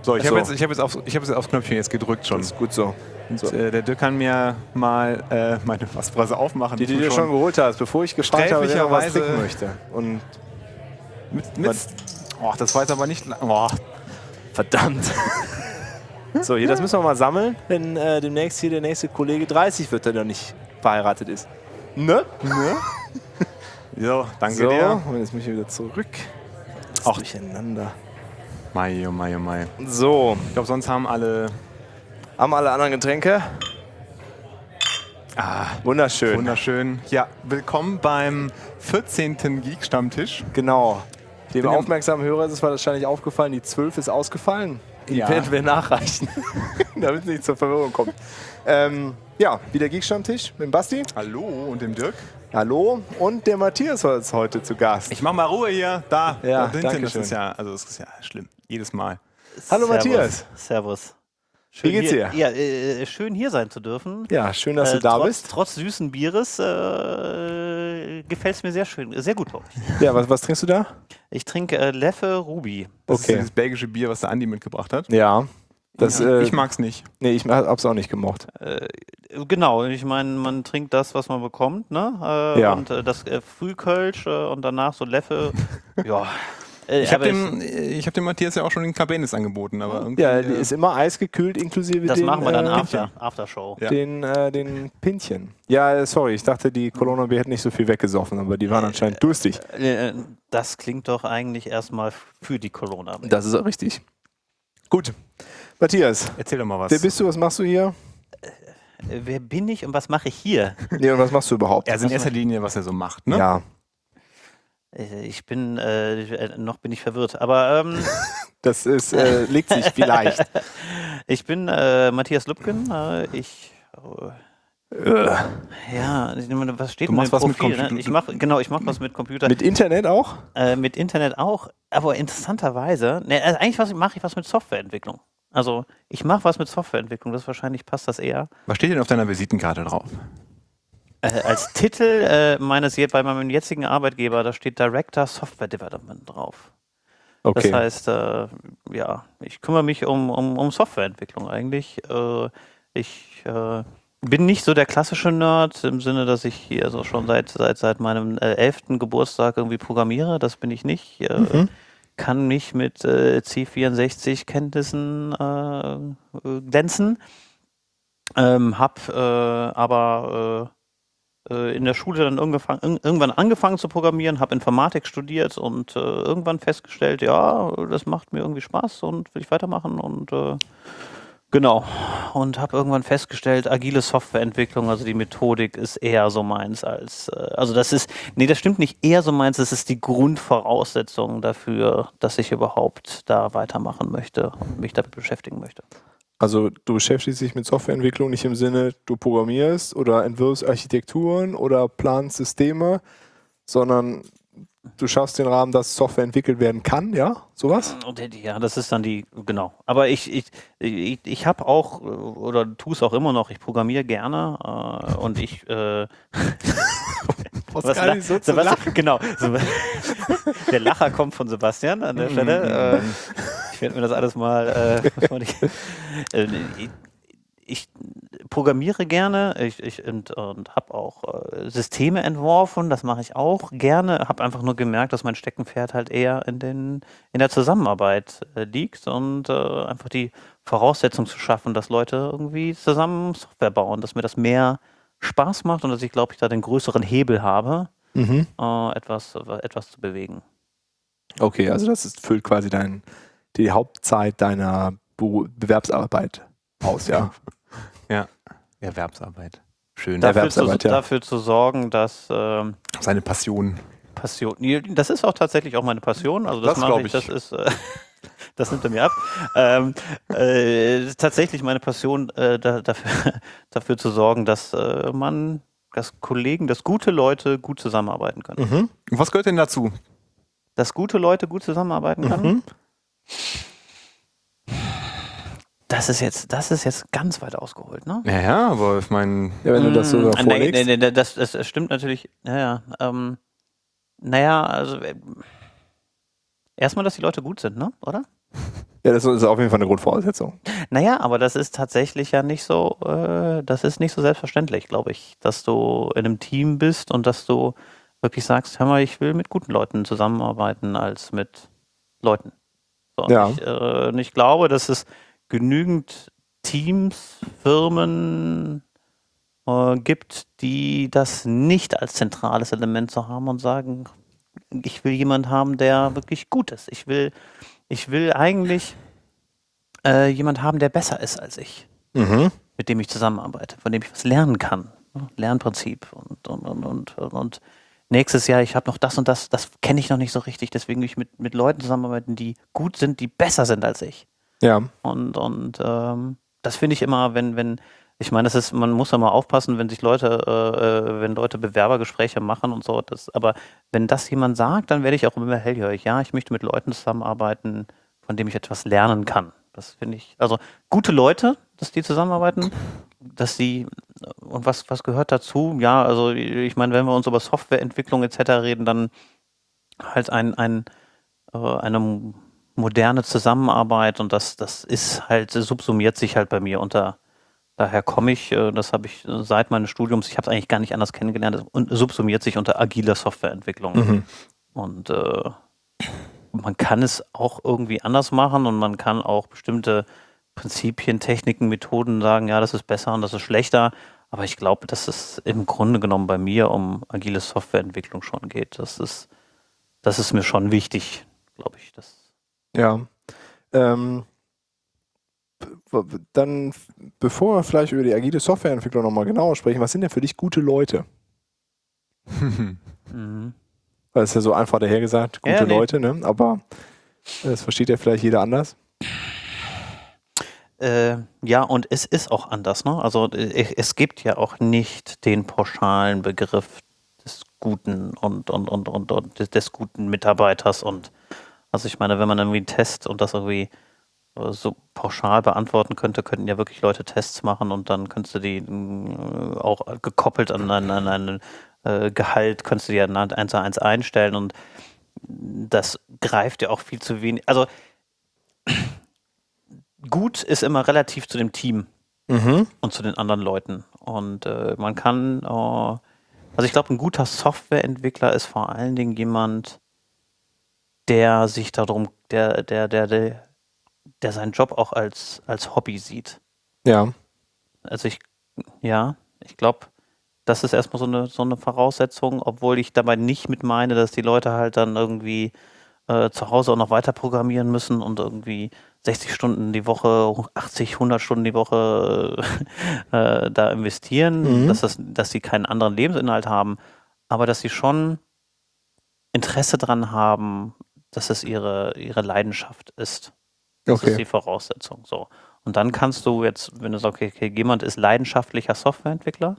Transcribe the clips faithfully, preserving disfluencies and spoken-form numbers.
So, ich So. habe jetzt, ich hab jetzt, auf, ich hab jetzt aufs Knöpfchen jetzt gedrückt schon. Das ist gut so. Und, so. äh, der Dirk kann mir mal äh, meine Fassbrause aufmachen. Die, die du dir schon geholt hast, bevor ich gefragt habe, wer noch was Sträflicherweise- trinken möchte. Und Mit, mit, oh, das war jetzt aber nicht... lang- Oh, verdammt. So, hier, das müssen wir mal sammeln, wenn äh, demnächst hier der nächste Kollege dreißig wird, der noch nicht verheiratet ist. Ne? ne? So, danke So, dir. und jetzt muss ich wieder zurück. Das ist Auch- durcheinander. Mai, oh mai, oh mai. So, Ich glaube, sonst haben alle... haben alle anderen Getränke? Ah, Wunderschön. wunderschön. Ja, willkommen beim vierzehnten Geek-Stammtisch. Genau. Dem Bin im- aufmerksamen Hörer ist es wahrscheinlich aufgefallen, die zwölf ist ausgefallen. Die Ja. werden wir nachreichen, damit es nicht zur Verwirrung kommt. Ähm, ja, wieder Geek-Stammtisch mit dem Basti. Hallo und dem Dirk. Hallo. Und der Matthias ist heute zu Gast. Ich mach mal Ruhe hier. Da, Ja, da hinten. danke Das schön. ist ja, also das ist ja schlimm. Jedes Mal. Hallo, Servus. Matthias. Servus. Wie geht's hier, dir? Ja, äh, schön hier sein zu dürfen. Ja, schön, dass Äh, du da trotz, bist. Trotz süßen Bieres äh, gefällt es mir sehr schön, sehr gut bei euch. Ja, was, was trinkst du da? Ich trinke äh, Leffe Ruby. Das Okay. ist das belgische Bier, was der Andi mitgebracht hat. Ja. Das, äh, ich mag's nicht. Nee, ich hab's auch nicht gemocht. Äh, genau, ich meine, man trinkt das, was man bekommt, ne? Äh, Ja. Und äh, das äh, Frühkölsch äh, und danach so Leffe. ja. Äh, Ich habe aber dem, ich hab dem Matthias ja auch schon den Cabernet angeboten, aber irgendwie... Ja, die äh, ist immer eisgekühlt, inklusive das den, machen wir dann äh, after, Aftershow. Ja. den, äh, den Pinchen. Ja, äh, sorry, ich dachte, die Colonna B hätte nicht so viel weggesoffen, aber die waren anscheinend durstig. Äh, das klingt doch eigentlich erstmal für die Corona. Das ist auch richtig. Gut. Matthias, Erzähl doch mal was. wer bist du, was machst du hier? Äh, Wer bin ich und was mache ich hier? Nee, und was machst du überhaupt? Also in erster Linie, was er so macht, ne? Ja, Äh, Ich bin, äh, noch bin ich verwirrt, aber ähm, das ist, äh, legt sich vielleicht. ich bin äh, Matthias Lübken. Äh, ich, äh, ja, ich meine, was steht Du denn machst im was mit Profil? Computer- Ne? Ich mache, genau, ich mache was mit Computer, Mit Internet auch? äh, mit Internet auch, aber interessanterweise, ne, also eigentlich was, mache ich was mit Softwareentwicklung. Also ich mache was mit Softwareentwicklung, das wahrscheinlich passt das eher. Was steht denn auf deiner Visitenkarte drauf? Äh, als Titel äh, meines je- bei meinem jetzigen Arbeitgeber, da steht Director Software Development drauf. Okay. Das heißt, äh, ja, ich kümmere mich um, um, um Softwareentwicklung eigentlich. Äh, ich äh, bin nicht so der klassische Nerd im Sinne, dass ich hier so schon seit, seit, seit meinem äh, elften Geburtstag irgendwie programmiere. Das bin ich nicht. Äh, Mhm. Kann mich mit äh, C vierundsechzig Kenntnissen äh, äh, glänzen. Ähm, hab äh, aber äh, äh, in der Schule dann irgendwann, irgendwann angefangen zu programmieren, habe Informatik studiert und äh, irgendwann festgestellt, ja, das macht mir irgendwie Spaß und will ich weitermachen und äh, genau. Und habe irgendwann festgestellt, agile Softwareentwicklung, also die Methodik ist eher so meins als, äh, also das ist, nee, das stimmt nicht eher so meins, das ist die Grundvoraussetzung dafür, dass ich überhaupt da weitermachen möchte und mich damit beschäftigen möchte. Also du beschäftigst dich mit Softwareentwicklung nicht im Sinne, du programmierst oder entwirfst Architekturen oder planst Systeme, sondern du schaffst den Rahmen, dass Software entwickelt werden kann, ja? Sowas? Und die- Ja, das ist dann die, genau. Aber ich, ich, ich, ich habe auch, äh, oder tue es auch immer noch, ich programmiere gerne äh, und ich äh, Was was gar la- nicht so zu Sebastian, genau. Seb- Der Lacher kommt von Sebastian an der Stelle. Äh, ich werde mir das alles mal. Äh, was wollte ich, äh, ich, ich programmiere gerne ich, ich, und, und habe auch äh, Systeme entworfen. Das mache ich auch gerne. Habe einfach nur gemerkt, dass mein Steckenpferd halt eher in, den, in der Zusammenarbeit äh, liegt und äh, einfach die Voraussetzung zu schaffen, dass Leute irgendwie zusammen Software bauen, dass mir das mehr Spaß macht und dass ich, glaube ich, da den größeren Hebel habe, Mhm. äh, etwas, etwas zu bewegen. Okay, also das ist, füllt quasi dein, die Hauptzeit deiner Beru- Bewerbsarbeit aus, ja. Ja, Erwerbsarbeit. Schön. Da- Dafür zu, Erwerbsarbeit, ja. dafür zu sorgen, dass ähm, Seine Passion. Passion, nee, das ist auch tatsächlich auch meine Passion, also das, Das mache glaub ich, ich. das ist, äh, das nimmt er mir ab. Ähm, äh, ist tatsächlich meine Passion, äh, da, dafür, dafür zu sorgen, dass äh, man, dass Kollegen, dass gute Leute gut zusammenarbeiten können. Mhm. Und was gehört denn dazu? Dass gute Leute gut zusammenarbeiten können? Mhm. Das ist jetzt, das ist jetzt ganz weit ausgeholt, ne? Ja, ja, aber ich meine, Ja, wenn du das so Mm, da nee, vorlegst. nee, nee, das, das, das stimmt natürlich. Naja, ähm, naja, also äh, erstmal, dass die Leute gut sind, ne? Oder? Ja, das ist auf jeden Fall eine Grundvoraussetzung. Naja, aber das ist tatsächlich ja nicht so, äh, das ist nicht so selbstverständlich, glaube ich, dass du in einem Team bist und dass du wirklich sagst, hör mal, ich will mit guten Leuten zusammenarbeiten als mit Leuten. So, und Ja. ich, äh, und ich glaube, dass es genügend Teams, Firmen äh, gibt, die das nicht als zentrales Element so haben und sagen, ich will jemanden haben, der wirklich gut ist. Ich will, ich will eigentlich äh, jemand haben, der besser ist als ich, Mhm. mit dem ich zusammenarbeite, von dem ich was lernen kann. Ne? Lernprinzip und, und, und, und, und nächstes Jahr, ich habe noch das und das, das kenne ich noch nicht so richtig, deswegen will ich mit, mit Leuten zusammenarbeiten, die gut sind, die besser sind als ich. Ja. Und, und ähm, das finde ich immer, wenn, wenn, ich meine, das ist, man muss ja mal aufpassen, wenn sich Leute, äh, äh, wenn Leute Bewerbergespräche machen und so, das, aber wenn das jemand sagt, dann werde ich auch immer hellhörig. Ja, ich möchte mit Leuten zusammenarbeiten, von denen ich etwas lernen kann. Das finde ich, also gute Leute, dass die zusammenarbeiten, dass die, und was, was gehört dazu? Ja, also ich meine, wenn wir uns über Softwareentwicklung et cetera reden, dann halt ein, ein, äh, eine moderne Zusammenarbeit und das, das ist halt, subsumiert sich halt bei mir unter, daher komme ich, äh, das habe ich äh, seit meines Studiums, ich habe es eigentlich gar nicht anders kennengelernt, und subsumiert sich unter agiler Softwareentwicklung. Mhm. Und äh, man kann es auch irgendwie anders machen und man kann auch bestimmte Prinzipien, Techniken, Methoden sagen, ja, das ist besser und das ist schlechter. Aber ich glaube, dass es im Grunde genommen bei mir um agile Softwareentwicklung schon geht. Das ist, das ist mir schon wichtig, glaube ich. Das Ja. Ähm, b- b- dann, f- bevor wir vielleicht über die agile Softwareentwicklung nochmal genauer sprechen, was sind denn für dich gute Leute? mhm. Weil es ist ja so einfach dahergesagt, gute Ja, nee. Leute, ne? Aber das versteht ja vielleicht jeder anders. Äh, ja, und es ist auch anders, ne? Also äh, es gibt ja auch nicht den pauschalen Begriff des guten und, und, und, und, und des, des guten Mitarbeiters. Und also ich meine, wenn man irgendwie einen Test und das irgendwie äh, so pauschal beantworten könnte, könnten ja wirklich Leute Tests machen und dann könntest du die äh, auch gekoppelt an ein, an ein äh, Gehalt, könntest du die ja eins zu eins einstellen und das greift ja auch viel zu wenig. Also gut ist immer relativ zu dem Team Mhm. und zu den anderen Leuten. Und äh, man kann, äh, also ich glaube, ein guter Softwareentwickler ist vor allen Dingen jemand, der sich darum, der, der, der, der, der seinen Job auch als, als Hobby sieht. Ja. Also ich, ja, ich glaube, das ist erstmal so eine, so eine Voraussetzung, obwohl ich dabei nicht mit meine, dass die Leute halt dann irgendwie äh, zu Hause auch noch weiter programmieren müssen und irgendwie sechzig Stunden die Woche, achtzig, hundert Stunden die Woche äh, da investieren, Mhm. dass, das, dass sie keinen anderen Lebensinhalt haben, aber dass sie schon Interesse dran haben, dass es ihre, ihre Leidenschaft ist. Das ist Okay. die Voraussetzung. So. Und dann kannst du jetzt, wenn du sagst, okay, okay, jemand ist leidenschaftlicher Softwareentwickler,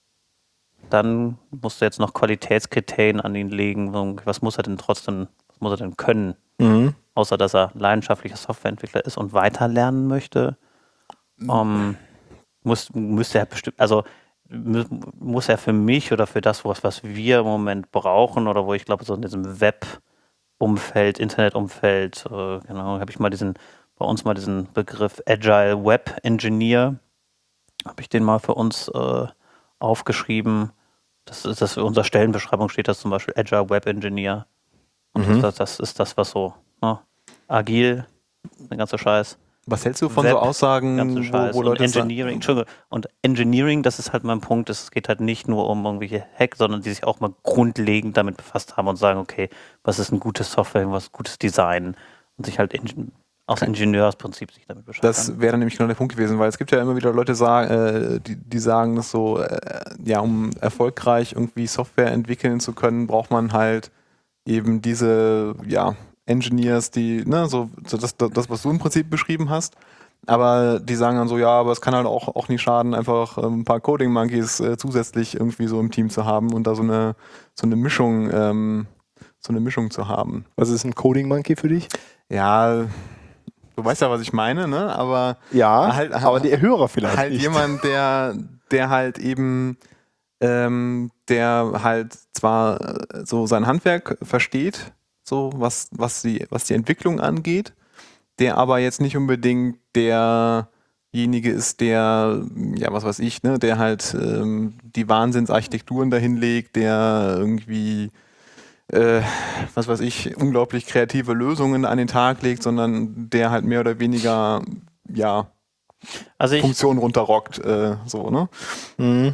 dann musst du jetzt noch Qualitätskriterien an ihn legen. So, was muss er denn trotzdem, was muss er denn können? Mhm. Außer dass er leidenschaftlicher Softwareentwickler ist und weiter lernen möchte, ähm, muss, müsste er bestimmt, also mu- muss er für mich oder für das, was, was wir im Moment brauchen oder wo ich glaube, so in diesem Web-Umfeld, Internet-Umfeld, äh, genau, habe ich mal diesen, bei uns mal diesen Begriff Agile Web Engineer, habe ich den mal für uns äh, aufgeschrieben. Das ist das, in unserer Stellenbeschreibung steht das zum Beispiel Agile Web Engineer. Und Mhm. das, das ist das, was so, ne? Agil, der ganze Scheiß. Was hältst du von Web, so ganze Aussagen, wo, Scheiß. wo Und Leute sagen, Engineering, Entschuldigung, und Engineering, das ist halt mein Punkt, es geht halt nicht nur um irgendwelche Hack, sondern die sich auch mal grundlegend damit befasst haben und sagen, okay, was ist ein gutes Software, was ist gutes Design und sich halt in, aus Ingenieursprinzip sich damit beschäftigen. das wäre dann nämlich genau der Punkt gewesen, weil es gibt ja immer wieder Leute, sagen, äh, die, die sagen, dass so, äh, ja, um erfolgreich irgendwie Software entwickeln zu können, braucht man halt eben diese, ja, Engineers, die, ne, so, so das, das, was du im Prinzip beschrieben hast. Aber die sagen dann so, ja, aber es kann halt auch, auch nicht schaden, einfach ähm, ein paar Coding-Monkeys äh, zusätzlich irgendwie so im Team zu haben und da so eine, so eine Mischung, ähm, so eine Mischung zu haben. Was ist ein Coding Monkey für dich? Ja, du weißt ja, was ich meine, ne? Aber Ja, halt, aber die Hörer vielleicht halt nicht. jemand, der, der halt eben, ähm, der halt zwar äh, so sein Handwerk versteht, so was, was die, was die Entwicklung angeht, der aber jetzt nicht unbedingt derjenige ist, der, ja, was weiß ich, ne, der halt ähm, die Wahnsinnsarchitekturen dahin legt, der irgendwie, äh, was weiß ich, unglaublich kreative Lösungen an den Tag legt, sondern der halt mehr oder weniger, ja, Also ich, Funktionen runterrockt, äh, so, ne? Mhm.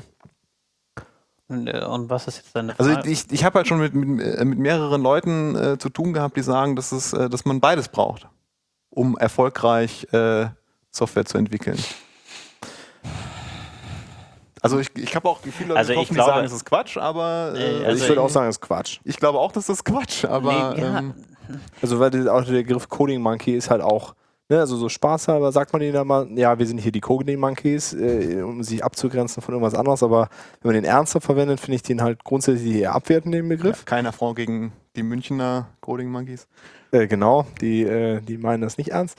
und was ist jetzt deine Also Frage? ich, ich habe halt schon mit, mit, mit mehreren Leuten äh, zu tun gehabt, die sagen, dass, es, äh, dass man beides braucht, um erfolgreich äh, Software zu entwickeln. Also ich, ich habe auch viele Leute Also ich getroffen, die glaube- sagen, es ist Quatsch, aber äh, Äh, Also Also ich würde ich- auch sagen, das ist Quatsch. ich glaube auch, dass das ist Quatsch, aber Nee, ja, ähm, Also weil die- auch der Begriff Coding Monkey ist halt auch, ne, also so spaßhalber sagt man ihnen dann mal, ja, wir sind hier die Coding Monkeys, äh, um sich abzugrenzen von irgendwas anderes, aber wenn man den ernster verwendet, finde ich den halt grundsätzlich eher abwertend, den Begriff. kein Affront gegen die Münchner Coding Monkeys. Äh, genau, die, äh, die meinen das nicht ernst.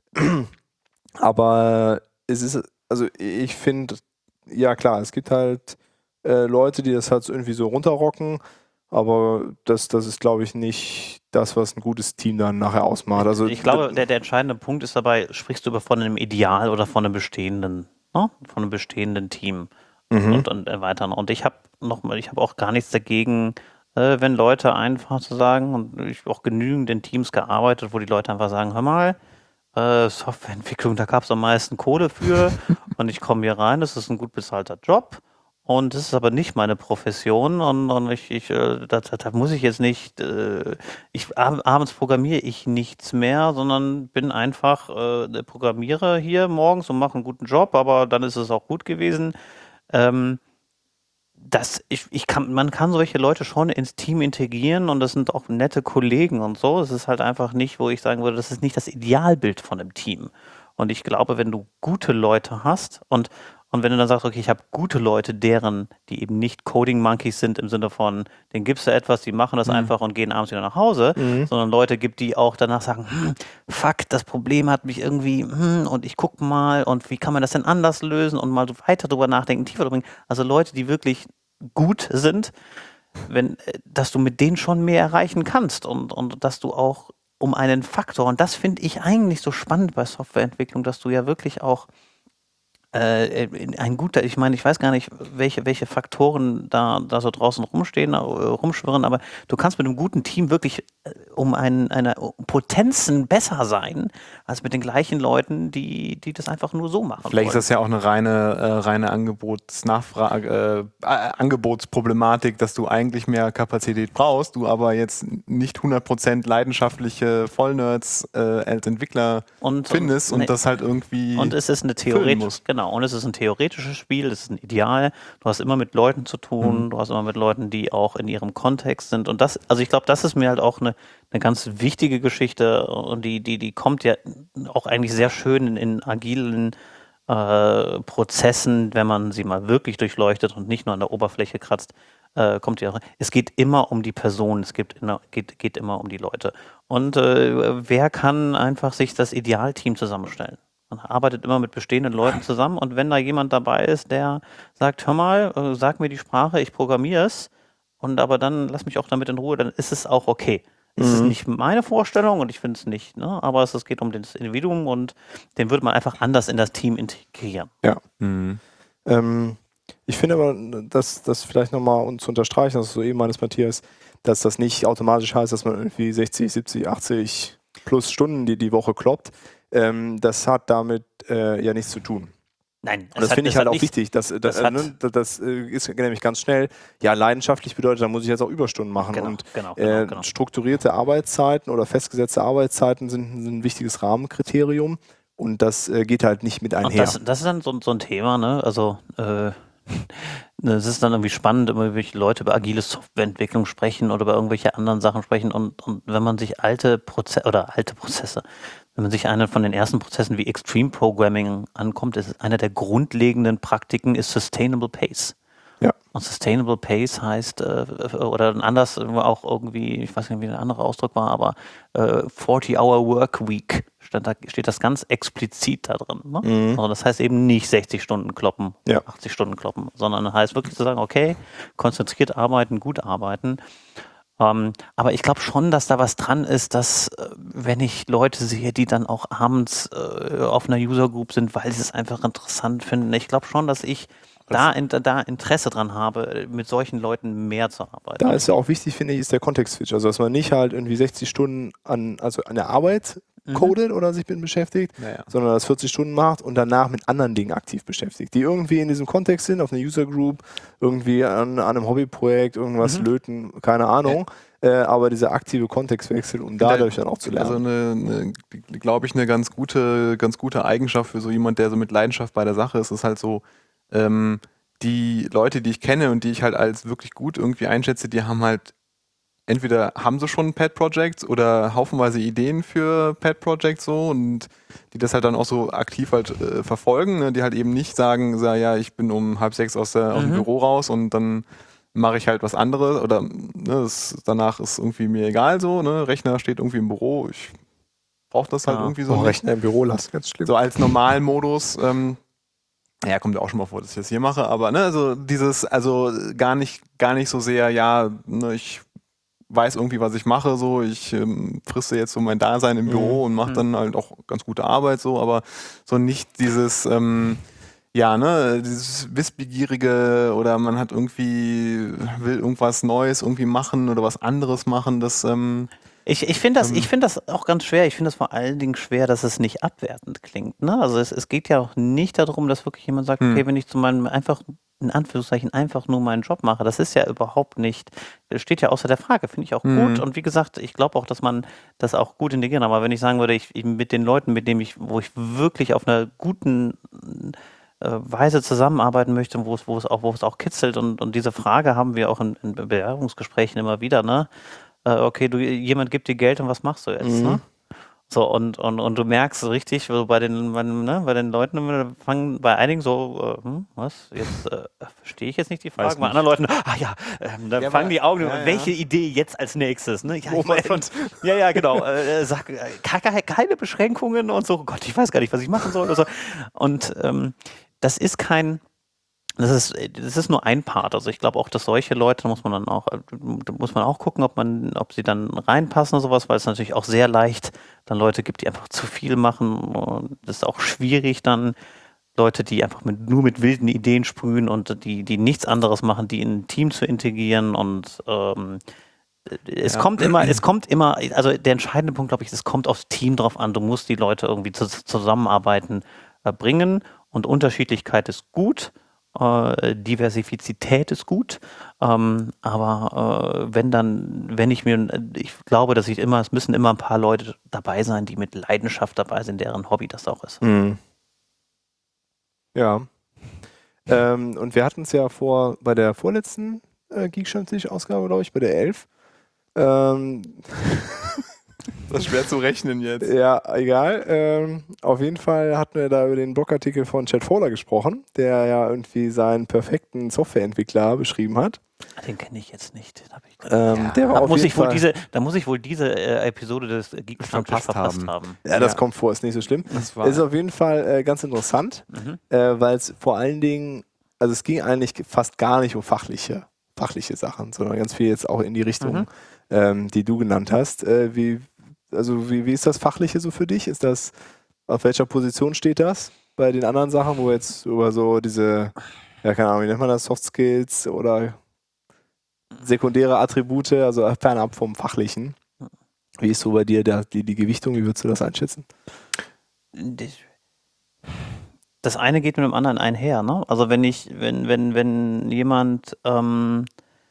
Aber es ist, also ich finde, ja klar, es gibt halt äh, Leute, die das halt so irgendwie so runterrocken, aber das, das ist, glaube ich, nicht das, was ein gutes Team dann nachher ausmacht. Also ich glaube, der, der entscheidende Punkt ist dabei, sprichst du über von einem Ideal oder von einem bestehenden, ne? Von einem bestehenden Team Mhm. und, und erweitern. Und ich habe noch mal, ich habe auch gar nichts dagegen, äh, wenn Leute einfach zu sagen, und ich habe auch genügend in Teams gearbeitet, wo die Leute einfach sagen, hör mal, äh, Softwareentwicklung, da gab es am meisten Kohle für und ich komme hier rein, das ist ein gut bezahlter Job. Und das ist aber nicht meine Profession und, und ich, ich äh, da, da, da muss ich jetzt nicht, äh, ich ab, abends programmiere ich nichts mehr, sondern bin einfach äh, der Programmierer hier morgens und mache einen guten Job, aber dann ist es auch gut gewesen. Ähm, das, ich, ich kann, man kann solche Leute schon ins Team integrieren und das sind auch nette Kollegen und so. Es ist halt einfach nicht, wo ich sagen würde, das ist nicht das Idealbild von einem Team. Und ich glaube, wenn du gute Leute hast und Und wenn du dann sagst, okay, ich habe gute Leute, deren, die eben nicht Coding Monkeys sind im Sinne von, denen gibst du etwas, die machen das Mhm. einfach und gehen abends wieder nach Hause, Mhm. sondern Leute gibt, die auch danach sagen, hm, fuck, das Problem hat mich irgendwie, hm, und ich guck mal und wie kann man das denn anders lösen und mal so weiter drüber nachdenken, tiefer drüber. Also Leute, die wirklich gut sind, wenn, äh, dass du mit denen schon mehr erreichen kannst und, und dass du auch um einen Faktor, und das finde ich eigentlich so spannend bei Softwareentwicklung, dass du ja wirklich auch äh, ein guter, ich meine, ich weiß gar nicht, welche, welche Faktoren da, da so draußen rumstehen, äh, rumschwirren, aber du kannst mit einem guten Team wirklich äh, um ein, eine Potenzen besser sein, als mit den gleichen Leuten, die, die das einfach nur so machen. Vielleicht ist wollen. das ja auch eine reine, äh, reine Angebotsnachfrage, äh, äh, Angebotsproblematik, dass du eigentlich mehr Kapazität brauchst, du aber jetzt nicht hundert Prozent leidenschaftliche Vollnerds äh, als Entwickler und, findest und, ne, das halt irgendwie Und es ist eine füllen theoretische, musst. genau, und es ist ein theoretisches Spiel, es ist ein Ideal. Du hast immer mit Leuten zu tun, Mhm. du hast immer mit Leuten, die auch in ihrem Kontext sind. Und das, also ich glaube, das ist mir halt auch eine, eine ganz wichtige Geschichte und die, die, die kommt ja auch eigentlich sehr schön in, in agilen äh, Prozessen, wenn man sie mal wirklich durchleuchtet und nicht nur an der Oberfläche kratzt, äh, kommt ja. Es geht immer um die Person, es geht, inner- geht, geht immer um die Leute. Und äh, wer kann einfach sich das Idealteam zusammenstellen? Man arbeitet immer mit bestehenden Leuten zusammen und wenn da jemand dabei ist, der sagt, hör mal, äh, sag mir die Sprache, ich programmiere es und aber dann lass mich auch damit in Ruhe, dann ist es auch okay. Es ist Mhm. nicht meine Vorstellung und ich finde es nicht, ne? Aber es, es geht um das Individuum und den würde man einfach anders in das Team integrieren. Mhm. Ähm, ich finde aber, dass das vielleicht nochmal um zu unterstreichen, was du eben meinst, Matthias, dass das nicht automatisch heißt, dass man irgendwie sechzig, siebzig, achtzig plus Stunden die, die Woche kloppt. Ähm, das hat damit äh, ja nichts zu tun. Nein, Und das hat- finde ich es halt hat auch nicht- wichtig. Dass, das das, äh, hat- ne, das, das äh, ist nämlich ganz schnell, ja, leidenschaftlich bedeutet, da muss ich jetzt auch Überstunden machen. Genau, Und genau, genau, äh, genau. strukturierte Arbeitszeiten oder festgesetzte Arbeitszeiten sind, sind ein wichtiges Rahmenkriterium. Und das äh, geht halt nicht mit Und einher. das, das ist dann so, so ein Thema, ne? Also äh, es ist dann irgendwie spannend, immer welche Leute über agile Softwareentwicklung sprechen oder über irgendwelche anderen Sachen sprechen und, und wenn man sich alte Prozesse oder alte Prozesse, wenn man sich einen von den ersten Prozessen wie Extreme Programming ankommt, ist einer der grundlegenden Praktiken ist Sustainable Pace. Ja. Und Sustainable Pace heißt, äh, oder anders auch irgendwie, ich weiß nicht, wie der andere Ausdruck war, aber äh, forty-hour Work Week, stand da, steht das ganz explizit da drin. Ne? Mhm. Also das heißt eben nicht sechzig Stunden kloppen, Ja. achtzig Stunden kloppen, sondern heißt wirklich zu sagen, okay, konzentriert arbeiten, gut arbeiten. Ähm, aber ich glaube schon, dass da was dran ist, dass äh, wenn ich Leute sehe, die dann auch abends äh, auf einer User Group sind, weil sie es einfach interessant finden. Ich glaube schon, dass ich da, in, da Interesse dran habe, mit solchen Leuten mehr zu arbeiten. Da ist ja auch wichtig, finde ich, ist der Kontext-Switch. Also, dass man nicht halt irgendwie sechzig Stunden an, also an der Arbeit Mhm. codet oder sich mit beschäftigt, Naja. sondern das vierzig Stunden macht und danach mit anderen Dingen aktiv beschäftigt, die irgendwie in diesem Kontext sind, auf einer User Group, irgendwie an, an einem Hobbyprojekt, irgendwas Mhm. löten, keine Ahnung. Äh, aber dieser aktive Kontextwechsel, um dadurch dann auch zu lernen. Also eine, eine glaube ich, eine ganz gute, ganz gute Eigenschaft für so jemand, der so mit Leidenschaft bei der Sache ist, ist halt so, ähm, die Leute, die ich kenne und die ich halt als wirklich gut irgendwie einschätze, die haben halt entweder haben sie schon Pet-Projects oder haufenweise Ideen für Pet-Projects so und die das halt dann auch so aktiv halt äh, verfolgen, ne? Die halt eben nicht sagen, so, ja, ich bin um halb sechs aus, der, aus dem Mhm. Büro raus und dann mache ich halt was anderes oder ne, das, danach ist irgendwie mir egal so, ne? Rechner steht irgendwie im Büro, ich brauche das halt Ja. irgendwie so Oh, nicht. Rechner im Büro lassen, ganz schlimm. So als Normalmodus, ähm, ja, kommt ja auch schon mal vor, dass ich das hier mache, aber ne, also dieses, also gar nicht, gar nicht so sehr, ja, ne, ich weiß irgendwie, was ich mache, so, ich ähm, friste jetzt so mein Dasein im Mhm. Büro und mache Mhm. dann halt auch ganz gute Arbeit, so, aber so nicht dieses, ähm, ja, ne, dieses Wissbegierige oder man hat irgendwie, will irgendwas Neues irgendwie machen oder was anderes machen, das, ähm, Ich, ich finde das, Ähm. ich finde das auch ganz schwer. Ich finde das vor allen Dingen schwer, dass es nicht abwertend klingt. Ne? Also es, es geht ja auch nicht darum, dass wirklich jemand sagt, Hm. okay, wenn ich zu meinem einfach, in Anführungszeichen, einfach nur meinen Job mache, das ist ja überhaupt nicht, das steht ja außer der Frage, finde ich auch Hm. gut. Und wie gesagt, ich glaube auch, dass man das auch gut integrieren. Aber wenn ich sagen würde, ich, ich mit den Leuten, mit denen ich, wo ich wirklich auf einer guten äh, Weise zusammenarbeiten möchte, wo es, wo es auch, wo es auch kitzelt und, und diese Frage haben wir auch in, in Bewerbungsgesprächen immer wieder, ne? Äh, okay, du, jemand gibt dir Geld und was machst du jetzt, Mhm. ne? So, und, und, und du merkst so richtig, so bei den, bei, den, ne, bei den Leuten immer fangen bei einigen so, äh, hm, was? Jetzt äh, verstehe ich jetzt nicht die Frage. Weiß Bei nicht. anderen Leuten, ah ja, ähm, dann Ja, fangen aber- die Augen, ja, ja. welche Idee jetzt als nächstes? Ne? Ja, ich Moment. mein, ja, ja, genau. Äh, sag, äh, keine, keine Beschränkungen und so, oh Gott, ich weiß gar nicht, was ich machen soll oder so. Und ähm, das ist kein. Das ist, das ist nur ein Part. Also ich glaube auch, dass solche Leute, da muss man dann auch, da muss man auch gucken, ob man, ob sie dann reinpassen oder sowas, weil es natürlich auch sehr leicht dann Leute gibt, die einfach zu viel machen. Und das ist auch schwierig dann Leute, die einfach mit, nur mit wilden Ideen sprühen und die, die nichts anderes machen, die in ein Team zu integrieren und ähm, es Ja. kommt immer, es kommt immer, also der entscheidende Punkt, glaube ich, ist, es kommt aufs Team drauf an. Du musst die Leute irgendwie zu, zusammenarbeiten äh, bringen und Unterschiedlichkeit ist gut. Äh, Diversifizität ist gut, ähm, aber äh, wenn dann, wenn ich mir, ich glaube, dass ich immer, es müssen immer ein paar Leute dabei sein, die mit Leidenschaft dabei sind, deren Hobby das auch ist. Mhm. Ja. Ähm, und wir hatten es ja vor, bei der vorletzten äh, Geekstammtisch-Ausgabe, glaube ich, bei der elf. Ähm, Das ist schwer zu rechnen jetzt. ja, egal. Ähm, auf jeden Fall hatten wir da über den Blogartikel von Chad Fowler gesprochen, der ja irgendwie seinen perfekten Softwareentwickler beschrieben hat. Den kenne ich jetzt nicht. Den hab ich Ähm, der war da, auf muss jeden ich wohl Fall, diese, da muss ich wohl diese äh, Episode des Geekstammtisch Verpasst verpasst, haben. haben. ja, das Ja. kommt vor, ist nicht so schlimm. Das war Ist auf jeden Fall äh, ganz interessant, Mhm. äh, weil es vor allen Dingen, also es ging eigentlich fast gar nicht um fachliche, fachliche Sachen, sondern ganz viel jetzt auch in die Richtung, Mhm. ähm, die du genannt hast. Äh, wie, also wie, wie ist das Fachliche so für dich? Ist das, auf welcher Position steht das bei den anderen Sachen, wo jetzt über so diese, ja keine Ahnung, wie nennt man das, Soft Skills oder sekundäre Attribute, also fernab vom Fachlichen. Wie ist so bei dir der, die, die Gewichtung, wie würdest du das einschätzen? Das eine geht mit dem anderen einher, ne? Also wenn ich, wenn, wenn, wenn jemand, ähm,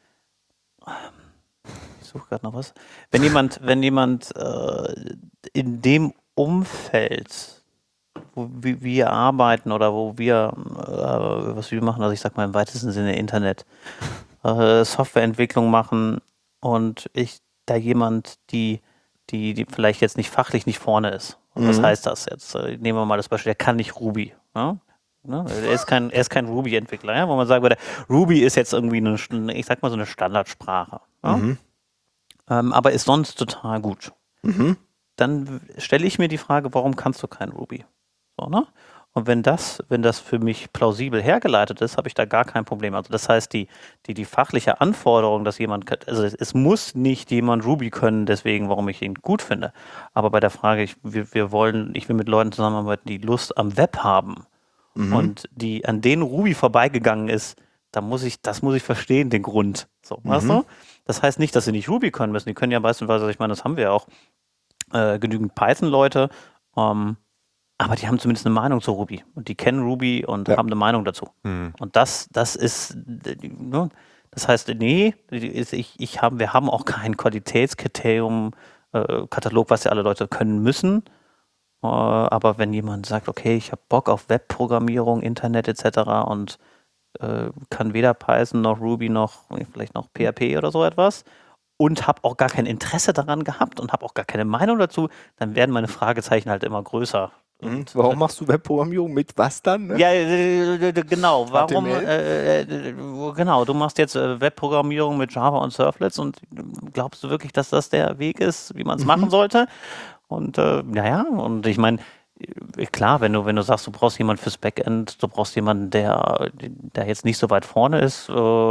ich suche gerade noch was, wenn jemand, wenn jemand äh, in dem Umfeld, wo wir, wir arbeiten oder wo wir, äh, was wir machen, also ich sag mal im weitesten Sinne Internet, äh, Softwareentwicklung machen und ich da jemand, die, die, die vielleicht jetzt nicht fachlich nicht vorne ist. Und was Mhm. heißt das jetzt? Äh, Nehmen wir mal das Beispiel, der kann nicht Ruby. Ja? Ne? Er ist kein, er ist kein Ruby-Entwickler, ja? Wo man sagen würde, Ruby ist jetzt irgendwie eine, ich sag mal so eine Standardsprache. Ja? Mhm. Ähm, aber ist sonst total gut. Mhm. Dann stelle ich mir die Frage, warum kannst du kein Ruby? So, ne? Und wenn das, wenn das für mich plausibel hergeleitet ist, habe ich da gar kein Problem. Also das heißt, die, die, die fachliche Anforderung, dass jemand, also es, es muss nicht jemand Ruby können, deswegen, warum ich ihn gut finde. Aber bei der Frage, ich, wir, wir wollen, ich will mit Leuten zusammenarbeiten, die Lust am Web haben mhm. und die an denen Ruby vorbeigegangen ist, da muss ich, das muss ich verstehen, den Grund. So, mhm. weißt du? Das heißt nicht, dass sie nicht Ruby können müssen. Die können ja beispielsweise, ich meine, das haben wir ja auch, äh, genügend Python-Leute, ähm, aber die haben zumindest eine Meinung zu Ruby und die kennen Ruby und ja. haben eine Meinung dazu. Mhm. Und das, das ist, ne, das heißt, nee, ich, ich hab, wir haben auch kein Qualitätskriterium, äh, Katalog, was ja alle Leute können müssen. Äh, aber wenn jemand sagt, okay, ich habe Bock auf Webprogrammierung, Internet et cetera und äh, kann weder Python noch Ruby noch vielleicht noch P H P oder so etwas und habe auch gar kein Interesse daran gehabt und habe auch gar keine Meinung dazu, dann werden meine Fragezeichen halt immer größer. Und warum machst du Webprogrammierung mit was dann? Ne? Ja, äh, genau. Warum? Äh, äh, genau, du machst jetzt äh, Webprogrammierung mit Java und Servlets und glaubst du wirklich, dass das der Weg ist, wie man es mhm. machen sollte? Und äh, naja, und ich meine, klar, wenn du, wenn du sagst, du brauchst jemanden fürs Backend, du brauchst jemanden, der, der jetzt nicht so weit vorne ist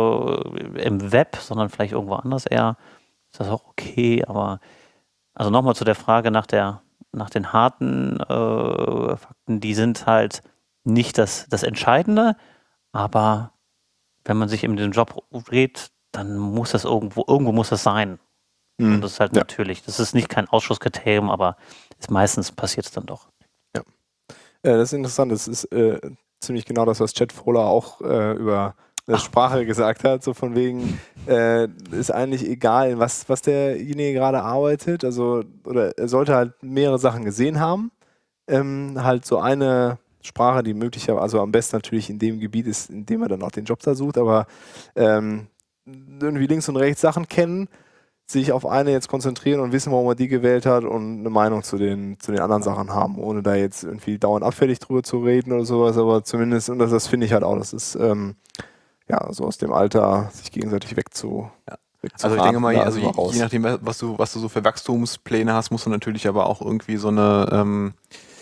äh, im Web, sondern vielleicht irgendwo anders eher, ist das auch okay. Aber also nochmal zu der Frage nach der nach den harten äh, Fakten, die sind halt nicht das, das Entscheidende, aber wenn man sich in den Job dreht, dann muss das irgendwo, irgendwo muss das sein. Mhm. Und das ist halt ja. natürlich, das ist nicht kein Ausschlusskriterium, aber ist, meistens passiert es dann doch. Ja. Äh, das ist interessant, das ist äh, ziemlich genau das, was Chad Fowler auch äh, über eine Sprache gesagt hat, so von wegen, äh, ist eigentlich egal, was, was derjenige gerade arbeitet, also, oder er sollte halt mehrere Sachen gesehen haben, ähm, halt so eine Sprache, die möglicherweise, also am besten natürlich in dem Gebiet ist, in dem er dann auch den Job da sucht, aber ähm, irgendwie links und rechts Sachen kennen, sich auf eine jetzt konzentrieren und wissen, warum er die gewählt hat und eine Meinung zu den, zu den anderen Sachen haben, ohne da jetzt irgendwie dauernd abfällig drüber zu reden oder sowas, aber zumindest, und das, das finde ich halt auch, das ist, ähm, ja, so aus dem Alter sich gegenseitig wegzu. Ja. Also ich denke mal, also je, je nachdem, was du, was du so für Wachstumspläne hast, musst du natürlich aber auch irgendwie so eine, ähm,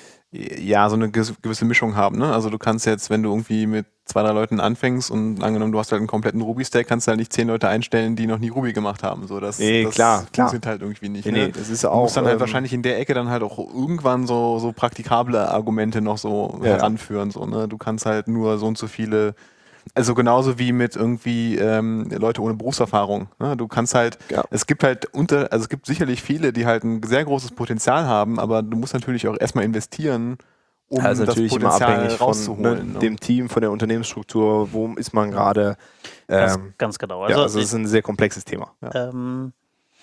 ja, so eine gewisse Mischung haben. Ne? Also du kannst jetzt, wenn du irgendwie mit zwei, drei Leuten anfängst und angenommen, du hast halt einen kompletten Ruby-Stack, kannst du halt nicht zehn Leute einstellen, die noch nie Ruby gemacht haben. So, das, nee, das klar, klar. funktioniert halt irgendwie nicht. Nee, ne? nee, das ist auch, du musst dann halt ähm, wahrscheinlich in der Ecke dann halt auch irgendwann so, so praktikable Argumente noch so ja. heranführen. So, ne? Du kannst halt nur so und so viele. Also genauso wie mit irgendwie ähm, Leute ohne Berufserfahrung. Ne? Du kannst halt, ja. es gibt halt unter, also es gibt sicherlich viele, die halt ein sehr großes Potenzial haben, aber du musst natürlich auch erstmal investieren, um also das natürlich Potenzial immer abhängig rauszuholen. Von ne, ne? dem Team, von der Unternehmensstruktur, wo ist man gerade. Ähm, ganz, ganz genau. Also, ja, also es ist ein sehr komplexes Thema. Ja. Ähm,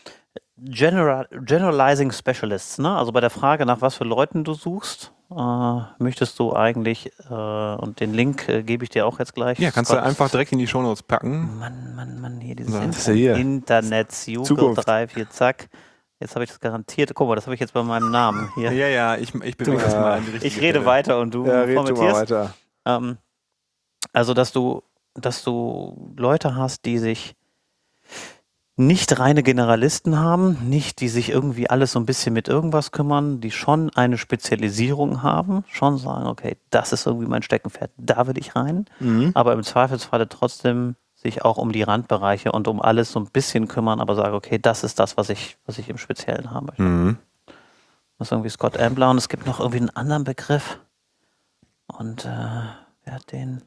General, Generalizing Specialists, ne? Also bei der Frage, nach was für Leuten du suchst, äh, möchtest du eigentlich, äh, und den Link äh, gebe ich dir auch jetzt gleich. Ja, kannst Scott. du einfach direkt in die Shownotes packen. Mann, Mann, Mann, hier dieses Ja, Internet, hier. Internet, Google drei, vier, zack. Jetzt habe ich das garantiert. Guck mal, das habe ich jetzt bei meinem Namen hier. Ja, ja, ich, ich bewege das mal in die richtige Ich rede Stelle. weiter und du ja, red du mal weiter. Ähm, also, dass du, dass du Leute hast, die sich nicht reine Generalisten haben, nicht die sich irgendwie alles so ein bisschen mit irgendwas kümmern, die schon eine Spezialisierung haben, schon sagen, okay, das ist irgendwie mein Steckenpferd, da will ich rein, Mhm. aber im Zweifelsfalle trotzdem sich auch um die Randbereiche und um alles so ein bisschen kümmern, aber sagen, okay, das ist das, was ich, was ich im Speziellen haben möchte. Mhm. Das ist irgendwie Scott Ambler und es gibt noch irgendwie einen anderen Begriff und äh, wer hat den?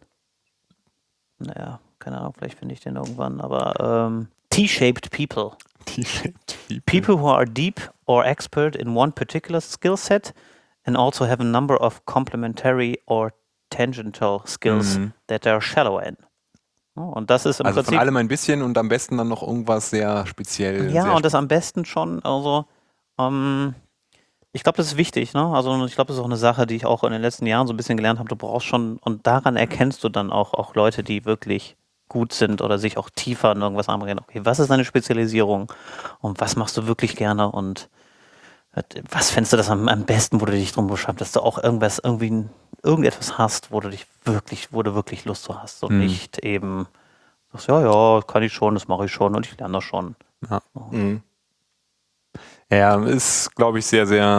Naja, keine Ahnung, vielleicht finde ich den irgendwann, aber ähm, T-shaped people. T-shaped people. People who are deep or expert in one particular skill set and also have a number of complementary or tangential skills Mhm. that are shallow in. Und das ist im Also Prinzip. von allem ein bisschen und am besten dann noch irgendwas sehr speziell. Ja, sehr und das am besten schon, also ähm, ich glaube, das ist wichtig, ne? Also ich glaube, das ist auch eine Sache, die ich auch in den letzten Jahren so ein bisschen gelernt habe. Du brauchst schon, und daran erkennst du dann auch, auch Leute, die wirklich gut sind oder sich auch tiefer in irgendwas anbringen. Okay, was ist deine Spezialisierung und was machst du wirklich gerne und was fändest du das am, am besten, wo du dich drum beschreibst, dass du auch irgendwas, irgendwie irgendetwas hast, wo du dich wirklich, wo du wirklich Lust zu hast und Mhm. nicht eben sagst, ja, ja, kann ich schon, das mache ich schon und ich lerne das schon. Ja. Mhm. Ja, ist, glaube ich, sehr, sehr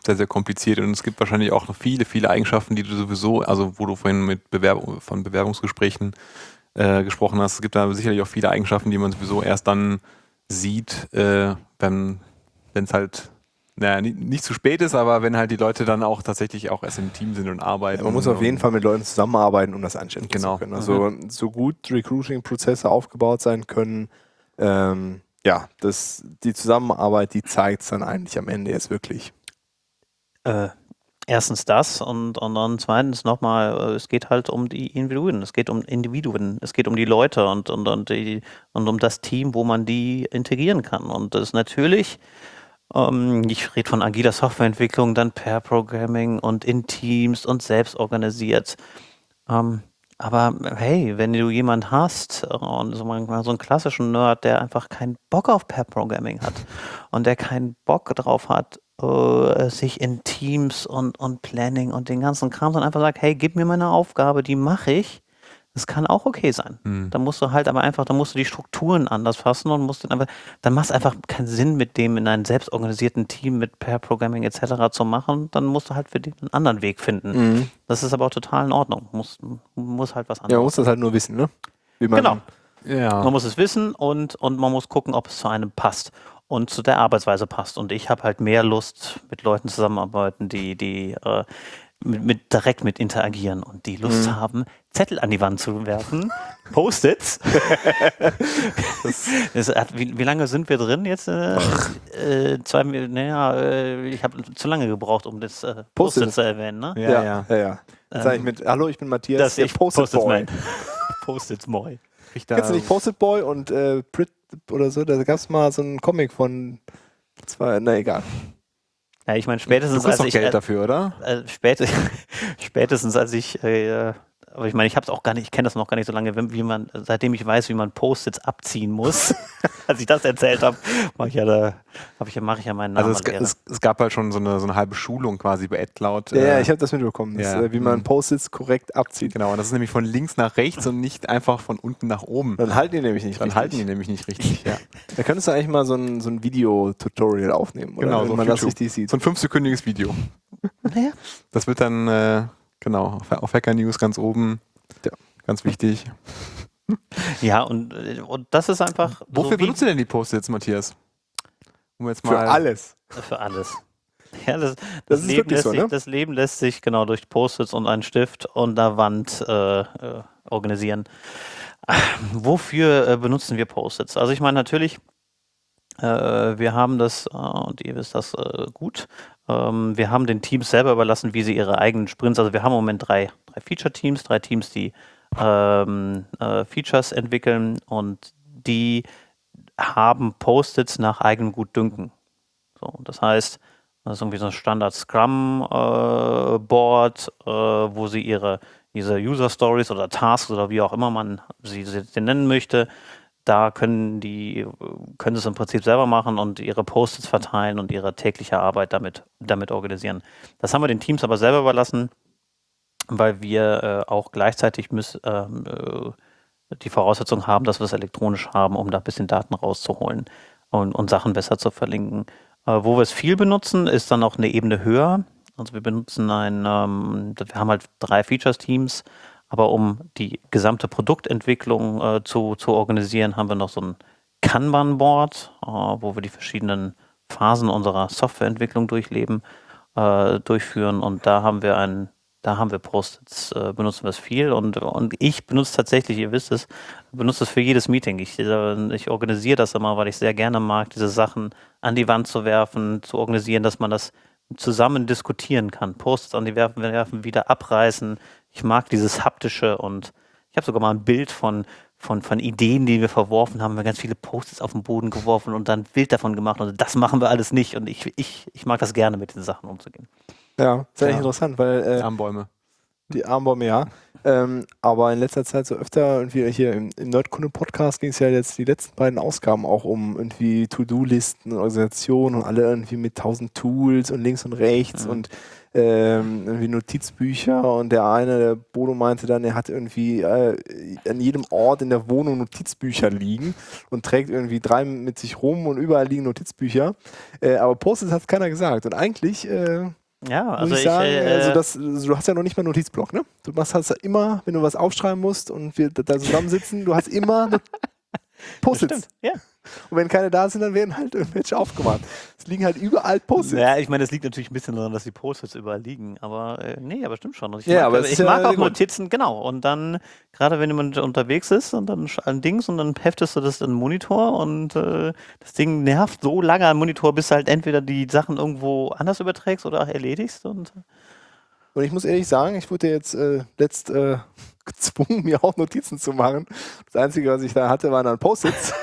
sehr, sehr kompliziert und es gibt wahrscheinlich auch noch viele, viele Eigenschaften, die du sowieso, also wo du vorhin mit Bewerbung, von Bewerbungsgesprächen äh, gesprochen hast, es gibt da sicherlich auch viele Eigenschaften, die man sowieso erst dann sieht, äh, wenn es halt naja, nicht, nicht zu spät ist, aber wenn halt die Leute dann auch tatsächlich auch erst im Team sind und arbeiten. Ja, man muss auf jeden Fall mit Leuten zusammenarbeiten, um das einschätzen genau. zu können. Also mhm. so gut Recruiting-Prozesse aufgebaut sein können, ähm, ja, das, die Zusammenarbeit, die zeigt es dann eigentlich am Ende jetzt wirklich. Äh, erstens das und, und dann zweitens nochmal, es geht halt um die Individuen, es geht um Individuen, es geht um die Leute und, und, und, die, und um das Team, wo man die integrieren kann. Und das ist natürlich, ähm, ich rede von agiler Softwareentwicklung, dann Pair-Programming und in Teams und selbst organisiert. Ähm, Aber hey, wenn du jemanden hast, und so, mal so einen klassischen Nerd, der einfach keinen Bock auf Pair-Programming hat und der keinen Bock drauf hat, äh, sich in Teams und, und Planning und den ganzen Kram, sondern einfach sagt, hey, gib mir meine Aufgabe, die mache ich. Das kann auch okay sein. Hm. Da musst du halt aber einfach, da musst du die Strukturen anders fassen und musst dann einfach, dann macht es einfach keinen Sinn, mit dem in einem selbstorganisierten Team mit Pair-Programming et cetera zu machen. Dann musst du halt für den einen anderen Weg finden. Mhm. Das ist aber auch total in Ordnung. Muss, muss halt was anderes. Ja, man muss das halt nur wissen, ne? Wie man genau. Ja. Man muss es wissen und, und man muss gucken, ob es zu einem passt und zu der Arbeitsweise passt. Und ich habe halt mehr Lust, mit Leuten zusammenarbeiten, die, die äh, mit, mit, direkt mit interagieren und die Lust Mhm. haben, Zettel an die Wand zu werfen, Post-its. das, das hat, wie, wie lange sind wir drin jetzt? Äh, äh, zwei, naja, äh, ich habe zu lange gebraucht, um das äh, Post-it zu erwähnen. Ne? Ja, Ja, ja. ja. ja. Jetzt sage ich mit, hallo, ich bin Matthias, Das der ich Post-it-Boy. Post-its Boy. Ich da Kennst du nicht Post-it-Boy und äh, Brit oder so? Da gab es mal so einen Comic von zwei, na egal. Ja, ich meine, du spätestens kriegst als doch ich Geld äh, dafür, oder? äh, spät, spätestens als ich äh, aber ich meine, ich habe es auch gar nicht, ich kenne das noch gar nicht so lange, wie man, seitdem ich weiß, wie man Post-its abziehen muss, als ich das erzählt habe, mache ich ja da, habe ich ja, mache ich ja meinen Namen. Also es, es, es gab halt schon so eine, so eine halbe Schulung quasi bei AdCloud. Ja, ja, äh, ich habe das mitbekommen, das, ja. äh, wie man Mhm. Post-its korrekt abzieht. Genau, und das ist nämlich von links nach rechts und nicht einfach von unten nach oben. Dann halten die nämlich nicht Dann richtig. halten die nämlich nicht richtig. Ja. Da könntest du eigentlich mal so ein, so ein Video-Tutorial aufnehmen, oder? Genau, Wenn so man auf das YouTube. richtig sieht. So ein fünfsekündiges Video. Naja. Das wird dann, äh, genau, auf, auf Hacker News ganz oben. Ja. Ganz wichtig. Ja, und, äh, und das ist einfach. Wofür so wie- benutzt du denn die Post-its, Matthias? Um jetzt Für mal alles. Für alles. Ja, das, das, Das ist Leben wirklich lässt so, sich, ne? das Leben lässt sich genau durch Post-its und einen Stift und einer Wand äh, äh, organisieren. Wofür äh, benutzen wir Post-its? Also ich meine natürlich, äh, wir haben das, äh, und ihr wisst das äh, gut, ähm, wir haben den Teams selber überlassen, wie sie ihre eigenen Sprints, also wir haben im Moment drei, drei Feature-Teams, drei Teams, die ähm, äh, Features entwickeln und die haben Post-its nach eigenem Gutdünken. So, das heißt, das ist irgendwie so ein Standard-Scrum-Board, äh, äh, wo sie ihre diese User-Stories oder Tasks oder wie auch immer man sie, sie, sie nennen möchte, da können die können sie es im Prinzip selber machen und ihre Post-its verteilen und ihre tägliche Arbeit damit, damit organisieren. Das haben wir den Teams aber selber überlassen, weil wir äh, auch gleichzeitig müssen, ähm, äh, die Voraussetzung haben, dass wir es elektronisch haben, um da ein bisschen Daten rauszuholen und, und Sachen besser zu verlinken. Äh, wo wir es viel benutzen, ist dann auch eine Ebene höher. Also wir benutzen ein, ähm, wir haben halt drei Features-Teams, aber um die gesamte Produktentwicklung äh, zu, zu organisieren, haben wir noch so ein Kanban-Board, äh, wo wir die verschiedenen Phasen unserer Softwareentwicklung durchleben, äh, durchführen und da haben wir ein Da haben wir Post-its, äh, benutzen wir es viel und, und ich benutze tatsächlich, ihr wisst es, benutze es für jedes Meeting. Ich, äh, ich organisiere das immer, weil ich sehr gerne mag, diese Sachen an die Wand zu werfen, zu organisieren, dass man das zusammen diskutieren kann. Post-its an die werfen, werfen, wieder abreißen. Ich mag dieses haptische und ich habe sogar mal ein Bild von, von, von Ideen, die wir verworfen haben. Wir haben ganz viele Post-its auf den Boden geworfen und dann ein Bild davon gemacht und das machen wir alles nicht und ich, ich, ich mag das gerne, mit diesen Sachen umzugehen. Ja, ist eigentlich Ja. interessant, weil äh, Armbäume. die Armbäume, ja. Ähm, aber in letzter Zeit so öfter irgendwie hier im, im Nerdkunde-Podcast ging es ja jetzt die letzten beiden Ausgaben auch um irgendwie To-Do-Listen, Organisationen und alle irgendwie mit tausend Tools und links und rechts Mhm. und ähm, irgendwie Notizbücher und der eine, der Bodo meinte dann, er hat irgendwie äh, an jedem Ort in der Wohnung Notizbücher liegen und trägt irgendwie drei mit sich rum und überall liegen Notizbücher. Äh, aber Post-its hat keiner gesagt. Und eigentlich äh, Ja, muss also ich ich, sagen, äh, also das, also du hast ja noch nicht mal einen Notizblock, ne? Du machst halt immer, wenn du was aufschreiben musst und wir da zusammensitzen, du hast immer eine Post-its. ja. Und wenn keine da sind, dann werden halt irgendwelche aufgemacht. Es liegen halt überall Post-its. Ja, ich meine, das liegt natürlich ein bisschen daran, dass die Post-its überall liegen, aber äh, nee, aber stimmt schon. Und ich Ja, mag, aber es ich ist ja mag auch gut. Notizen, genau. Und dann, gerade wenn jemand unterwegs ist und dann sch- ein Dings und dann heftest du das in den Monitor und äh, das Ding nervt so lange am Monitor, bis du halt entweder die Sachen irgendwo anders überträgst oder auch erledigst. Und Und ich muss ehrlich sagen, ich wurde jetzt äh, letzt äh, gezwungen, mir auch Notizen zu machen. Das Einzige, was ich da hatte, waren dann Post-its.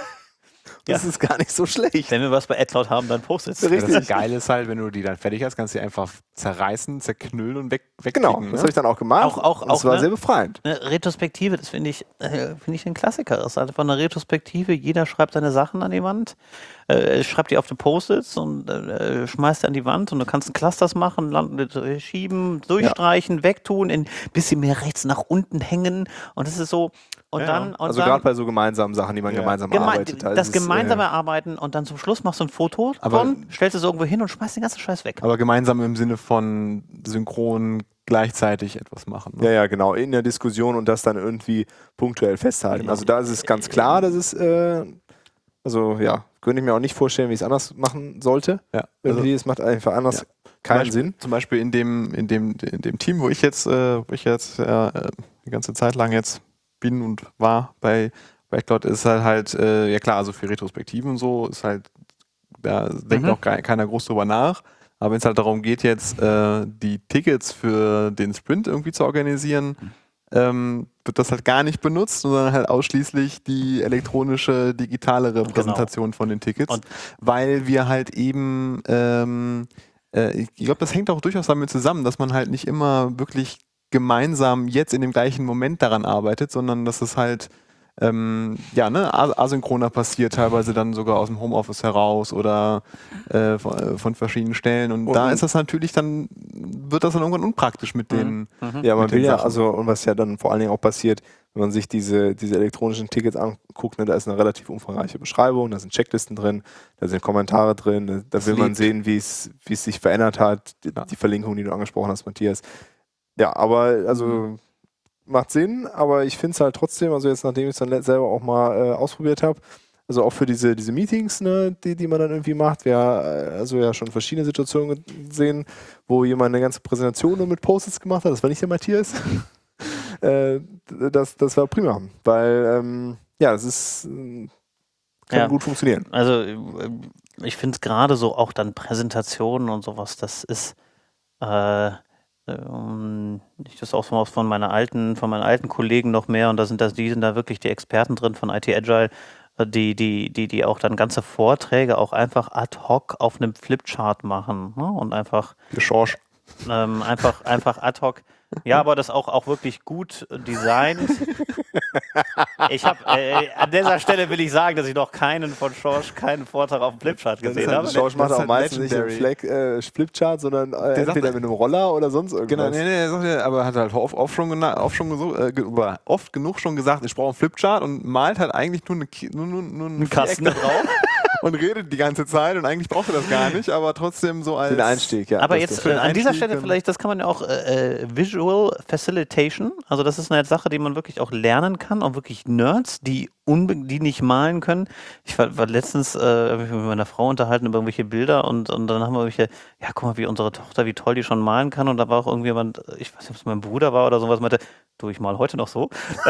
Das Ja. ist gar nicht so schlecht. wenn wir was bei AdCloud haben, dann Post-its. Richtig. Das Geile ist halt, wenn du die dann fertig hast, kannst du die einfach zerreißen, zerknüllen und weg, Genau, wegklicken. das ne? habe ich dann auch gemacht. Auch- auch- und das auch, war ne? sehr befreiend. Eine Retrospektive, das finde ich, äh, finde ich ein Klassiker. Das ist einfach eine Retrospektive. Jeder schreibt seine Sachen an die Wand, äh, schreibt die auf die Post-its und äh, schmeißt die an die Wand und du kannst Clusters machen, land, äh, schieben, durchstreichen, wegtun, ein bisschen mehr rechts nach unten hängen und das ist so. Und Ja, dann, und Also dann gerade bei so gemeinsamen Sachen, die man Ja. gemeinsam geme arbeitet. Also das es ist, gemeinsame äh, Arbeiten und dann zum Schluss machst du ein Foto Aber- von, stellst es irgendwo hin und schmeißt den ganzen Scheiß weg. Aber gemeinsam im Sinne von synchron gleichzeitig etwas machen. Ne? Ja, ja, genau. In der Diskussion und das dann irgendwie punktuell festhalten. Genau. Also da ist es ganz klar, dass es, äh, also ja, könnte ich mir auch nicht vorstellen, wie ich es anders machen sollte. Ja. Also, Irgendwie, es macht einfach anders Ja. keinen zum Beispiel, Sinn. Zum Beispiel in dem, in dem, in dem Team, wo ich jetzt, äh, wo ich jetzt äh, die ganze Zeit lang jetzt bin und war bei Backcloud, ist halt halt, äh, ja klar, also für Retrospektiven und so ist halt, da denkt Mhm. auch ke- keiner groß drüber nach. Aber wenn es halt darum geht, jetzt äh, die Tickets für den Sprint irgendwie zu organisieren, ähm, wird das halt gar nicht benutzt, sondern halt ausschließlich die elektronische, digitale Repräsentation von den Tickets, Und- weil wir halt eben, ähm, äh, ich glaube, das hängt auch durchaus damit zusammen, dass man halt nicht immer wirklich gemeinsam jetzt in dem gleichen Moment daran arbeitet, sondern dass es halt ähm, ja, ne, as- asynchroner passiert, teilweise dann sogar aus dem Homeoffice heraus oder äh, von, äh, von verschiedenen Stellen. Und, Und- da ist das natürlich dann, wird das dann irgendwann unpraktisch mit den. Mhm. Ja, man mit den will ja, Sachen. also, und was ja dann vor allen Dingen auch passiert, wenn man sich diese, diese elektronischen Tickets anguckt, ne, da ist eine relativ umfangreiche Beschreibung, da sind Checklisten drin, da sind Kommentare drin, da, da Das will man lebt. sehen, wie es wie es sich verändert hat, die, Ja. die Verlinkung, die du angesprochen hast, Matthias. Ja, aber also macht Sinn, aber ich finde es halt trotzdem, also jetzt nachdem ich es dann le- selber auch mal äh, ausprobiert habe, also auch für diese, diese Meetings, ne, die, die man dann irgendwie macht, wir äh, also ja schon verschiedene Situationen gesehen, wo jemand eine ganze Präsentation nur mit Post-its gemacht hat, das war nicht der Matthias. äh, das, das war prima, weil ähm, ja, das ist äh, kann Ja. gut funktionieren. Also äh, ich finde es gerade so auch dann Präsentationen und sowas, das ist äh, ähm, ich das auch von, von meiner alten, von meinen alten Kollegen noch mehr und da sind das, die sind da wirklich die Experten drin von I T Agile, äh, die, die, die, die auch dann ganze Vorträge auch einfach ad hoc auf einem Flipchart machen, ne? Und einfach Der Schorsch. ähm, einfach, einfach ad hoc. Ja, aber das auch, auch wirklich gut äh, designt. Ich habe äh, an dieser Stelle will ich sagen, dass ich noch keinen von Schorsch, keinen Vortrag auf dem Flipchart gesehen halt habe. Schorsch- George macht das ist auch halt meistens nicht im legendary. Fleck, äh, Flipchart, sondern äh, sagt- entweder mit einem Roller oder sonst irgendwas. Genau, nee, nee, er sagt ja, aber hat halt oft, oft, schon, gena- oft, schon geso- äh, ge- oder oft genug schon gesagt, ich brauche einen Flipchart und malt halt eigentlich nur, eine, Ki- nur, nur, nur einen Kasten. Viereck da drauf und redet die ganze Zeit und eigentlich braucht er das gar nicht, aber trotzdem so als Den Einstieg, ja. Aber das jetzt ist- für den äh, an dieser Einstieg Stelle dann- vielleicht, das kann man ja auch äh, äh, Visual Facilitation, also das ist eine Sache, die man wirklich auch lernen kann, auch wirklich Nerds, die unbe die nicht malen können. Ich war, war letztens äh, hab ich mich mit meiner Frau unterhalten über irgendwelche Bilder und, und dann haben wir welche, ja guck mal, wie unsere Tochter, wie toll die schon malen kann und da war auch irgendjemand, ich weiß nicht, ob es mein Bruder war oder sowas, meinte, du, ich mal heute noch so.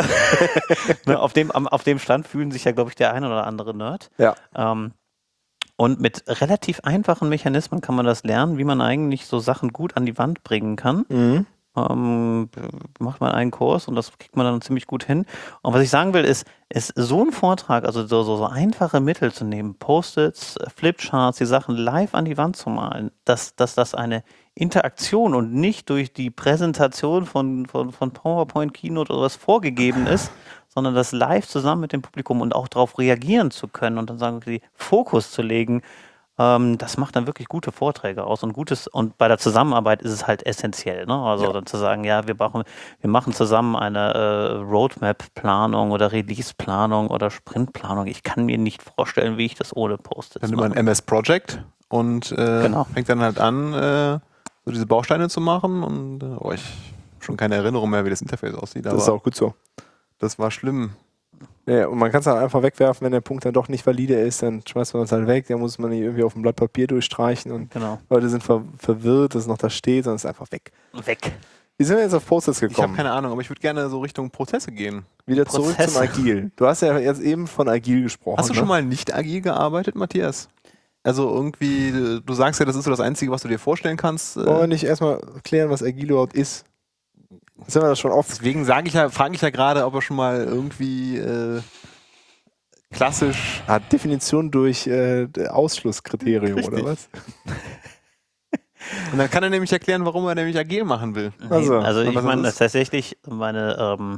Ne, auf, dem, am, auf dem Stand fühlen sich ja, glaube ich, der ein oder andere Nerd. Ja. Ähm, und mit relativ einfachen Mechanismen kann man das lernen, wie man eigentlich so Sachen gut an die Wand bringen kann. Mhm. Ähm, macht man einen Kurs und das kriegt man dann ziemlich gut hin. Und was ich sagen will, ist, ist so ein Vortrag, also so, so, so einfache Mittel zu nehmen, Post-its, Flipcharts, die Sachen live an die Wand zu malen, dass, dass das eine Interaktion und nicht durch die Präsentation von, von, von PowerPoint, Keynote oder was vorgegeben ist, sondern das live zusammen mit dem Publikum und auch darauf reagieren zu können und dann sagen, okay, Fokus zu legen, Ähm, das macht dann wirklich gute Vorträge aus und gutes, und bei der Zusammenarbeit ist es halt essentiell, ne? Also Ja. dann zu sagen, ja, wir brauchen, wir machen zusammen eine äh, Roadmap-Planung oder Release-Planung oder Sprint-Planung. Ich kann mir nicht vorstellen, wie ich das ohne Post-its Dann nimmt man mache. M S Project und äh, Genau. fängt dann halt an, äh, so diese Bausteine zu machen und äh, oh, ich habe schon keine Erinnerung mehr, wie das Interface aussieht, aber Das ist auch gut so. das war schlimm. Ja, und man kann es dann einfach wegwerfen, wenn der Punkt dann doch nicht valide ist, dann schmeißt man es halt weg, dann muss man nicht irgendwie auf ein Blatt Papier durchstreichen und Genau. Leute sind ver verwirrt, dass es noch da steht, sondern es ist einfach weg. Weg. Wie sind wir jetzt auf Post-its Ich habe gekommen? keine Ahnung, aber ich würde gerne so Richtung Prozesse gehen. Wieder zurück Prozesse. zum Agil. Du hast ja jetzt eben von Agil gesprochen. Hast du ne? schon mal nicht agil gearbeitet, Matthias? Also irgendwie, du sagst ja, das ist so das Einzige, was du dir vorstellen kannst. Wollen wir Äh, nicht erstmal klären, was Agil überhaupt ist? Jetzt haben wir das schon oft. deswegen sage ich ja, frage ich ja gerade, ob er schon mal irgendwie äh, klassisch. Ah, Definition durch äh, Ausschlusskriterium, Richtig. oder was? Und dann kann er nämlich erklären, warum er nämlich agil machen will. Nee, Also, also und ich was meine, ist? tatsächlich meine ähm,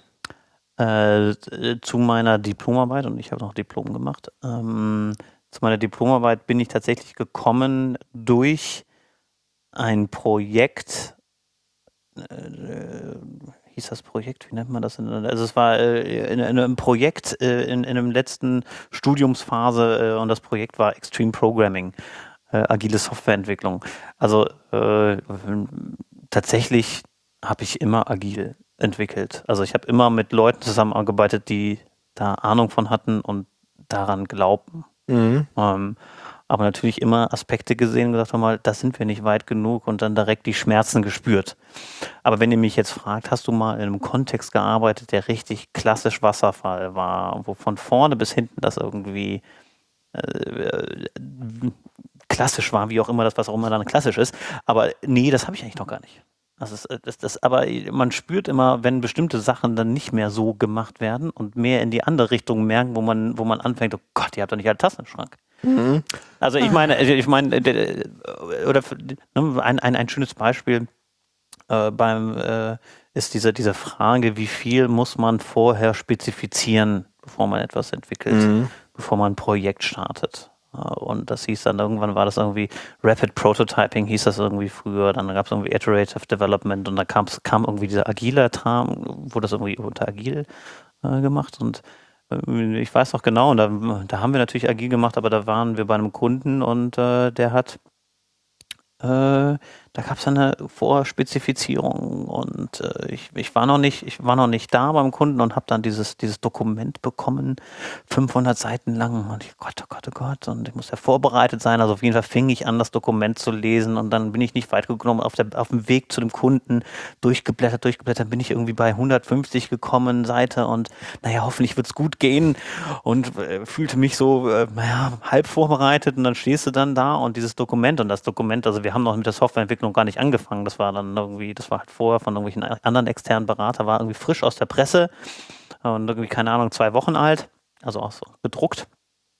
äh, zu meiner Diplomarbeit, und ich habe noch Diplom gemacht, ähm, zu meiner Diplomarbeit bin ich tatsächlich gekommen durch ein Projekt, äh, hieß das Projekt, wie nennt man das denn? Also es war äh, in, in einem Projekt äh, in, in einem letzten Studiumsphase äh, und das Projekt war Extreme Programming, äh, agile Softwareentwicklung. Also äh, tatsächlich habe ich immer agil entwickelt. Also ich habe immer mit Leuten zusammengearbeitet, die da Ahnung von hatten und daran glaubten. Mhm. Ähm, aber natürlich immer Aspekte gesehen und gesagt haben, mal, das sind wir nicht weit genug und dann direkt die Schmerzen gespürt. Aber wenn ihr mich jetzt fragt, hast du mal in einem Kontext gearbeitet, der richtig klassisch Wasserfall war, wo von vorne bis hinten das irgendwie äh, klassisch war, wie auch immer das, was auch immer dann klassisch ist. Aber nee, das habe ich eigentlich noch gar nicht. Das ist, das, das, aber man spürt immer, wenn bestimmte Sachen dann nicht mehr so gemacht werden und mehr in die andere Richtung merken, wo man, wo man anfängt, oh Gott, ihr habt doch nicht alle Tassen im Schrank. Mhm. Also ich meine, ich meine, oder ein, ein, ein schönes Beispiel äh, beim äh, ist diese, diese Frage, wie viel muss man vorher spezifizieren, bevor man etwas entwickelt, Mhm. bevor man ein Projekt startet. Und das hieß dann, irgendwann war das irgendwie Rapid Prototyping, hieß das irgendwie früher, dann gab es irgendwie Iterative Development und da kam, kam irgendwie dieser agile Term, wurde das irgendwie unter agil äh, gemacht und äh, ich weiß noch genau, und da, da haben wir natürlich agil gemacht, aber da waren wir bei einem Kunden und äh, der hat Äh, da gab es eine Vorspezifizierung und äh, ich, ich war noch nicht, ich war noch nicht da beim Kunden und habe dann dieses, dieses Dokument bekommen, fünfhundert Seiten lang und ich, Gott, oh Gott, oh Gott, und ich muss ja vorbereitet sein, also auf jeden Fall fing ich an, das Dokument zu lesen und dann bin ich nicht weit gekommen, auf, der, auf dem Weg zu dem Kunden durchgeblättert, durchgeblättert, bin ich irgendwie bei hundertfünfzig gekommen, Seite und naja, hoffentlich wird's gut gehen und äh, fühlte mich so, äh, naja, halb vorbereitet und dann stehst du dann da und dieses Dokument und das Dokument, also wir haben noch mit der Softwareentwicklung gar nicht angefangen. Das war dann irgendwie, das war halt vorher von irgendwelchen anderen externen Berater, war irgendwie frisch aus der Presse und irgendwie, keine Ahnung, zwei Wochen alt, also auch so gedruckt.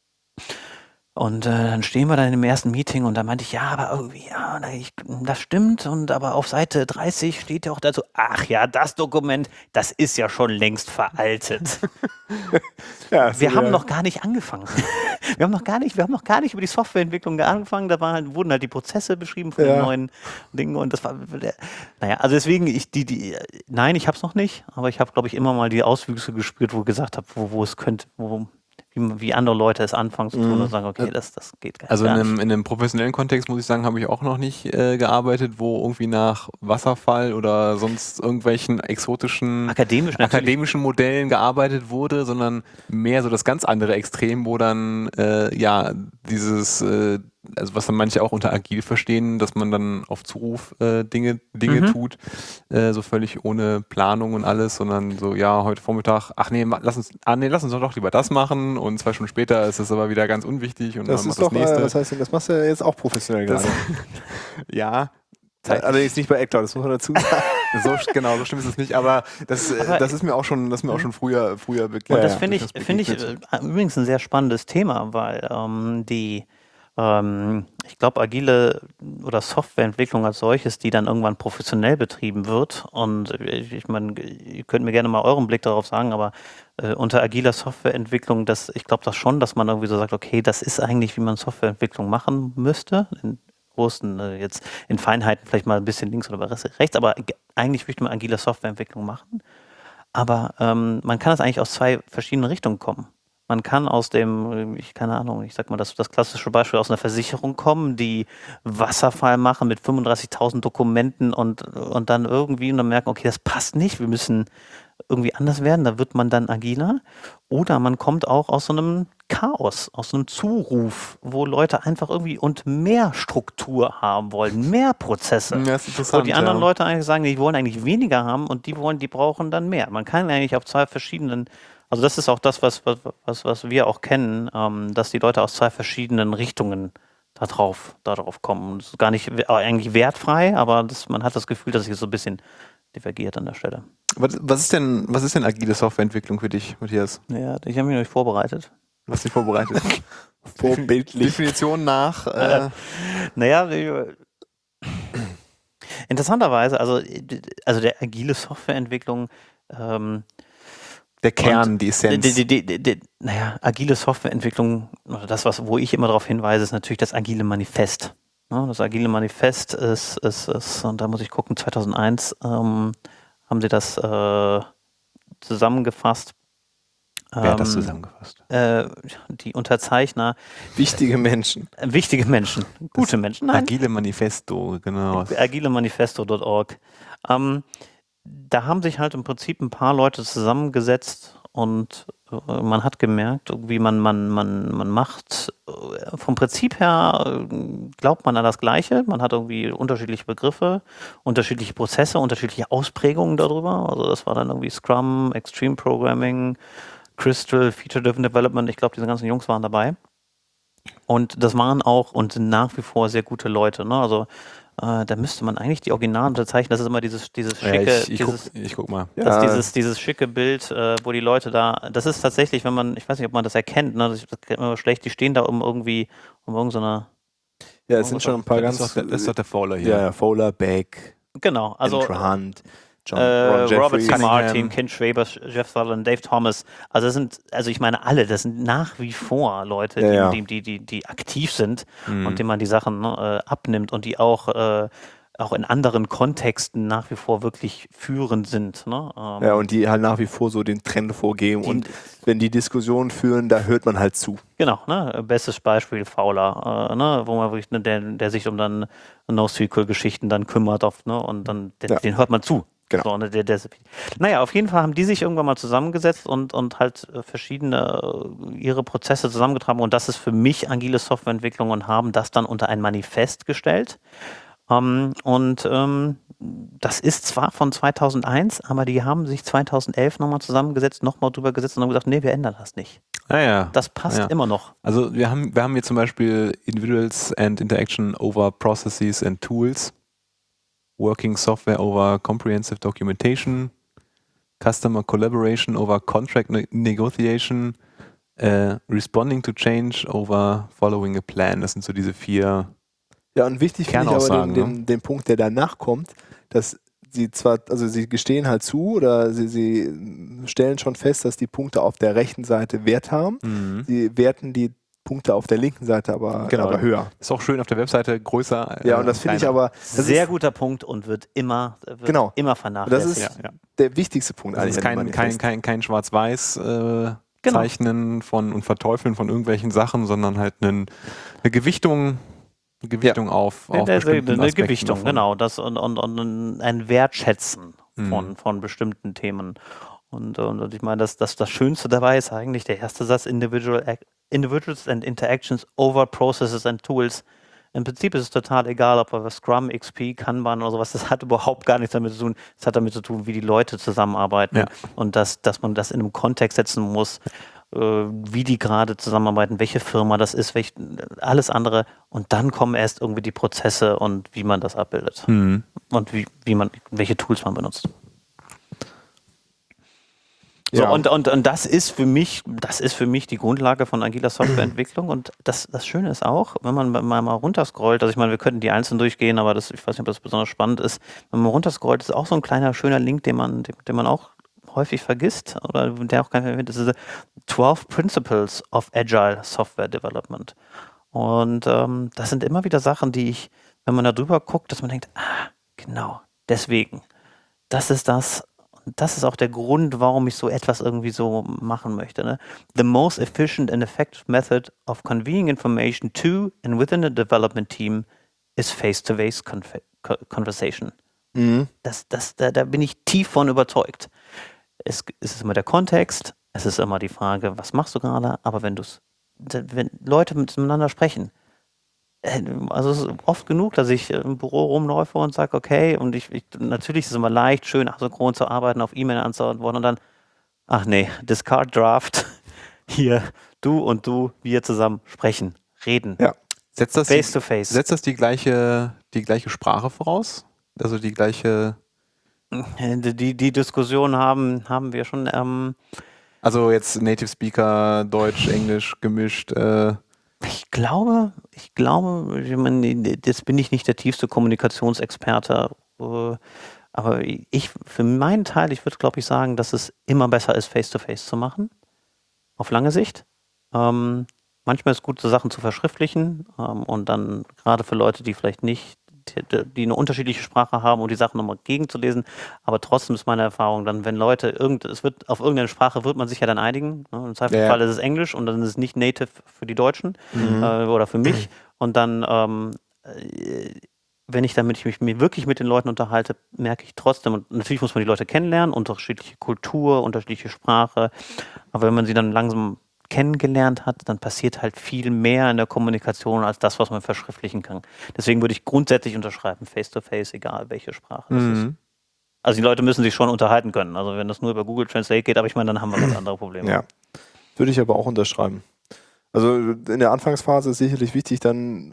Und äh, dann stehen wir dann im ersten Meeting und da meinte ich, ja, aber irgendwie, ja, ich, das stimmt. Und aber auf Seite dreißig steht ja auch dazu, ach ja, das Dokument, das ist ja schon längst veraltet. Ja, also wir haben ja. noch gar nicht angefangen. wir haben noch gar nicht, wir haben noch gar nicht über die Softwareentwicklung angefangen. Da war halt, wurden halt die Prozesse beschrieben von Ja. den neuen Dingen und das war, naja, also deswegen, ich, die, die, nein, ich habe es noch nicht, aber ich habe, glaube ich, immer mal die Auswüchse gespürt, wo ich gesagt habe, wo, wo es könnte, wo Wie, wie andere Leute es anfangen zu tun Mhm. und sagen, okay, das, das geht gar, Also gar in einem, nicht. in einem professionellen Kontext, muss ich sagen, habe ich auch noch nicht äh, gearbeitet, wo irgendwie nach Wasserfall oder sonst irgendwelchen exotischen Akademisch natürlich. akademischen Modellen gearbeitet wurde, sondern mehr so das ganz andere Extrem, wo dann äh, ja dieses, äh, also was dann manche auch unter agil verstehen, dass man dann auf Zuruf äh, Dinge, Dinge Mhm. tut, äh, so völlig ohne Planung und alles, sondern so, ja, heute Vormittag, ach nee, ma- lass uns, ah nee, lass uns doch lieber das machen und zwei Stunden später ist es aber wieder ganz unwichtig und Das man ist macht doch, das nächste. äh, was heißt denn, das machst du ja jetzt auch professionell Das- gerade. Ja, Allerdings nicht bei Actor, das muss man dazu sagen. so, genau, so schlimm ist es nicht, aber das, äh, Aber- das ist mir auch schon, das ist mir auch schon früher, früher begegnet. Und das ja, finde ich, durchaus finde ich begegnet. äh, übrigens ein sehr spannendes Thema, weil ähm, die, ähm, ich glaube, agile oder Softwareentwicklung als solches, die dann irgendwann professionell betrieben wird. Und ich, ich meine, ihr könnt mir gerne mal euren Blick darauf sagen, aber äh, unter agiler Softwareentwicklung, das, ich glaube das schon, dass man irgendwie so sagt, okay, das ist eigentlich, wie man Softwareentwicklung machen müsste. In großen, äh, jetzt in Feinheiten vielleicht mal ein bisschen links oder rechts, aber eigentlich möchte man agile Softwareentwicklung machen. Aber ähm, man kann das eigentlich aus zwei verschiedenen Richtungen kommen. Man kann aus dem, ich keine Ahnung, ich sag mal, das, das klassische Beispiel aus einer Versicherung kommen, die Wasserfall machen mit fünfunddreißigtausend Dokumenten und, und dann irgendwie und dann merken, okay, das passt nicht, wir müssen irgendwie anders werden, da wird man dann agiler. Oder man kommt auch aus so einem Chaos, aus so einem Zuruf, wo Leute einfach irgendwie und mehr Struktur haben wollen, mehr Prozesse. Ja, ist interessant, Wo die anderen ja. Leute eigentlich sagen, die wollen eigentlich weniger haben und die wollen, die brauchen dann mehr. Man kann eigentlich auf zwei verschiedenen, also das ist auch das, was, was, was, was wir auch kennen, ähm, dass die Leute aus zwei verschiedenen Richtungen da drauf, da drauf kommen. Das ist gar nicht we- eigentlich wertfrei, aber das, man hat das Gefühl, dass es so ein bisschen divergiert an der Stelle. Was, was ist denn, was ist denn agile Softwareentwicklung für dich, Matthias? Ja, ich habe mich noch nicht vorbereitet. Du hast dich vorbereitet. Vorbildlich. Definition nach. Äh, Naja, äh, interessanterweise, also, äh, also der agile Softwareentwicklung, ähm, der Kern, und die Essenz. Die, die, die, die, naja, agile Softwareentwicklung, oder das, was, wo ich immer darauf hinweise, ist natürlich das agile Manifest. Ja, das agile Manifest ist, ist, ist, und da muss ich gucken, zweitausendeins ähm, haben sie das äh, zusammengefasst. Wer hat das Ähm, zusammengefasst? Äh, die Unterzeichner, Wichtige Menschen. äh, wichtige Menschen, gute Das Menschen, nein, Agile Manifesto, genau. agilemanifesto punkt org. Ähm, da haben sich halt im Prinzip ein paar Leute zusammengesetzt und äh, man hat gemerkt, wie man, man, man, man macht, äh, vom Prinzip her äh, glaubt man an das Gleiche, man hat irgendwie unterschiedliche Begriffe, unterschiedliche Prozesse, unterschiedliche Ausprägungen darüber, also das war dann irgendwie Scrum, Extreme Programming, Crystal, Feature-Driven Development, ich glaube, diese ganzen Jungs waren dabei. Und das waren auch und sind nach wie vor sehr gute Leute. Ne? Also äh, da müsste man eigentlich die Originalen unterzeichnen. Das ist immer dieses, dieses Ja, schicke, ich, ich, guck, dieses, ich guck mal. das, Ja. dieses, dieses schicke Bild, äh, wo die Leute da, das ist tatsächlich, wenn man, ich weiß nicht, ob man das erkennt, ne? das, das kennt man schlecht, die stehen da um irgendwie, um irgendeine, Ja, es sind schon ein paar das ganz. ist doch der, das ist doch der Fowler hier. Ja, ja, Fowler, Beck, genau, also Andrew Hunt, John, äh, Ron Robert Jeffries. C. Cunningham. Martin, Ken Schwaber, Jeff Sutherland, Dave Thomas, also das sind, also ich meine alle, das sind nach wie vor Leute, Ja, die, ja. die, die, die, die aktiv sind Mhm. und denen man die Sachen ne, äh, abnimmt und die auch, äh, auch in anderen Kontexten nach wie vor wirklich führend sind. Ne? Ähm, Ja, und die halt nach wie vor so den Trend vorgeben. Die- Und wenn die Diskussionen führen, da hört man halt zu. Genau, ne? Bestes Beispiel Fowler, äh, ne? Wo man wirklich, ne, der, der sich um dann NoSQL-Geschichten dann kümmert auf, ne? Und dann den, Ja. den hört man zu. Genau. So, ne? der, der, naja, auf jeden Fall haben die sich irgendwann mal zusammengesetzt und, und halt äh, verschiedene äh, ihre Prozesse zusammengetragen und das ist für mich agile Softwareentwicklung und haben das dann unter ein Manifest gestellt. Ähm, und ähm, das ist zwar von zweitausendeins, aber die haben sich zweitausendelf nochmal zusammengesetzt, nochmal drüber gesetzt und haben gesagt, nee, wir ändern das nicht. Ah, ja. Das passt Ja. immer noch. Also wir haben, wir haben hier zum Beispiel Individuals and Interaction over Processes and Tools, Working Software over Comprehensive Documentation, Customer Collaboration over Contract ne Negotiation, äh, Responding to Change over Following a Plan. Das sind so diese vier. Ja, und wichtig finde ich aber Kernaussagen, den, den, den Punkt, der danach kommt, dass sie zwar, also sie gestehen halt zu oder sie, sie stellen schon fest, dass die Punkte auf der rechten Seite Wert haben. Mhm. Sie werten die Punkte auf der linken Seite aber, Genau. aber höher. Ist auch schön auf der Webseite größer. Ja, äh, und das finde ich kleiner. aber das Sehr ist, guter Punkt und wird immer, wird Genau. immer das vernachlässigt. ist Ja, ja. der wichtigste Punkt. Das ist eigentlich an kein, dem kein, Manifest. kein, kein Schwarz-Weiß äh, Genau. Zeichnen von und Verteufeln von irgendwelchen Sachen, sondern halt einen, eine Gewichtung, eine Gewichtung auf, Eine, auf eine, bestimmten eine Aspekten Gewichtung, davon. genau. Das und, und, und ein Wertschätzen von, Mhm. von bestimmten Themen. Und, und, und ich meine, das, das, das Schönste dabei ist eigentlich der erste Satz, Individual, Ac- Individuals and Interactions over Processes and Tools. Im Prinzip ist es total egal, ob wir Scrum, X P, Kanban oder sowas, das hat überhaupt gar nichts damit zu tun. Es hat damit zu tun, wie die Leute zusammenarbeiten Ja. und dass, dass man das in einem Kontext setzen muss, äh, wie die gerade zusammenarbeiten, welche Firma das ist, welch, alles andere. Und dann kommen erst irgendwie die Prozesse und wie man das abbildet Mhm. und wie, wie man, welche Tools man benutzt. So, Ja. und, und, und das ist für mich, das ist für mich die Grundlage von agiler Softwareentwicklung. Und das, das Schöne ist auch, wenn man mal, mal runterscrollt, also ich meine, wir könnten die einzeln durchgehen, aber das, ich weiß nicht, ob das besonders spannend ist. Wenn man runterscrollt, ist auch so ein kleiner, schöner Link, den man, den, den man auch häufig vergisst oder der auch keiner findet. Das ist twelve Principles of Agile Software Development. Und ähm, das sind immer wieder Sachen, die ich, wenn man da drüber guckt, dass man denkt, ah, genau, deswegen. Das ist das. Das ist auch der Grund, warum ich so etwas irgendwie so machen möchte. Ne? The most efficient and effective method of conveying information to and within a development team is face-to-face conf- conversation. Mhm. Das, das, da, da bin ich tief von überzeugt. Es, es ist immer der Kontext, es ist immer die Frage, was machst du gerade, aber wenn du's, wenn Leute miteinander sprechen, also es ist oft genug, dass ich im Büro rumläufe und sage, okay, und ich, ich natürlich ist es immer leicht, schön asynchron zu arbeiten, auf E-Mail antworten und dann, ach nee, Discard Draft, hier, du und du, wir zusammen sprechen, reden, Ja. Setzt das, face die, to face. setzt das die gleiche, die gleiche Sprache voraus? Also die gleiche, Die, die Diskussion haben, haben wir schon, ähm, also jetzt Native Speaker, Deutsch, Englisch gemischt. Äh, ich glaube, ich glaube, ich meine, jetzt bin ich nicht der tiefste Kommunikationsexperte, äh, aber ich, für meinen Teil, ich würde glaube ich sagen, dass es immer besser ist, face-to-face zu machen, auf lange Sicht. Ähm, manchmal ist es gut, so Sachen zu verschriftlichen ähm, und dann gerade für Leute, die vielleicht nicht, die, die eine unterschiedliche Sprache haben, um die Sachen nochmal gegenzulesen, aber trotzdem ist meine Erfahrung dann, wenn Leute, irgend, es wird auf irgendeine Sprache wird man sich ja dann einigen, ne? Im Zweifelsfall Ja. ist es Englisch und dann ist es nicht native für die Deutschen Mhm. äh, oder für mich und dann ähm, äh, wenn ich damit ich mich mir wirklich mit den Leuten unterhalte, merke ich trotzdem, und natürlich muss man die Leute kennenlernen, unterschiedliche Kultur, unterschiedliche Sprache, aber wenn man sie dann langsam kennengelernt hat, dann passiert halt viel mehr in der Kommunikation als das, was man verschriftlichen kann. Deswegen würde ich grundsätzlich unterschreiben, face-to-face, egal welche Sprache das ist. mhm. Also die Leute müssen sich schon unterhalten können. Also wenn das nur über Google Translate geht, aber ich meine, dann haben wir ganz andere Probleme. Ja, würde ich aber auch unterschreiben. Also in der Anfangsphase ist sicherlich wichtig, dann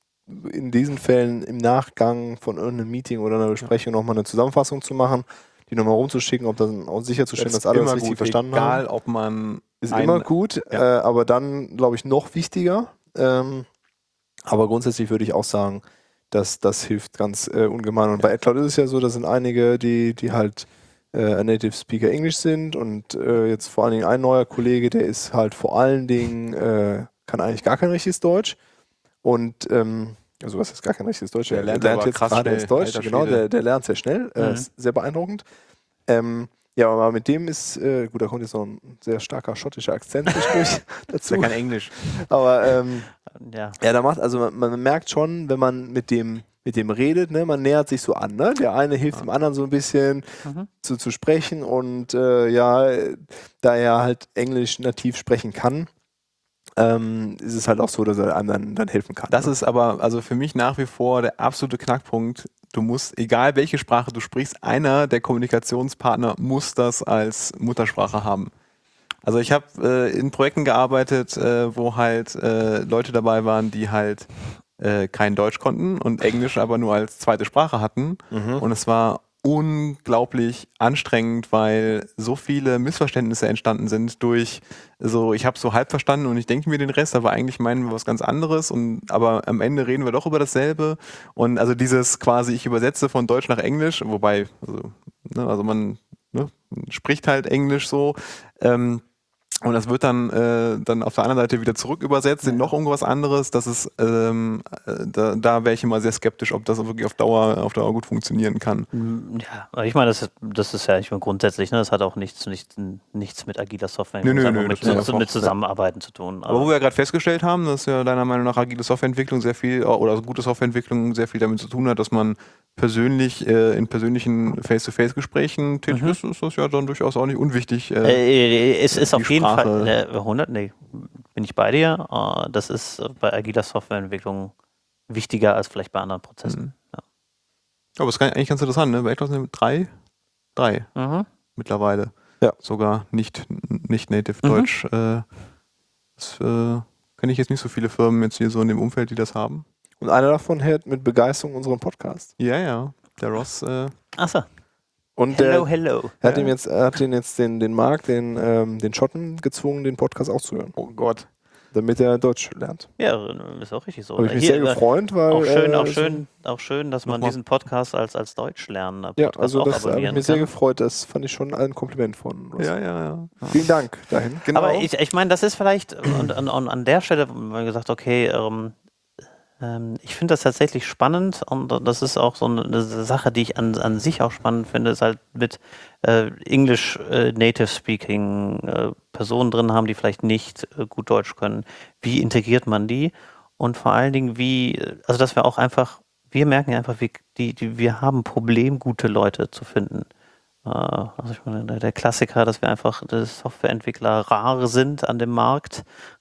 in diesen Fällen im Nachgang von irgendeinem Meeting oder einer Besprechung nochmal eine Zusammenfassung zu machen, die nochmal rumzuschicken, ob dann auch sicherzustellen, dass alle das richtig gut, verstanden egal, haben. ob man Ist ein- immer gut, ja. äh, aber dann, glaube ich, noch wichtiger. Ähm, aber grundsätzlich würde ich auch sagen, dass das hilft ganz äh, ungemein. Und bei AdCloud ist es ja so, da sind einige, die, die halt äh, Native Speaker Englisch sind und äh, jetzt vor allen Dingen ein neuer Kollege, der ist halt vor allen Dingen, äh, kann eigentlich gar kein richtiges Deutsch. Und ähm, also was ist gar kein richtiges Deutsch? Der Er lernt lernt aber jetzt krass gerade schnell, erst Deutsch, alter genau, Schwede. der, der lernt sehr schnell, äh, Mhm. ist sehr beeindruckend. Ähm, ja, aber mit dem ist, äh, gut, da kommt jetzt noch ein sehr starker schottischer Akzent zwischendurch Das ist dazu. ja kein Englisch. Aber ähm, Ja. ja, da macht, also man, man merkt schon, wenn man mit dem, mit dem redet, ne, man nähert sich so an, ne? Der eine hilft Ja. dem anderen so ein bisschen Mhm. zu, zu sprechen und äh, ja, da er halt Englisch nativ sprechen kann, ähm, ist es halt auch so, dass er einem dann, dann helfen kann. Das ne? ist aber also für mich nach wie vor der absolute Knackpunkt. Du musst, egal welche Sprache du sprichst, einer der Kommunikationspartner muss das als Muttersprache haben. Also ich habe äh, in Projekten gearbeitet, äh, wo halt äh, Leute dabei waren, die halt äh, kein Deutsch konnten und Englisch aber nur als zweite Sprache hatten. Mhm. Und es war unglaublich anstrengend, weil so viele Missverständnisse entstanden sind durch so, ich habe so halb verstanden und ich denke mir den Rest, aber eigentlich meinen wir was ganz anderes und aber am Ende reden wir doch über dasselbe. Und also dieses quasi, ich übersetze von Deutsch nach Englisch, wobei, also, ne, also man ne, spricht halt Englisch so. Ähm, und das wird dann, äh, dann auf der anderen Seite wieder zurück übersetzt in noch irgendwas anderes. Das ist, ähm, äh, da, da wäre ich immer sehr skeptisch, ob das wirklich auf Dauer, auf Dauer gut funktionieren kann. Ja, aber ich meine, das ist, das ist ja ich meine, grundsätzlich, ne, das hat auch nichts, nichts, nichts mit agiler Software, Nö, nö, sondern nö, mit, das ist mit, einfach- mit Zusammenarbeiten zu tun. Aber wo wir ja gerade festgestellt haben, dass ja deiner Meinung nach agile Softwareentwicklung sehr viel, oder also gute Softwareentwicklung sehr viel damit zu tun hat, dass man persönlich, äh, in persönlichen Face-to-Face-Gesprächen tätig Mhm. ist, ist das ja dann durchaus auch nicht unwichtig. Äh, Äh, es ist die auf jeden Sprache- Fall äh, hundert, nee, bin ich bei dir. Äh, das ist äh, bei agiler Softwareentwicklung wichtiger als vielleicht bei anderen Prozessen. Mhm. aber es ist eigentlich ganz interessant, ne? Bei AdCloud sind drei, drei Mhm. mittlerweile. Ja. Sogar nicht, nicht native Mhm. Deutsch. Äh, das äh, kenne ich jetzt nicht so viele Firmen jetzt hier so in dem Umfeld, die das haben. Und einer davon hört mit Begeisterung unseren Podcast. Ja, ja. Der Ross, äh, Achso. Und Hello, der hello. er hat ihm jetzt, er hat ihn jetzt den, den Mark, den, ähm, den Schotten gezwungen, den Podcast auch zu hören. Oh Gott. Damit er Deutsch lernt. Ja, ist auch richtig so. Habe ich mich Hier, sehr äh, gefreut, weil. Auch schön, äh, auch so- schön, auch schön, dass man Nochmal. diesen Podcast als, als Deutsch lernen Ja, Podcast also auch das habe ich abonnieren mich sehr kann. gefreut. Das fand ich schon ein Kompliment von Russ. Ja, ja, ja. Vielen Dank dahin. Genau. Aber ich, ich meine, das ist vielleicht, und, und, und an der Stelle, wenn man gesagt, okay, ähm, ähm, ich finde das tatsächlich spannend und das ist auch so eine, eine Sache, die ich an, an sich auch spannend finde, ist halt mit äh, English äh, Native Speaking äh, Personen drin haben, die vielleicht nicht äh, gut Deutsch können. Wie integriert man die? Und vor allen Dingen, wie, also dass wir auch einfach, wir merken ja einfach, wie, die, die, wir haben ein Problem, gute Leute zu finden. Äh, also ich meine, der, der Klassiker, dass wir einfach dass Softwareentwickler rar sind an dem Markt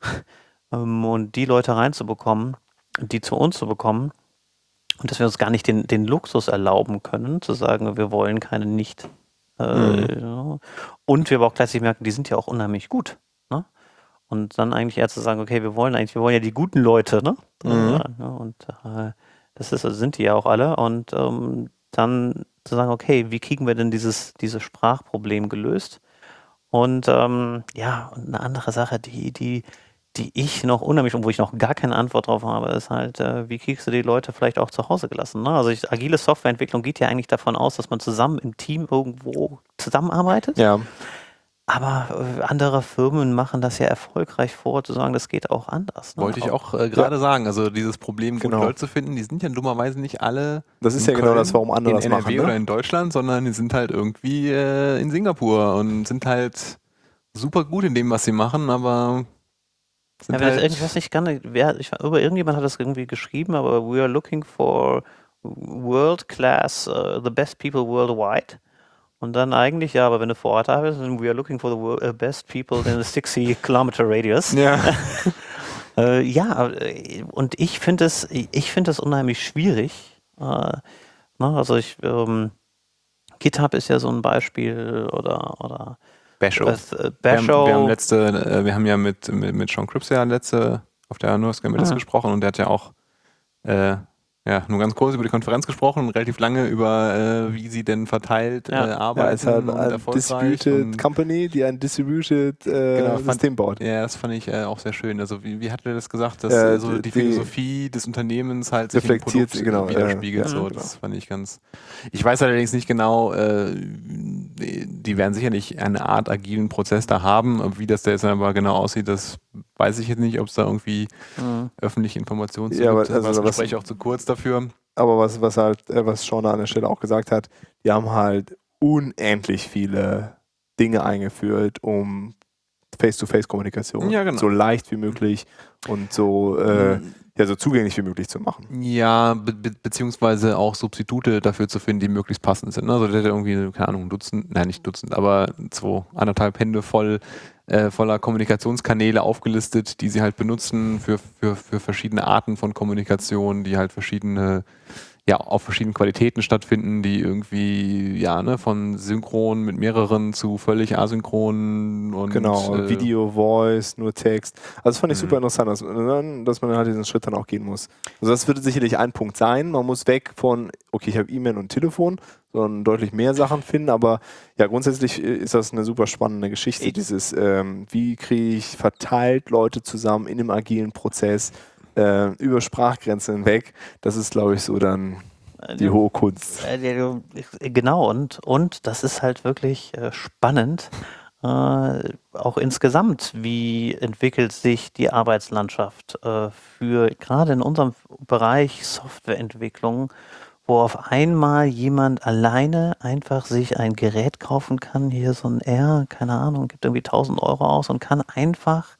ähm, und die Leute reinzubekommen, die zu uns zu bekommen und dass wir uns gar nicht den, den Luxus erlauben können, zu sagen, wir wollen keine nicht. Äh, Mhm. ja. Und wir aber auch gleichzeitig merken, die sind ja auch unheimlich gut. Ne? Und dann eigentlich eher zu sagen, okay, wir wollen eigentlich, wir wollen ja die guten Leute, ne? Mhm. Ja, und äh, das ist, also sind die ja auch alle. Und ähm, dann zu sagen, okay, wie kriegen wir denn dieses, dieses Sprachproblem gelöst? Und ähm, ja, und eine andere Sache, die, die, die ich noch unheimlich, und wo ich noch gar keine Antwort drauf habe, ist halt, äh, wie kriegst du die Leute vielleicht auch zu Hause gelassen? Ne? Also ich, agile Softwareentwicklung geht ja eigentlich davon aus, dass man zusammen im Team irgendwo zusammenarbeitet. Ja. Aber äh, andere Firmen machen das ja erfolgreich vor, zu sagen, das geht auch anders. Ne? Wollte ich auch äh, gerade sagen. Also dieses Problem, gute Genau. Leute zu finden, die sind ja dummerweise nicht alle Das ist in ja genau Köln, das, warum andere in das N R W machen, ne? oder in Deutschland, sondern die sind halt irgendwie äh, in Singapur und sind halt super gut in dem, was sie machen, aber sind Ja, wenn das halt irgendwas nicht gar nicht, wer, ich, über irgendjemand hat das irgendwie geschrieben, aber we are looking for world class, uh, the best people worldwide. Und dann eigentlich, ja, aber wenn du vor Ort arbeitest, then we are looking for the wor- uh, best people in a sixty kilometer radius. Ja. Äh, ja, äh, und ich finde es, ich finde es unheimlich schwierig. Äh, ne, also ich, ähm, GitHub ist ja so ein Beispiel oder, oder Basho. was, äh, Wir haben, Basho. wir haben letzte, äh, wir haben ja mit, mit, mit Sean Cripps ja letzte auf der NoSQL-Metis Ah. gesprochen und der hat ja auch äh, ja, nur ganz kurz über die Konferenz gesprochen und relativ lange über, äh, wie sie denn verteilt Ja. äh, Ja, arbeiten es ist halt und eine erfolgreich. Distributed Und Company, die ein Distributed äh, Genau, fand- System baut. ja, das fand ich äh, auch sehr schön. Also wie, wie hat er das gesagt, dass Äh, äh, so die- die Philosophie des Unternehmens halt sich im reflektiert, Produkt genau, widerspiegelt. äh, ja, so, genau. das fand ich ganz. Ich weiß allerdings nicht genau, äh, die, die werden sicherlich eine Art agilen Prozess da haben. Wie das da jetzt aber genau aussieht, das weiß ich jetzt nicht, ob es da irgendwie Mhm. öffentliche Informationen zu Ja, aber gibt. also war das was- Gespräch auch zu kurz dafür. Aber was, was halt, äh, was Sean an der Stelle auch gesagt hat, die haben halt unendlich viele Dinge eingeführt, um Face-to-Face-Kommunikation Ja, genau. so leicht wie möglich und so, äh, ja, so zugänglich wie möglich zu machen. Ja, be be beziehungsweise auch Substitute dafür zu finden, die möglichst passend sind. Also der hat irgendwie, keine Ahnung, ein Dutzend, nein, nicht Dutzend, aber zwei, anderthalb Hände voll äh, voller Kommunikationskanäle aufgelistet, die sie halt benutzen für, für, für verschiedene Arten von Kommunikation, die halt verschiedene, ja, auf verschiedenen Qualitäten stattfinden, die irgendwie, ja, ne, von synchron mit mehreren zu völlig asynchron und Genau, äh, Video, Voice, nur Text. Also das fand ich Mhm. super interessant, dass, dass man halt diesen Schritt dann auch gehen muss. Also das würde sicherlich ein Punkt sein. Man muss weg von, okay, ich habe E-Mail und Telefon, sondern deutlich mehr Sachen finden. Aber ja, grundsätzlich ist das eine super spannende Geschichte. Ich- Dieses, ähm, wie kriege ich verteilt Leute zusammen in einem agilen Prozess äh, über Sprachgrenzen hinweg. Das ist, glaube ich, so dann die hohe Kunst. Äh, ja, Genau, und, und das ist halt wirklich äh, spannend. Äh, auch insgesamt, wie entwickelt sich die Arbeitslandschaft äh, für gerade in unserem Bereich Softwareentwicklung, wo auf einmal jemand alleine einfach sich ein Gerät kaufen kann, hier so ein R, keine Ahnung, gibt irgendwie tausend Euro aus und kann einfach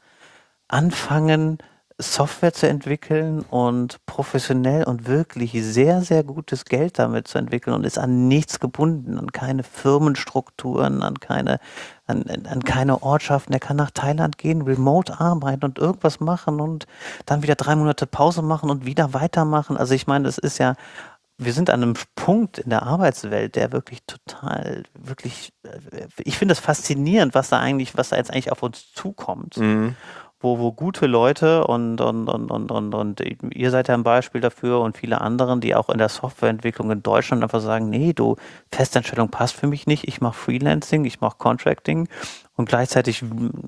anfangen, Software zu entwickeln und professionell und wirklich sehr, sehr gutes Geld damit zu entwickeln und ist an nichts gebunden, an keine Firmenstrukturen, an keine, an, an keine Ortschaften. Er kann nach Thailand gehen, remote arbeiten und irgendwas machen und dann wieder drei Monate Pause machen und wieder weitermachen. Also ich meine, das ist ja, wir sind an einem Punkt in der Arbeitswelt, der wirklich total, wirklich, ich finde es faszinierend, was da eigentlich, was da jetzt eigentlich auf uns zukommt. Mhm. wo, wo gute Leute und, und, und, und, und, und ihr seid ja ein Beispiel dafür und viele anderen, die auch in der Softwareentwicklung in Deutschland einfach sagen, nee, du, Festanstellung passt für mich nicht, ich mache Freelancing, ich mache Contracting und gleichzeitig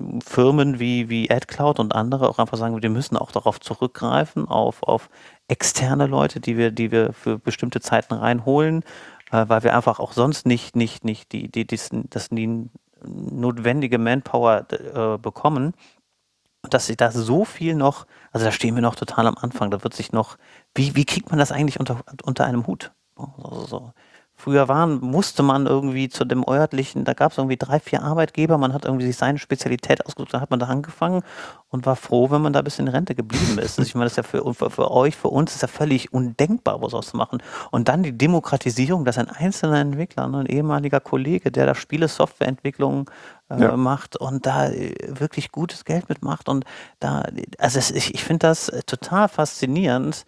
Firmen wie, wie AdCloud und andere auch einfach sagen, wir müssen auch darauf zurückgreifen, auf, auf externe Leute, die wir, die wir für bestimmte Zeiten reinholen, äh, weil wir einfach auch sonst nicht, nicht, nicht die, die, die, das die notwendige Manpower äh, bekommen. Und dass sie da so viel noch, also da stehen wir noch total am Anfang, da wird sich noch, wie, wie kriegt man das eigentlich unter, unter einem Hut? Also so. Früher waren, musste man irgendwie zu dem örtlichen, da gab es irgendwie drei, vier Arbeitgeber, man hat irgendwie sich seine Spezialität ausgesucht, da hat man da angefangen und war froh, wenn man da bis in Rente geblieben ist. Also ich meine, das ist ja für, für, für euch, für uns ist ja völlig undenkbar, was auszumachen. Und dann die Demokratisierung, dass ein einzelner Entwickler, ein ehemaliger Kollege, der da Spiele-Softwareentwicklung äh, ja. macht und da wirklich gutes Geld mitmacht und da, also es, ich, ich finde das total faszinierend.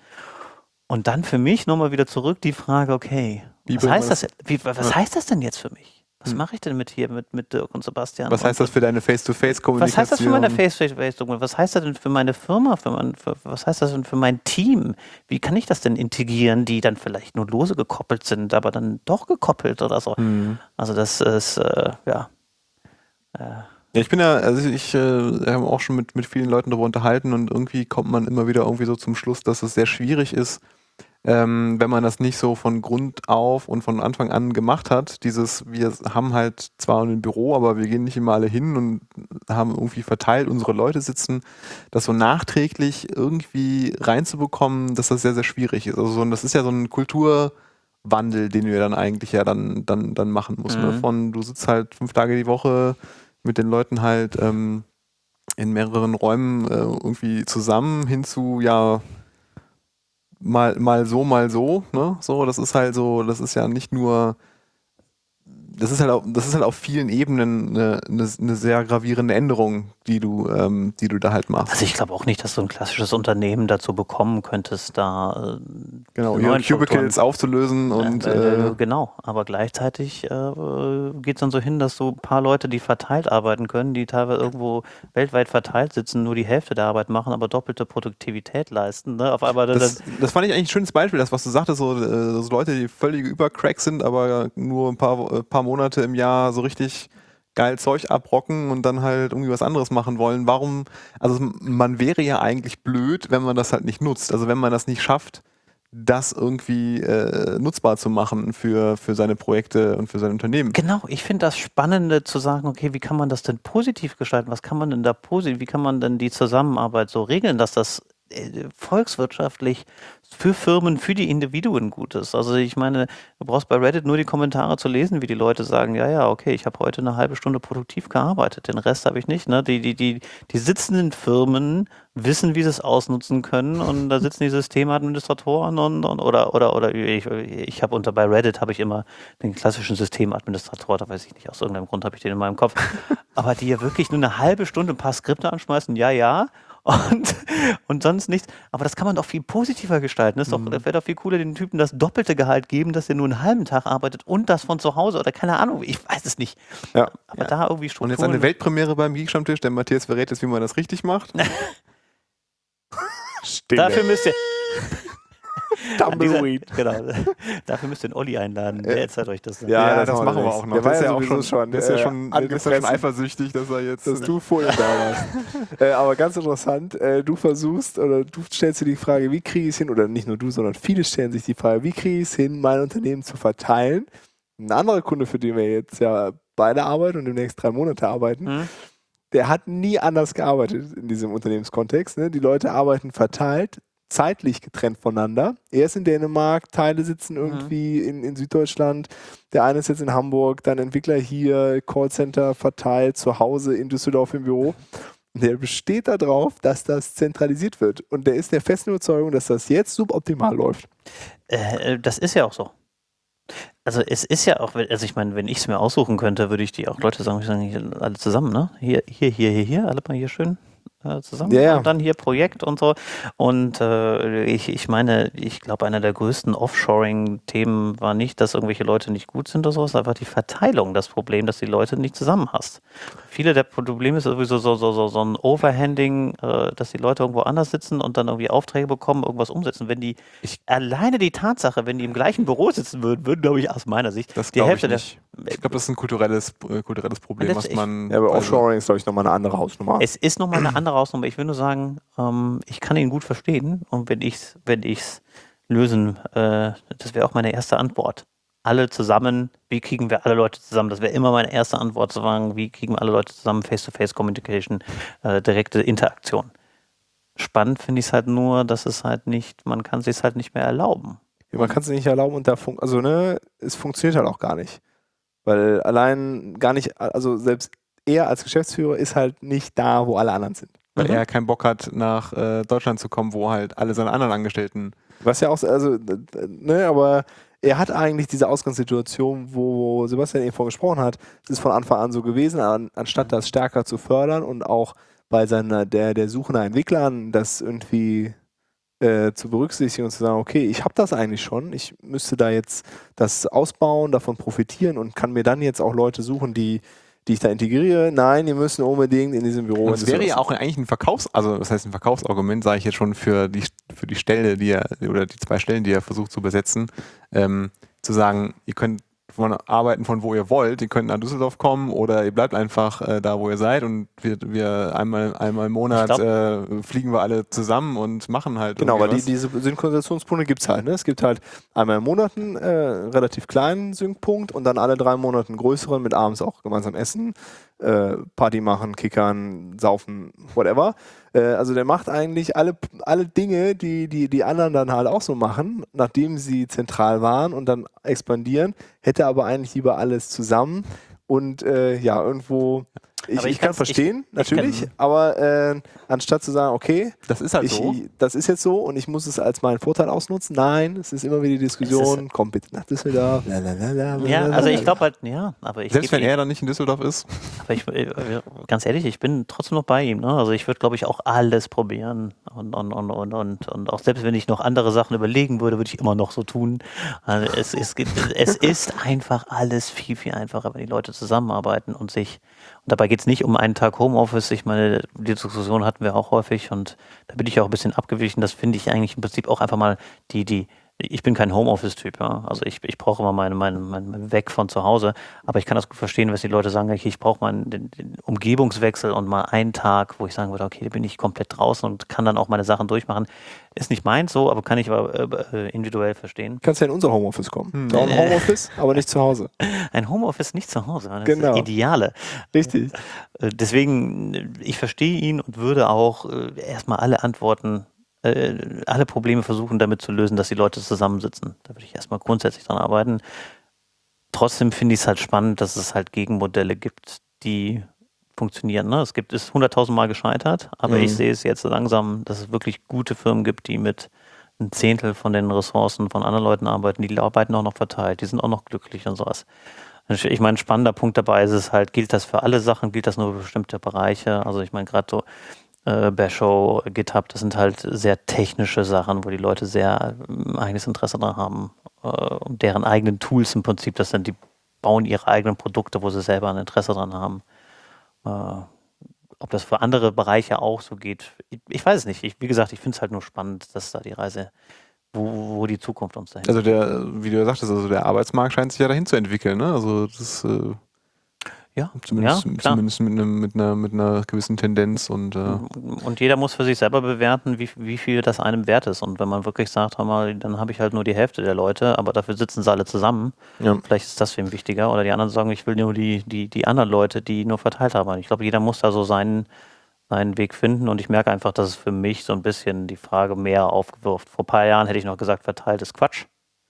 Und dann für mich nochmal wieder zurück die Frage, okay, was, heißt das, wie, was ja. heißt das denn jetzt für mich? Was hm. mache ich denn mit hier, mit, mit Dirk und Sebastian? Was heißt und, das für deine Face-to-Face-Kommunikation? Was heißt das für meine Face-to-Face-Kommunikation? Was heißt das denn für meine Firma? Für mein, für, was heißt das denn für mein Team? Wie kann ich das denn integrieren, die dann vielleicht nur lose gekoppelt sind, aber dann doch gekoppelt oder so? Hm. Also das ist, äh, ja... Äh, Ja, ich bin ja, also ich äh, habe auch schon mit, mit vielen Leuten darüber unterhalten und irgendwie kommt man immer wieder irgendwie so zum Schluss, dass es sehr schwierig ist, ähm, wenn man das nicht so von Grund auf und von Anfang an gemacht hat. Dieses, wir haben halt zwar ein Büro, aber wir gehen nicht immer alle hin und haben irgendwie verteilt unsere Leute sitzen, das so nachträglich irgendwie reinzubekommen, dass das sehr, sehr schwierig ist. Also so, und das ist ja so ein Kulturwandel, den wir dann eigentlich ja dann, dann, dann machen müssen. Mhm. Ne? Von, du sitzt halt fünf Tage die Woche mit den Leuten halt ähm, in mehreren Räumen äh, irgendwie zusammen hin zu, ja, mal, mal so, mal so, ne? So, das ist halt so, das ist ja nicht nur, das ist halt auf, das ist halt auf vielen Ebenen eine, eine, eine sehr gravierende Änderung, die du, ähm, die du da halt machst. Also ich glaube auch nicht, dass du ein klassisches Unternehmen dazu bekommen könntest, da äh, genau, ihre Cubicles aufzulösen und äh, äh, genau, aber gleichzeitig äh, geht es dann so hin, dass so ein paar Leute, die verteilt arbeiten können, die teilweise irgendwo weltweit verteilt sitzen, nur die Hälfte der Arbeit machen, aber doppelte Produktivität leisten. Ne? Auf einmal das, das, das fand ich eigentlich ein schönes Beispiel, das was du sagtest, so, äh, so Leute, die völlige Übercracks sind, aber nur ein paar, äh, paar Monate im Jahr so richtig geil Zeug abrocken und dann halt irgendwie was anderes machen wollen. Warum, also man wäre ja eigentlich blöd, wenn man das halt nicht nutzt. Also wenn man das nicht schafft, das irgendwie äh, nutzbar zu machen für, für seine Projekte und für sein Unternehmen. Genau, ich finde das Spannende zu sagen, okay, wie kann man das denn positiv gestalten? Was kann man denn da positiv, wie kann man denn die Zusammenarbeit so regeln, dass das volkswirtschaftlich für Firmen, für die Individuen gut ist. Also ich meine, du brauchst bei Reddit nur die Kommentare zu lesen, wie die Leute sagen, ja, ja, okay, ich habe heute eine halbe Stunde produktiv gearbeitet, den Rest habe ich nicht. Ne? Die, die, die, die sitzenden Firmen wissen, wie sie es ausnutzen können und da sitzen die Systemadministratoren und, und oder oder oder ich, ich habe unter bei Reddit habe ich immer den klassischen Systemadministrator, da weiß ich nicht, aus irgendeinem Grund habe ich den in meinem Kopf, aber die ja wirklich nur eine halbe Stunde ein paar Skripte anschmeißen, ja, ja, Und, und sonst nichts. Aber das kann man doch viel positiver gestalten. Das, mhm. das wäre doch viel cooler, den Typen das doppelte Gehalt geben, dass er nur einen halben Tag arbeitet und das von zu Hause oder keine Ahnung. Ich weiß es nicht. Ja. Aber ja. da irgendwie Strukturen. Und jetzt eine Weltpremiere beim Geek-Stammtisch. Der Matthias verrät jetzt, wie man das richtig macht. Dafür müsst ihr... Tumbleweed. Genau. Dafür müsst ihr den Olli einladen. Der erzählt euch das. Ja, ja, das, das machen wir auch noch. Der, der ist ja auch schon, schon, der ist ja schon, der ist ja schon eifersüchtig, dass er jetzt... Dass du vorher da warst. äh, aber ganz interessant, äh, du versuchst oder du stellst dir die Frage, wie kriege ich es hin, oder nicht nur du, sondern viele stellen sich die Frage, wie kriege ich es hin, mein Unternehmen zu verteilen? Ein anderer Kunde, für den wir jetzt ja beide arbeiten und demnächst drei Monate arbeiten, mhm. der hat nie anders gearbeitet in diesem Unternehmenskontext. Ne? Die Leute arbeiten verteilt, zeitlich getrennt voneinander. Er ist in Dänemark, Teile sitzen irgendwie mhm. in, in Süddeutschland, der eine ist jetzt in Hamburg, dann Entwickler hier, Callcenter verteilt, zu Hause in Düsseldorf im Büro. Und der besteht darauf, dass das zentralisiert wird. Und der ist der festen Überzeugung, dass das jetzt suboptimal läuft. Äh, das ist ja auch so. Also es ist ja auch, also ich meine, wenn ich es mir aussuchen könnte, würde ich die auch Leute sagen, ich sage alle zusammen, ne? Hier, hier, hier, hier, hier, alle mal hier schön. äh, zusammen Ja, ja. und dann hier Projekt und so. Und äh, ich, ich meine, ich glaube, einer der größten Offshoring-Themen war nicht, dass irgendwelche Leute nicht gut sind oder so, es ist einfach die Verteilung das Problem, dass die Leute nicht zusammen hast. Viele der Probleme ist sowieso so, so, so, so ein Overhanding, äh, dass die Leute irgendwo anders sitzen und dann irgendwie Aufträge bekommen, irgendwas umsetzen. Wenn die Ich- alleine die Tatsache, wenn die im gleichen Büro sitzen würden, würden, glaube ich, aus meiner Sicht Das die glaube Hälfte ich nicht. der. Ich glaube, das ist ein kulturelles, äh, kulturelles Problem, Das- was ich- man. Ja, aber also- Offshoring ist, glaube ich, nochmal eine andere Hausnummer. Es ist nochmal eine andere Hausnummer. Ich will nur sagen, ähm, ich kann ihn gut verstehen und wenn ich es wenn ich's lösen, äh, das wäre auch meine erste Antwort. Alle zusammen, wie kriegen wir alle Leute zusammen? Das wäre immer meine erste Antwort zu sagen, wie kriegen wir alle Leute zusammen? Face-to-Face-Communication, äh, direkte Interaktion. Spannend finde ich es halt nur, dass es halt nicht, man kann sich es halt nicht mehr erlauben. Ja, man kann es nicht erlauben und da fun also ne, es funktioniert halt auch gar nicht. Weil allein gar nicht, also selbst er als Geschäftsführer ist halt nicht da, wo alle anderen sind. Weil Mhm. er keinen Bock hat, nach äh, Deutschland zu kommen, wo halt alle seine anderen Angestellten. Was ja auch, so- also, d- d- ne, aber er hat eigentlich diese Ausgangssituation, wo Sebastian eben von gesprochen hat. Es ist von Anfang an so gewesen, an, anstatt das stärker zu fördern und auch bei seiner, der, der Suche nach Entwicklern, das irgendwie äh, zu berücksichtigen und zu sagen, okay, ich habe das eigentlich schon, ich müsste da jetzt das ausbauen, davon profitieren und kann mir dann jetzt auch Leute suchen, die, die ich da integriere. Nein, die müssen unbedingt in diesem Büro. Und in es wäre ja Düsseldorf auch eigentlich ein Verkaufs-, also das heißt ein Verkaufsargument, sage ich jetzt schon für die, für die Stelle, die er, oder die zwei Stellen, die er versucht zu besetzen, ähm, zu sagen, ihr könnt von arbeiten von wo ihr wollt, ihr könnt nach Düsseldorf kommen oder ihr bleibt einfach äh, da, wo ihr seid und wir, wir einmal, einmal im Monat glaub- äh, fliegen wir alle zusammen und machen halt Genau, weil irgendwie die, was. diese Synchronisationspunkte gibt es halt. Ne? Es gibt halt einmal im Monat einen äh, relativ kleinen Sync-Punkt und dann alle drei Monate einen größeren mit abends auch gemeinsam essen, äh, Party machen, kickern, saufen, whatever. Äh, also der macht eigentlich alle, alle Dinge, die, die die anderen dann halt auch so machen, nachdem sie zentral waren und dann expandieren, hätte aber eigentlich lieber alles zusammen und äh, ja, irgendwo... Ich, Aber ich, ich kann kann's- verstehen, ich- ich natürlich, kann- aber äh, anstatt zu sagen, okay, Das ist halt ich, so. das ist jetzt so und ich muss es als meinen Vorteil ausnutzen. Nein, es ist immer wieder die Diskussion, komm bitte nach Düsseldorf. Lalalala, Ja, lalalala. also ich glaube halt, ja, aber ich Selbst geb wenn ihm- er dann nicht in Düsseldorf ist. Aber ich, äh, ganz ehrlich, ich bin trotzdem noch bei ihm. Ne? Also ich würde, glaube ich, auch alles probieren. Und, und, und, und, und, und auch selbst wenn ich noch andere Sachen überlegen würde, würde ich immer noch so tun. Also es, es, gibt, es ist einfach alles viel, viel einfacher, wenn die Leute zusammenarbeiten und sich. Und dabei geht es nicht um einen Tag Homeoffice. Ich meine, die Diskussion hatten wir auch häufig und da bin ich auch ein bisschen abgewichen. Das finde ich eigentlich im Prinzip auch einfach mal die, die, ich bin kein Homeoffice-Typ, ja. Also ich, ich brauche immer meine, meine, meine Weg von zu Hause, aber ich kann das gut verstehen, was die Leute sagen, okay, ich brauche mal einen, den, den Umgebungswechsel und mal einen Tag, wo ich sagen würde, okay, da bin ich komplett draußen und kann dann auch meine Sachen durchmachen. Ist nicht meins so, aber kann ich aber äh, individuell verstehen. Kannst ja in unser Homeoffice kommen. Hm. Auch ein Homeoffice, aber nicht zu Hause. Ein Homeoffice nicht zu Hause, das Genau. ist das Ideale. Richtig. Äh, Deswegen, äh, ich verstehe ihn und würde auch äh, erstmal alle Antworten, äh, alle Probleme versuchen damit zu lösen, dass die Leute zusammensitzen. Da würde ich erstmal grundsätzlich dran arbeiten. Trotzdem finde ich es halt spannend, dass es halt Gegenmodelle gibt, die funktionieren. Ne? Es gibt es hunderttausend Mal gescheitert, aber Mhm. ich sehe es jetzt langsam, dass es wirklich gute Firmen gibt, die mit ein Zehntel von den Ressourcen von anderen Leuten arbeiten. Die arbeiten auch noch verteilt, die sind auch noch glücklich und sowas. Ich meine, ein spannender Punkt dabei ist es halt, gilt das für alle Sachen, gilt das nur für bestimmte Bereiche? Also ich meine, gerade so äh, Basho, GitHub, das sind halt sehr technische Sachen, wo die Leute sehr äh, eigenes Interesse daran haben äh, und deren eigenen Tools im Prinzip, das sind, die bauen ihre eigenen Produkte, wo sie selber ein Interesse dran haben. Äh, ob das für andere Bereiche auch so geht, ich, ich weiß es nicht. Ich, wie gesagt, ich finde es halt nur spannend, dass da die Reise, wo, wo die Zukunft uns dahin Also der, wie du ja sagtest, also der Arbeitsmarkt scheint sich ja dahin zu entwickeln, ne? Also das äh, ja, zumindest, ja, klar. zumindest mit, einem, mit, einer, mit einer gewissen Tendenz und äh, Und jeder muss für sich selber bewerten, wie, wie viel das einem wert ist. Und wenn man wirklich sagt, hör mal, dann habe ich halt nur die Hälfte der Leute, aber dafür sitzen sie alle zusammen. Ja. Vielleicht ist das für ihn wichtiger. Oder die anderen sagen, ich will nur die, die, die anderen Leute, die nur verteilt haben. Ich glaube, jeder muss da so seinen, seinen Weg finden. Und ich merke einfach, dass es für mich so ein bisschen die Frage mehr aufgewirft. Vor ein paar Jahren hätte ich noch gesagt, verteilt ist Quatsch.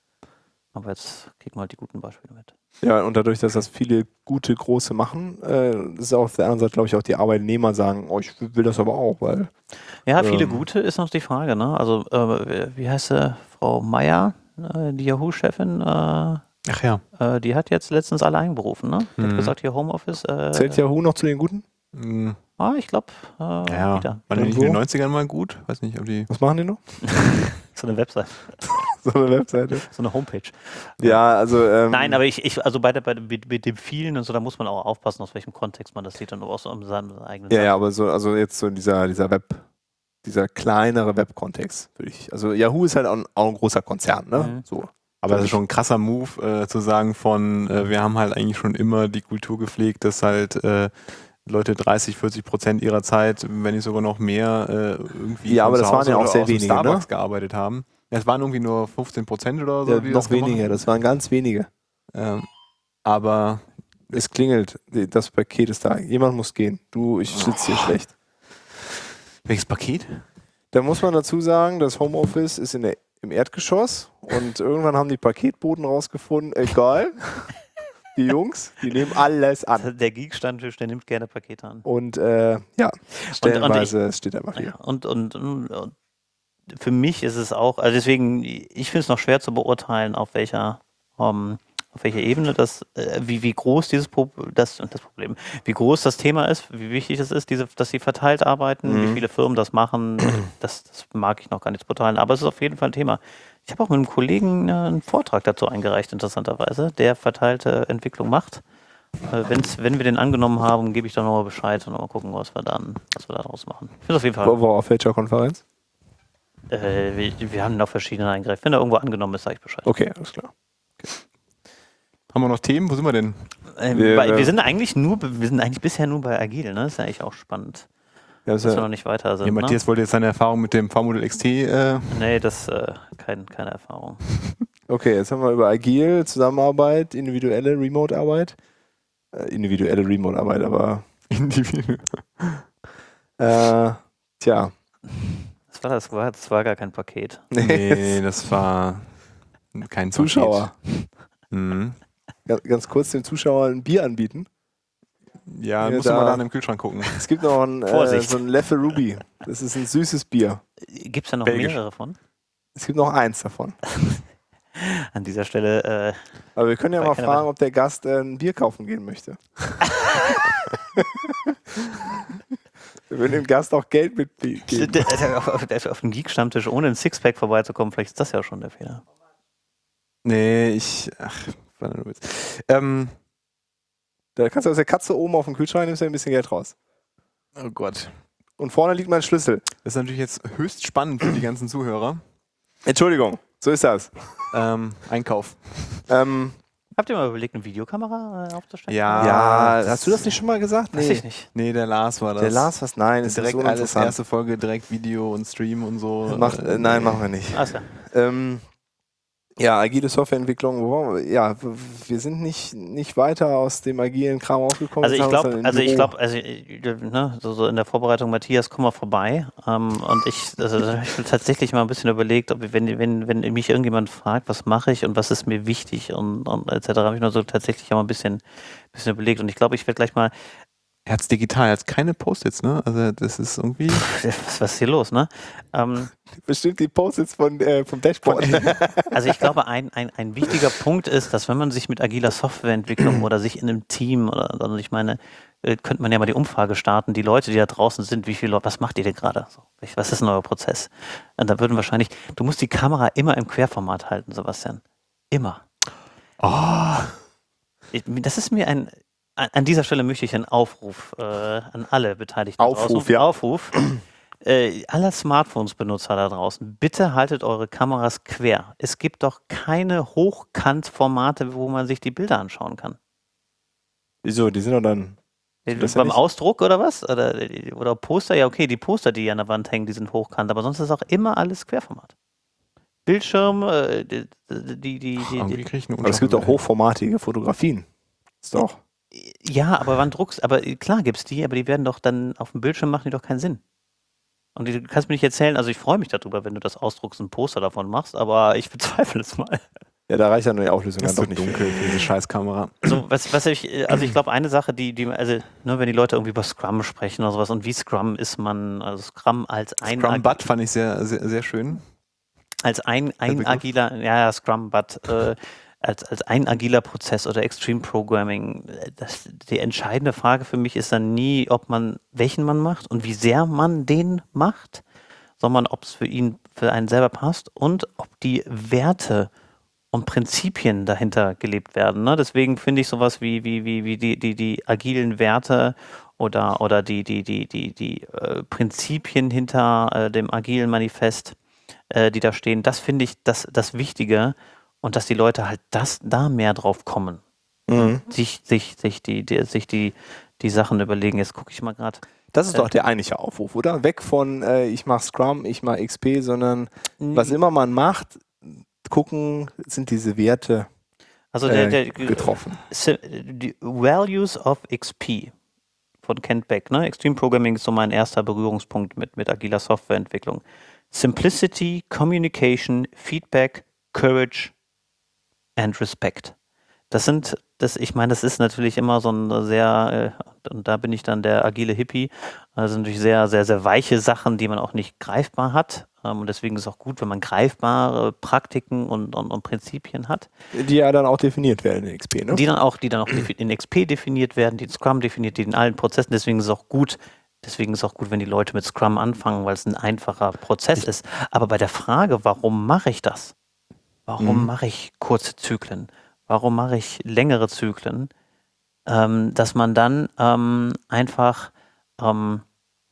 Aber jetzt kriegen wir halt die guten Beispiele mit. Ja, und dadurch, dass das viele gute, große machen, äh, ist auf der anderen Seite, glaube ich, auch die Arbeitnehmer sagen, oh, ich will das aber auch, weil... Ja, viele Ähm. gute ist noch die Frage. Ne? Also, äh, wie heißt sie? Frau Meier, äh, die Yahoo-Chefin, äh, ach ja. Äh, die hat jetzt letztens alle einberufen, ne? Die hat Mhm. gesagt, hier Homeoffice. Äh, Zählt Yahoo noch zu den Guten? Hm, Ah, ich glaube, äh, ja, wieder. waren die nicht in den Irgendwo? neunzigern mal gut? Weiß nicht, ob die. Was machen die noch? So eine Website, So eine Webseite. so eine Homepage. Ja, also. Ähm, Nein, aber ich, ich also bei, der, bei dem- mit, mit dem vielen und so, da muss man auch aufpassen, aus welchem Kontext man das sieht und auch so um seinen eigenen Ja, ja, aber so, also jetzt so in dieser, dieser Web, dieser kleinere Web-Kontext, würde ich. Also Yahoo ist halt auch ein, auch ein großer Konzern, ne? Mhm. So. Aber das ist schon ein krasser Move, äh, zu sagen von, äh, wir haben halt eigentlich schon immer die Kultur gepflegt, dass halt äh, Leute dreißig, vierzig Prozent ihrer Zeit, wenn nicht sogar noch mehr, äh, irgendwie Ja, von aber zu das waren Hause ja auch oder sehr aus dem wenige, ne? Starbucks gearbeitet haben. Ja, es waren irgendwie nur fünfzehn Prozent oder so, Ja, die noch das gemacht weniger, haben. das waren ganz wenige. Ähm, aber Es klingelt, die- das Paket ist da. Jemand muss gehen. Du, ich sitze hier schlecht. welches Paket? Da muss man dazu sagen, das Homeoffice ist in der, im Erdgeschoss und irgendwann haben die Paketboten rausgefunden, egal, die Jungs, die nehmen alles an. Der Geek-Stammtisch, der nimmt gerne Pakete an. Und äh, ja, stellenweise es steht einfach Ja, hier. und, und, und für mich ist es auch, also deswegen, ich finde es noch schwer zu beurteilen, auf welcher, ähm, auf welcher Ebene das, äh, wie, wie groß dieses Pro das, das Problem, wie groß das Thema ist, wie wichtig es ist, diese, dass sie verteilt arbeiten, Mhm. wie viele Firmen das machen, das, das mag ich noch gar nicht beurteilen, aber es ist auf jeden Fall ein Thema. Ich habe auch mit einem Kollegen äh, einen Vortrag dazu eingereicht, interessanterweise, der verteilte Entwicklung macht. Äh, wenn's, wenn wir den angenommen haben, gebe ich dann nochmal Bescheid und mal gucken, was wir dann, was wir daraus machen. Ich finde auf jeden Fall. Wo, wo, auf welcher Konferenz? Äh, wir, wir haben noch verschiedene eingereicht. Wenn er irgendwo angenommen ist, sage ich Bescheid. Okay, alles klar. Haben wir noch Themen? Wo sind wir denn? Ähm, Wir- bei, wir- wir sind eigentlich nur, wir sind eigentlich bisher nur bei Agil, ne? Das ist ja eigentlich auch spannend, Ja, das dass ist wir ja, noch nicht weiter sind. Ja, Ne? Matthias wollte jetzt seine Erfahrung mit dem V-Model X T. Äh, Nee, das äh, kein, keine Erfahrung. okay, jetzt haben wir über Agil, Zusammenarbeit, individuelle Remote-Arbeit. Äh, individuelle Remote-Arbeit, aber individuell. äh, tja. Das war, das, war, das war gar kein Paket. Nee, das war kein Zuschauer. Paket. Mhm. Ganz, ganz kurz dem Zuschauer ein Bier anbieten. Ja, Ja, musst du da- mal da in den Kühlschrank gucken. Es gibt noch ein, äh, Vorsicht. so ein Leffe Ruby. Das ist ein süßes Bier. Gibt es da noch Belgisch. mehrere von? Es gibt noch eins davon. An dieser Stelle, äh, Aber wir können ja Weil mal keiner fragen, weiß. ob der Gast äh, ein Bier kaufen gehen möchte. Wir würden dem Gast auch Geld mitgeben. der- der- auf, der- auf dem Geek-Stammtisch ohne ein Sixpack vorbeizukommen, vielleicht ist das ja schon der Fehler. Nee, ich. Ach, war nur ein Witz. Ähm, Da kannst du aus der Katze oben auf den Kühlschrank nimmst du ein bisschen Geld raus. oh Gott. Und vorne liegt mein Schlüssel. Das ist natürlich jetzt höchst spannend für die ganzen Zuhörer. Entschuldigung, so ist das. Ähm, Einkauf. Ähm, Habt ihr mal überlegt, eine Videokamera äh, aufzustellen? Ja. ja, das- hast du das nicht schon mal gesagt? Weiß ich nicht. Nee, der Lars war das. Der Lars was? Nein, ist direkt so alles uninteressant. erste Folge, direkt Video und Stream und so. Macht, äh, nein, machen wir nicht. Alles klar. Ähm, ja, agile Softwareentwicklung, wo waren wir? Ja, w- wir sind nicht, nicht weiter aus dem agilen Kram rausgekommen. Also Jetzt ich haben wir uns glaube, dann im also ich Büro- glaube, also äh, ne, so, so in der Vorbereitung, Matthias, komm mal vorbei. Ähm, und ich, also ich habe tatsächlich mal ein bisschen überlegt, ob ich, wenn, wenn, wenn mich irgendjemand fragt, was mache ich und was ist mir wichtig und, und et cetera, habe ich nur so tatsächlich auch mal ein bisschen, bisschen überlegt. Und ich glaube, ich werde gleich mal, Er hat's digital, er hat keine Post-its, ne? Also das ist irgendwie. was, was ist hier los, ne? Ähm, Bestimmt die Post-its von, äh, vom Dashboard. Also ich glaube, ein, ein, ein wichtiger Punkt ist, dass wenn man sich mit agiler Softwareentwicklung oder sich in einem Team oder also ich meine, äh, könnte man ja mal die Umfrage starten, die Leute, die da draußen sind, wie viele Leute, was macht ihr denn gerade? So, was ist denn euer Prozess? Und da würden wahrscheinlich, du musst die Kamera immer im Querformat halten, Sebastian. Immer. Oh, Ich, das ist mir ein, an an dieser Stelle möchte ich einen Aufruf äh, an alle Beteiligten Aufruf, draußen. ja. Aufruf. Äh, alle Smartphones-Benutzer da draußen, bitte haltet eure Kameras quer. Es gibt doch keine Hochkant-Formate, wo man sich die Bilder anschauen kann. Wieso? Die sind doch dann. Das ja Beim nicht- Ausdruck oder was? Oder, oder Poster? Ja, okay, die Poster, die an der Wand hängen, die sind hochkant, aber sonst ist auch immer alles Querformat. Bildschirm, äh, die, die, die, die, irgendwie krieg ich eine Aber es gibt auch Unschärfe. hochformatige Fotografien. Ist doch. Ja, aber wann druckst, aber klar gibt's die, aber die werden doch dann auf dem Bildschirm machen die doch keinen Sinn. Und du kannst mir nicht erzählen, also ich freue mich darüber, wenn du das ausdruckst und ein Poster davon machst, aber ich bezweifle es mal. Ja, da reicht ja nur die Auflösung Das dann ist doch so nicht. dunkel für diese Scheißkamera. Also, was, was ich, also ich glaube, eine Sache, die, die, also, ne, wenn die Leute irgendwie über Scrum sprechen oder sowas und wie Scrum ist man, also Scrum als ein, Scrum Ag- Butt fand ich sehr, sehr, sehr schön. als ein, ein Begriff? agiler, ja, ja, Scrum, but, äh, als, als ein agiler Prozess oder Extreme Programming, das, die entscheidende Frage für mich ist dann nie, ob man, welchen man macht und wie sehr man den macht, sondern ob es für ihn, für einen selber passt und ob die Werte und Prinzipien dahinter gelebt werden. Ne? Deswegen finde ich sowas wie, wie, wie, wie die, die, die agilen Werte oder, oder die, die, die, die, die äh, Prinzipien hinter äh, dem agilen Manifest, äh, die da stehen, das finde ich das, das Wichtige und dass die Leute halt das da mehr drauf kommen. Mhm. Sich, sich, sich, die, die, sich die, die Sachen überlegen. Jetzt gucke ich mal gerade. Das ist Äh, doch der eigentliche Aufruf, oder? Weg von äh, ich mache Scrum, ich mache X P, sondern was immer man macht, gucken, sind diese Werte Also der, äh, der, getroffen. Die Values of X P von Kent Beck, ne? Extreme Programming ist so mein erster Berührungspunkt mit, mit agiler Softwareentwicklung. Simplicity, Communication, Feedback, Courage and Respect. Das sind, das, ich meine, das ist natürlich immer so ein sehr, äh, und da bin ich dann der agile Hippie, das sind natürlich sehr, sehr, sehr weiche Sachen, die man auch nicht greifbar hat. Ähm, und deswegen ist es auch gut, wenn man greifbare Praktiken und, und, und Prinzipien hat. Die ja dann auch definiert werden in X P, ne? Die dann auch, die dann auch in X P definiert werden, die in Scrum definiert, die in allen Prozessen. Deswegen ist es auch gut, deswegen ist es auch gut, wenn die Leute mit Scrum anfangen, weil es ein einfacher Prozess ist. Aber bei der Frage, warum mache ich das? Warum Mhm. mache ich kurze Zyklen? Warum mache ich längere Zyklen? Ähm, dass man dann ähm, einfach ähm,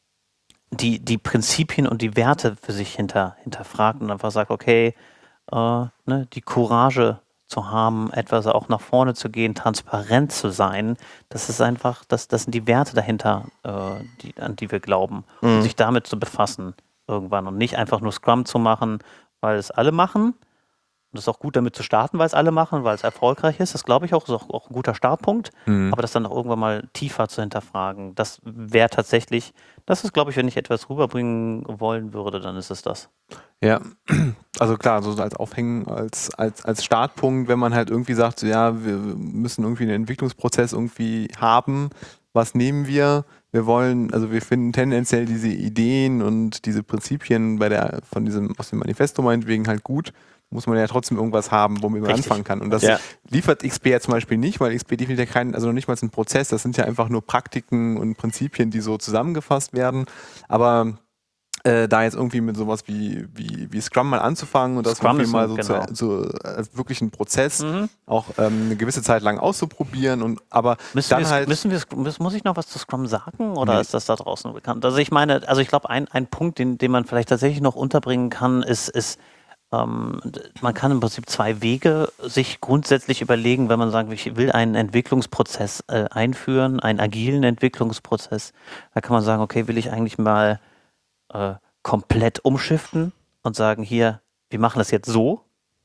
die, die Prinzipien und die Werte für sich hinter, hinterfragt und einfach sagt, okay, äh, ne, die Courage zu haben, etwas auch nach vorne zu gehen, transparent zu sein, das ist einfach, das, das sind die Werte dahinter, äh, die, an die wir glauben. Mhm. Und sich damit zu befassen irgendwann und nicht einfach nur Scrum zu machen, weil es alle machen. Und es ist auch gut, damit zu starten, weil es alle machen, weil es erfolgreich ist. Das glaube ich auch, ist auch, auch ein guter Startpunkt. Mhm. Aber das dann auch irgendwann mal tiefer zu hinterfragen, das wäre tatsächlich, das ist, glaube ich, wenn ich etwas rüberbringen wollen würde, dann ist es das. Ja, also klar, so als Aufhängen, als, als, als Startpunkt, wenn man halt irgendwie sagt, so, ja, wir müssen irgendwie einen Entwicklungsprozess irgendwie haben, was nehmen wir? Wir wollen, also wir finden tendenziell diese Ideen und diese Prinzipien bei der, von diesem, aus dem Manifesto meinetwegen halt gut, muss man ja trotzdem irgendwas haben, womit man Richtig. anfangen kann. Und das Ja. liefert X P ja zum Beispiel nicht, weil X P definiert ja keinen, also noch nicht mal einen Prozess, das sind ja einfach nur Praktiken und Prinzipien, die so zusammengefasst werden. Aber äh, da jetzt irgendwie mit sowas wie, wie, wie Scrum mal anzufangen und das Scrum irgendwie ist mal ein- so, genau. zu, so als wirklich einen Prozess Mhm. auch ähm, eine gewisse Zeit lang auszuprobieren und aber Müssen dann wir, halt müssen wir, muss, muss ich noch was zu Scrum sagen oder Nee. ist das da draußen bekannt? Also ich meine, also ich glaube, ein, ein Punkt, den, den man vielleicht tatsächlich noch unterbringen kann, ist, ist ähm, man kann im Prinzip zwei Wege sich grundsätzlich überlegen, wenn man sagt, ich will einen Entwicklungsprozess äh, einführen, einen agilen Entwicklungsprozess. Da kann man sagen, okay, will ich eigentlich mal äh, komplett umschiften und sagen, hier, wir machen das jetzt so.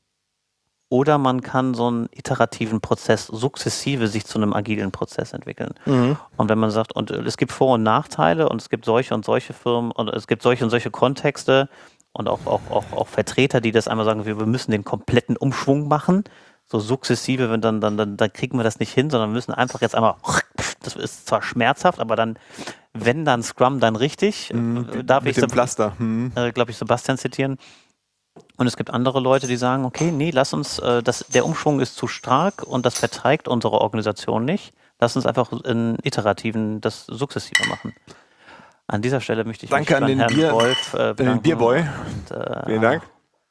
Oder man kann so einen iterativen Prozess sukzessive sich zu einem agilen Prozess entwickeln. Mhm. Und wenn man sagt, und es gibt Vor- und Nachteile und es gibt solche und solche Firmen und es gibt solche und solche Kontexte und auch, auch, auch, auch Vertreter, die das einmal sagen, wir, wir müssen den kompletten Umschwung machen, so sukzessive, wenn dann, dann, dann, dann kriegen wir das nicht hin, sondern wir müssen einfach jetzt einmal, das ist zwar schmerzhaft, aber dann, wenn dann Scrum, dann richtig, mh, äh, darf mit ich dem so, Pflaster. Hm. äh, glaube ich, Sebastian zitieren. Und es gibt andere Leute, die sagen, okay, nee, lass uns, äh, das, der Umschwung ist zu stark und das verträgt unsere Organisation nicht. Lass uns einfach in iterativen, das sukzessive machen. An dieser Stelle möchte ich Danke mich an beim den Herrn Bier- Wolf äh, den bedanken. Bierboy. Und, äh, Vielen Dank.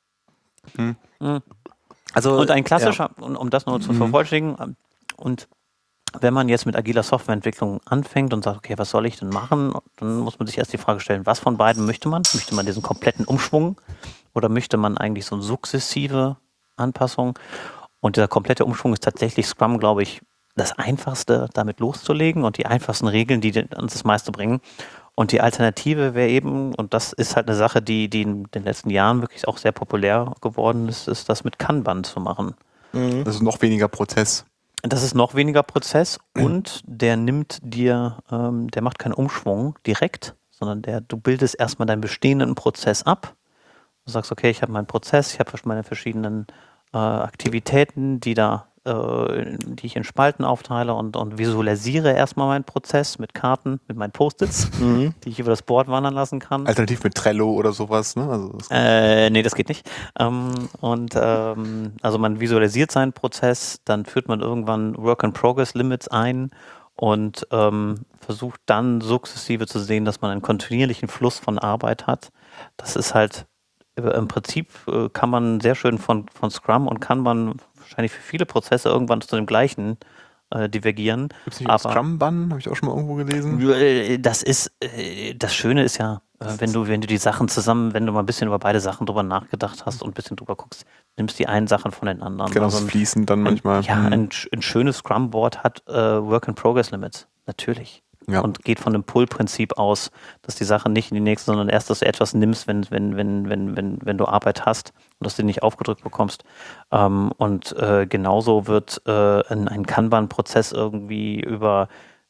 Also, Und ein klassischer, um, um das noch zu Mhm. vervollständigen, ähm, und wenn man jetzt mit agiler Softwareentwicklung anfängt und sagt, okay, was soll ich denn machen, dann muss man sich erst die Frage stellen, was von beiden möchte man? Möchte man diesen kompletten Umschwung oder möchte man eigentlich so eine sukzessive Anpassung? Und dieser komplette Umschwung ist tatsächlich Scrum, glaube ich, das Einfachste, damit loszulegen und die einfachsten Regeln, die uns das meiste bringen. Und die Alternative wäre eben, und das ist halt eine Sache, die, die in den letzten Jahren wirklich auch sehr populär geworden ist, ist das mit Kanban zu machen. Mhm. das ist noch weniger Prozess. Das ist noch weniger Prozess und der nimmt dir, ähm, der macht keinen Umschwung direkt, sondern der, du bildest erstmal deinen bestehenden Prozess ab. Du sagst, okay, ich habe meinen Prozess, ich habe meine verschiedenen äh, Aktivitäten, die da äh, die ich in Spalten aufteile und, und visualisiere erstmal meinen Prozess mit Karten, mit meinen Post-its, Mhm. die ich über das Board wandern lassen kann. Alternativ mit Trello oder sowas, ne? Also das Äh, nee, das geht nicht. Ähm, und ähm, also man visualisiert seinen Prozess, dann führt man irgendwann Work-in-Progress-Limits ein und ähm, versucht dann sukzessive zu sehen, dass man einen kontinuierlichen Fluss von Arbeit hat. Das ist halt äh, im Prinzip äh, kann man sehr schön von, von Scrum und kann man wahrscheinlich für viele Prozesse irgendwann zu dem gleichen äh, divergieren. Gibt es nicht Aber- Scrum-Bun? Habe ich auch schon mal irgendwo gelesen. Äh, Das ist, äh, das Schöne ist ja, äh, wenn du, wenn du die Sachen zusammen, wenn du mal ein bisschen über beide Sachen drüber nachgedacht hast und ein bisschen drüber guckst, nimmst die einen Sachen von den anderen. Genau, Also das ein- fließend dann manchmal. Ein, ja, Hm. ein, sch- ein schönes Scrum-Board hat äh, Work-in-Progress-Limits. Natürlich. Ja. Und geht von dem Pull-Prinzip aus, dass die Sache nicht in die nächste, sondern erst, dass du etwas nimmst, wenn, wenn, wenn, wenn, wenn, wenn du Arbeit hast und dass du die nicht aufgedrückt bekommst. Ähm, und äh, genauso wird äh, ein, ein Kanban-Prozess irgendwie über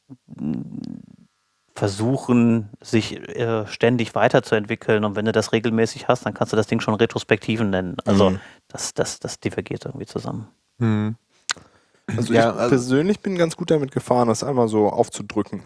versuchen, sich äh, ständig weiterzuentwickeln. Und wenn du das regelmäßig hast, dann kannst du das Ding schon Retrospektiven nennen. Also Mhm. das, das, das divergiert irgendwie zusammen. Hm. Also Ja, ich also- persönlich bin ganz gut damit gefahren, das einmal so aufzudrücken.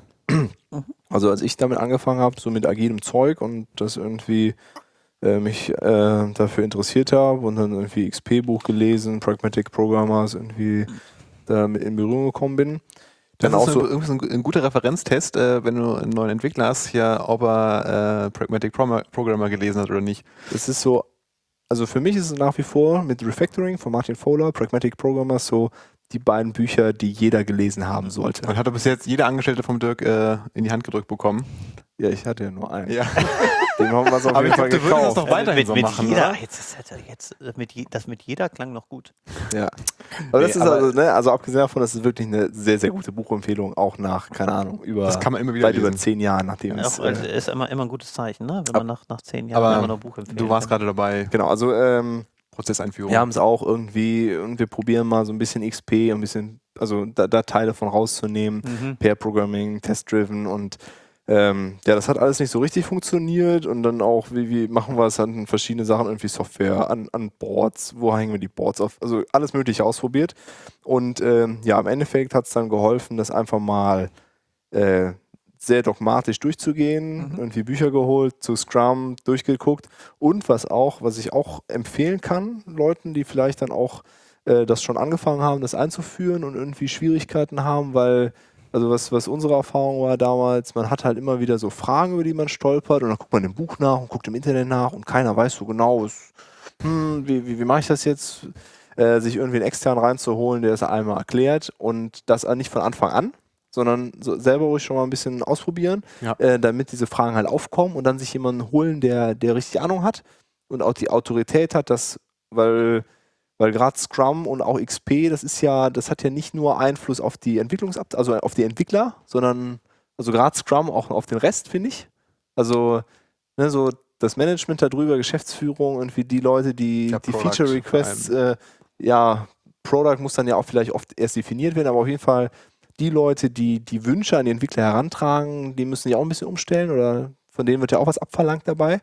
Also als ich damit angefangen habe, so mit agilem Zeug und das irgendwie äh, mich äh, dafür interessiert habe und dann irgendwie X P-Buch gelesen, Pragmatic Programmers, irgendwie damit in Berührung gekommen bin. Das Dann ist auch so, so irgendwie so ein, ein guter Referenztest, äh, wenn du einen neuen Entwickler hast, ja, ob er äh, Pragmatic Programmer, Programmer gelesen hat oder nicht. es ist so, also für mich ist es nach wie vor mit Refactoring von Martin Fowler, Pragmatic Programmers, so die beiden Bücher, die jeder gelesen haben sollte. Und hat er bis jetzt jeder Angestellte vom Dirk äh, in die Hand gedrückt bekommen. Ja, ich hatte ja nur einen. Ja. Den haben wir uns auf Aber jeden ich Fall glaub, du würdest das gekauft. doch weiterhin mit, so mit machen, jeder, oder? jetzt, ist, halt jetzt äh, mit, je- das mit jeder klang noch gut. Ja. Aber das Nee, ist aber- also, ne, also abgesehen davon, das ist wirklich eine sehr, sehr gute Buchempfehlung, auch nach, keine Ahnung, über, Das kann man immer wieder weit über lesen. zehn Jahren, nachdem es. Auch, also, Äh, ist immer, immer ein gutes Zeichen, ne? wenn Ab- man nach, nach zehn Jahren Aber immer noch ein Buch empfiehlt. Du warst gerade dabei, genau, also ähm, Prozesseinführung. wir haben es auch irgendwie, und wir probieren mal so ein bisschen X P, ein bisschen, also da, da Teile von rauszunehmen, Mhm. Pair Programming, Test-Driven und ähm, ja, das hat alles nicht so richtig funktioniert und dann auch, wie, wie machen wir es an verschiedene Sachen, irgendwie Software, an, an Boards, wo hängen wir die Boards auf, also alles mögliche ausprobiert und ähm, ja, im Endeffekt hat es dann geholfen, das einfach mal äh, sehr dogmatisch durchzugehen, Mhm. irgendwie Bücher geholt, zu Scrum durchgeguckt und was auch, was ich auch empfehlen kann, Leuten, die vielleicht dann auch äh, das schon angefangen haben, das einzuführen und irgendwie Schwierigkeiten haben, weil also was, was unsere Erfahrung war damals, man hat halt immer wieder so Fragen, über die man stolpert und dann guckt man im Buch nach und guckt im Internet nach und keiner weiß so genau, was, hm, wie, wie, wie mache ich das jetzt, äh, sich irgendwie einen extern reinzuholen, der es einmal erklärt und das nicht von Anfang an, sondern so selber ruhig schon mal ein bisschen ausprobieren, Ja. äh, damit diese Fragen halt aufkommen und dann sich jemanden holen, der, der richtig Ahnung hat und auch die Autorität hat, dass, weil Weil gerade Scrum und auch X P, das ist ja, das hat ja nicht nur Einfluss auf die Entwicklungsab, also auf die Entwickler, sondern also gerade Scrum auch auf den Rest, finde ich. Also ne, so das Management darüber, Geschäftsführung und wie die Leute, die Ja, die Product Feature Requests, äh, ja, Product muss dann ja auch vielleicht oft erst definiert werden, aber auf jeden Fall die Leute, die die Wünsche an die Entwickler herantragen, die müssen ja auch ein bisschen umstellen oder von denen wird ja auch was abverlangt dabei.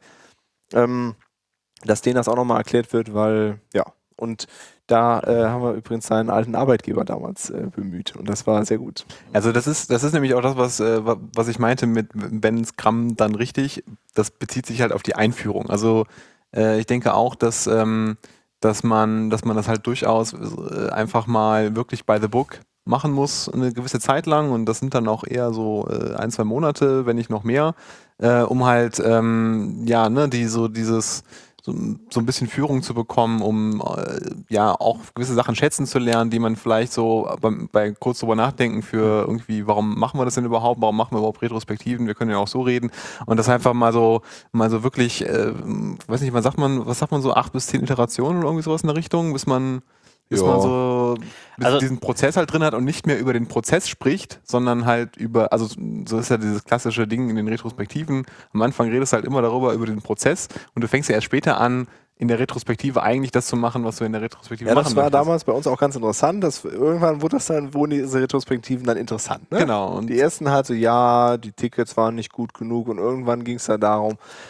Ähm, dass denen das auch nochmal erklärt wird, weil, ja, und da äh, haben wir übrigens seinen alten Arbeitgeber damals äh, bemüht und das war sehr gut. Also das ist, das ist nämlich auch das, was, äh, wa- was ich meinte mit wenn Scrum dann richtig, das bezieht sich halt auf die Einführung. Also äh, ich denke auch, dass, ähm, dass, man, dass man das halt durchaus äh, einfach mal wirklich by the book machen muss, eine gewisse Zeit lang und das sind dann auch eher so äh, ein, zwei Monate, wenn nicht noch mehr, äh, um halt, ähm, ja, ne, die so dieses so, so ein bisschen Führung zu bekommen, um äh, ja auch gewisse Sachen schätzen zu lernen, die man vielleicht so beim, bei kurz drüber nachdenken für irgendwie, warum machen wir das denn überhaupt, warum machen wir überhaupt Retrospektiven, wir können ja auch so reden und das einfach mal so, mal so wirklich, äh, weiß nicht, was sagt man, was sagt man so, acht bis zehn Iterationen oder irgendwie sowas in der Richtung, bis man bis Ja. man so bis Also- diesen Prozess halt drin hat und nicht mehr über den Prozess spricht, sondern halt über, also so ist ja dieses klassische Ding in den Retrospektiven. Am Anfang redest du halt immer darüber, über den Prozess und du fängst ja erst später an, in der Retrospektive eigentlich das zu machen, was du in der Retrospektive Ja, machen das war möchtest. damals bei uns auch ganz interessant, dass irgendwann wurde das dann, wurden diese Retrospektiven dann interessant. Ne? Genau. Und Die ersten halt so, ja, die Tickets waren nicht gut genug und irgendwann ging es dann darum,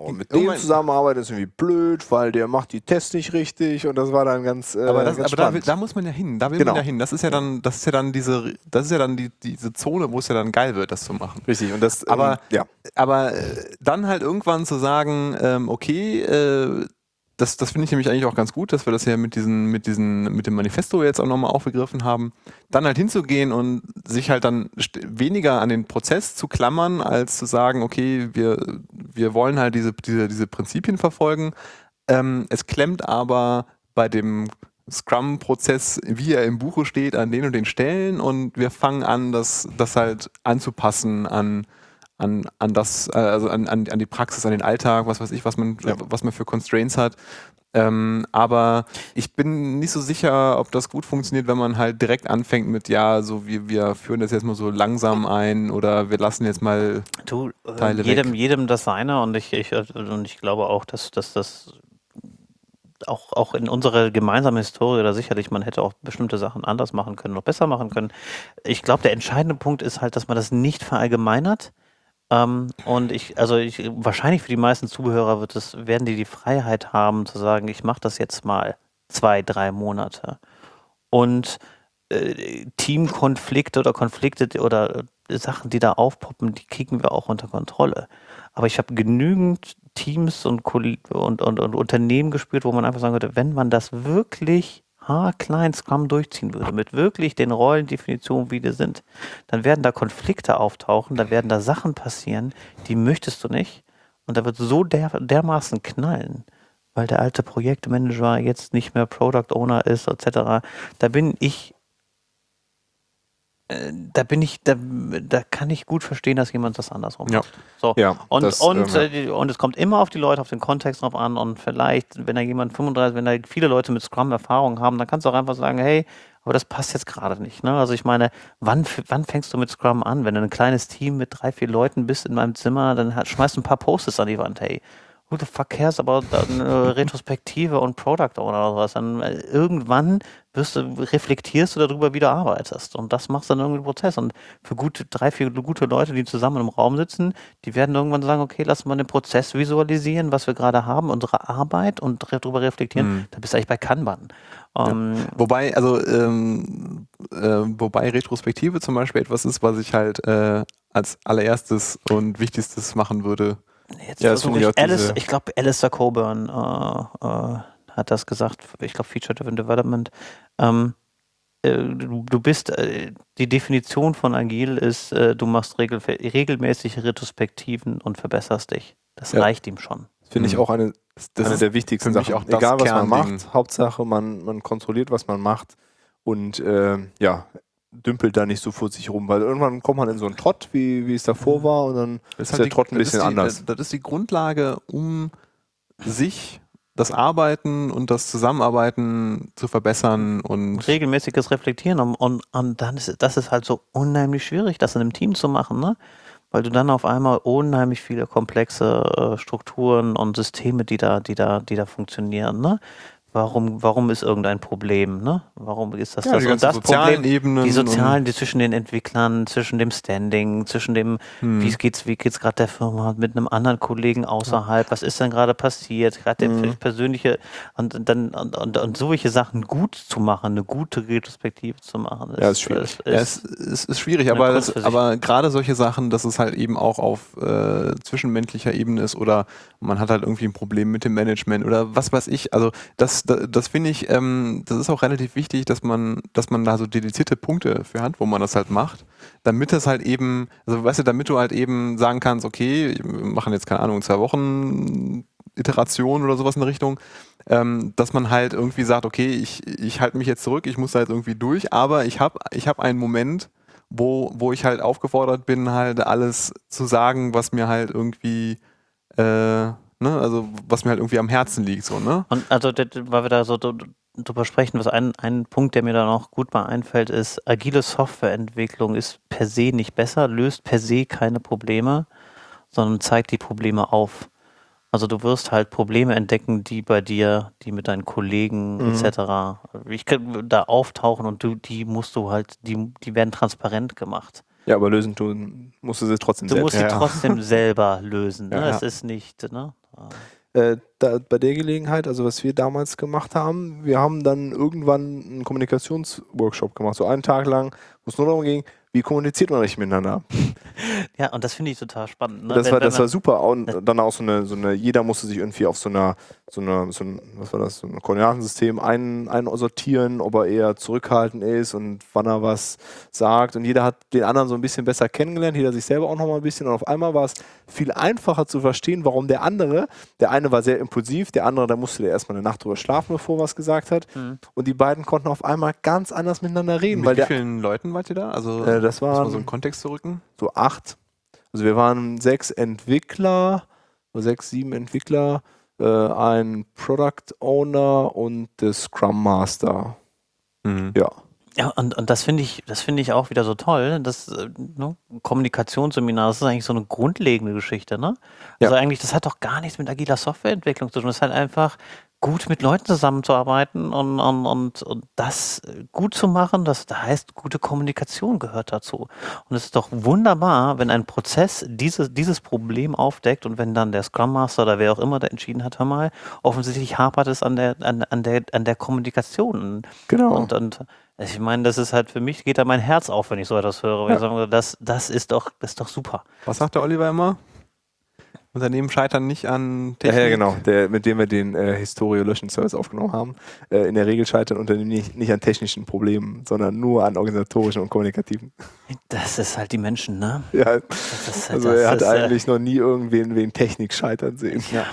oh, mit Irgendwann- dem zusammenarbeiten ist irgendwie blöd, weil der macht die Tests nicht richtig und das war dann ganz, äh, Aber, das, ganz aber da, will- spannend. da muss man ja hin, da will Genau. man ja hin. Das ist ja dann, das ist ja dann diese, das ist ja dann die, diese Zone, wo es ja dann geil wird, das zu machen. Richtig, und das, Aber, ähm, ja. aber äh, dann halt irgendwann zu sagen, ähm, okay, äh, das, das finde ich nämlich eigentlich auch ganz gut, dass wir das ja mit diesen, mit diesen, mit dem Manifesto jetzt auch nochmal aufgegriffen haben, dann halt hinzugehen und sich halt dann st- weniger an den Prozess zu klammern, als zu sagen, okay, wir, wir wollen halt diese, diese, diese Prinzipien verfolgen. Ähm, es klemmt aber bei dem Scrum-Prozess, wie er im Buche steht, an den und den Stellen und wir fangen an, das, das halt anzupassen an, an, an das, äh, also an, an, an die Praxis, an den Alltag, was weiß ich, was man, Ja. was man für Constraints hat. Ähm, aber ich bin nicht so sicher, ob das gut funktioniert, wenn man halt direkt anfängt mit, ja, so wie wir führen das jetzt mal so langsam ein oder wir lassen jetzt mal Du, äh, Teile jedem, weg. jedem das seine und ich, ich, und ich glaube auch, dass, dass das auch, auch in unserer gemeinsamen Historie da sicherlich, man hätte auch bestimmte Sachen anders machen können, noch besser machen können. Ich glaube, der entscheidende Punkt ist halt, dass man das nicht verallgemeinert. Ähm, und ich, also ich, wahrscheinlich für die meisten Zuhörer wird es, werden die die Freiheit haben zu sagen, ich mache das jetzt mal zwei, drei Monate. Und äh, Teamkonflikte oder Konflikte oder äh, Sachen, die da aufpoppen, die kriegen wir auch unter Kontrolle. Aber ich habe genügend Teams und, Koll- und, und, und Unternehmen gespürt, wo man einfach sagen würde, wenn man das wirklich haarklein Scrum durchziehen würde, mit wirklich den Rollendefinitionen, wie die sind, dann werden da Konflikte auftauchen, da werden da Sachen passieren, die möchtest du nicht. Und da wird so der, dermaßen knallen, weil der alte Projektmanager jetzt nicht mehr Product Owner ist, et cetera. Da bin ich äh, da bin ich, da, da kann ich gut verstehen, dass jemand das andersrum Ja. macht. So. Ja, Und, das, und, ähm, ja. äh, die- und es kommt immer auf die Leute, auf den Kontext drauf an und vielleicht, wenn da jemand fünfunddreißig, wenn da viele Leute mit Scrum Erfahrung haben, dann kannst du auch einfach sagen, hey, aber das passt jetzt gerade nicht. Ne? Also ich meine, wann, f- wann fängst du mit Scrum an? Wenn du ein kleines Team mit drei, vier Leuten bist in meinem Zimmer, dann halt, schmeißt du ein paar Post-its an die Wand, hey. Who the fuck cares about eine Retrospektive und Product Owner oder sowas? Dann äh, irgendwann wirst du, reflektierst du darüber, wie du arbeitest. Und das machst du dann irgendwie einen Prozess. Und für gute, drei, vier gute Leute, die zusammen im Raum sitzen, die werden irgendwann sagen, okay, lass mal den Prozess visualisieren, was wir gerade haben, unsere Arbeit und re- darüber reflektieren. Hm. Da bist du eigentlich bei Kanban. Ähm, Wobei, also, ähm, äh, wobei Retrospektive zum Beispiel etwas ist, was ich halt äh, als allererstes und wichtigstes machen würde. Jetzt Ja, das versuche finde ich ich, auch Alice, diese- ich glaube, Alistair Coburn äh, äh, hat das gesagt, ich glaube, Feature-Driven Development. Ähm, äh, du, du bist, äh, die Definition von agil ist, äh, du machst regel, regelmäßige Retrospektiven und verbesserst dich. Das Ja. reicht ihm schon. Finde ich Mhm. auch eine, Das eine ist der wichtigsten für mich Sachen. auch das Egal, was man Kernding. macht, Hauptsache, man, man kontrolliert, was man macht und äh, ja, dümpelt da nicht so vor sich rum, weil irgendwann kommt man in so einen Trott, wie, wie es davor war und dann Das ist der die- Trott ein das bisschen ist die, anders. Das ist die Grundlage, um sich, das Arbeiten und das Zusammenarbeiten zu verbessern und Regelmäßiges Reflektieren und, und, und dann ist das ist halt so unheimlich schwierig, das in einem Team zu machen, ne? Weil du dann auf einmal unheimlich viele komplexe äh, Strukturen und Systeme, die da, die da, die da funktionieren, ne? Warum, warum ist irgendein Problem, ne? Warum ist das ja, das? die Und ganzen das sozialen Problem, Ebenen. die sozialen, und, die zwischen den Entwicklern, zwischen dem Standing, zwischen dem, hm. wie geht's, wie geht's gerade der Firma mit einem anderen Kollegen außerhalb, was ist denn gerade passiert, gerade der Mhm. persönliche und und dann und, und, und solche Sachen gut zu machen, eine gute Retrospektive zu machen, Ja, ist schwierig. Ja, es, es ist schwierig, eine aber, Kunst das, für sich. aber gerade solche Sachen, dass es halt eben auch auf äh, zwischenmenschlicher Ebene ist oder man hat halt irgendwie ein Problem mit dem Management oder was weiß ich. Also das, das, das finde ich, ähm, das ist auch relativ wichtig, dass man, dass man da so dedizierte Punkte für hat, wo man das halt macht, damit das halt eben, also weißt du, damit du halt eben sagen kannst, okay, wir machen jetzt keine Ahnung, zwei Wochen Iteration oder sowas in der Richtung, ähm, dass man halt irgendwie sagt, okay, ich, ich halte mich jetzt zurück, ich muss da jetzt irgendwie durch, aber ich habe ich hab einen Moment, wo, wo ich halt aufgefordert bin, halt alles zu sagen, was mir halt irgendwie, äh, ne, also was mir halt irgendwie am Herzen liegt, so, ne? Und also, das- weil wir da so d- drüber sprechen, was ein, ein Punkt, der mir da noch gut mal einfällt, ist, agile Softwareentwicklung ist per se nicht besser, löst per se keine Probleme, sondern zeigt die Probleme auf. Also du wirst halt Probleme entdecken, die bei dir, die mit deinen Kollegen Mhm. et cetera, ich kann, da auftauchen und du, die musst du halt, die, die werden transparent gemacht. Ja, aber lösen tun musst du sie trotzdem Du selbst. musst sie Ja, ja. trotzdem selber lösen. Ne? Ja, Es ja. ist nicht, ne? Äh, da, bei der Gelegenheit, also was wir damals gemacht haben, wir haben dann irgendwann einen Kommunikationsworkshop gemacht, so einen Tag lang, wo es nur darum ging, wie kommuniziert man richtig miteinander. Ja, und das finde ich total spannend. Ne? Das, Wenn- war, wenn das man- war super. Und dann auch so eine, so eine, jeder musste sich irgendwie auf so einer, so einer, so ein, was war das, so ein Koordinatensystem ein, einsortieren, ob er eher zurückhaltend ist und wann er was sagt. Und jeder hat den anderen so ein bisschen besser kennengelernt, jeder sich selber auch noch mal ein bisschen. Und auf einmal war es viel einfacher zu verstehen, warum der andere, der eine war sehr impulsiv, der andere, da musste der erstmal eine Nacht drüber schlafen, bevor er was gesagt hat. Mhm. Und die beiden konnten auf einmal ganz anders miteinander reden. Mit weil wie der, vielen Leuten wart ihr da? Also, Äh, das muss waren- mal so einen Kontext zu rücken. so acht. Also wir waren sechs Entwickler, sechs, sieben Entwickler, äh, ein Product Owner und der Scrum Master. Mhm. Ja. Ja, und, und das finde ich, das finde ich auch wieder so toll. Das äh, ne? Kommunikationsseminar, das ist eigentlich so eine grundlegende Geschichte, ne? Also Ja. eigentlich, das hat doch gar nichts mit agiler Softwareentwicklung zu tun. Das ist halt einfach gut mit Leuten zusammenzuarbeiten und, und, und, und das gut zu machen, das heißt, gute Kommunikation gehört dazu. Und es ist doch wunderbar, wenn ein Prozess dieses, dieses Problem aufdeckt und wenn dann der Scrum Master oder wer auch immer da entschieden hat, hör mal, offensichtlich hapert es an der, an, an der, an der Kommunikation. Genau. Und, und ich meine, das ist halt für mich, geht da mein Herz auf, wenn ich so etwas höre. Weil Ja. ich sage, das, das ist doch, das ist doch super. Was sagt der Oliver immer? Unternehmen scheitern nicht an Ja, Technik. ja, genau, der, mit dem wir den äh, Historie-Löschen-Service aufgenommen haben. Äh, in der Regel scheitern Unternehmen nicht, nicht an technischen Problemen, sondern nur an organisatorischen und kommunikativen. Das ist halt die Menschen, ne? Ja, Das ist, also das er hat ist, äh, eigentlich noch nie irgendwen wegen Technik scheitern sehen. Ja.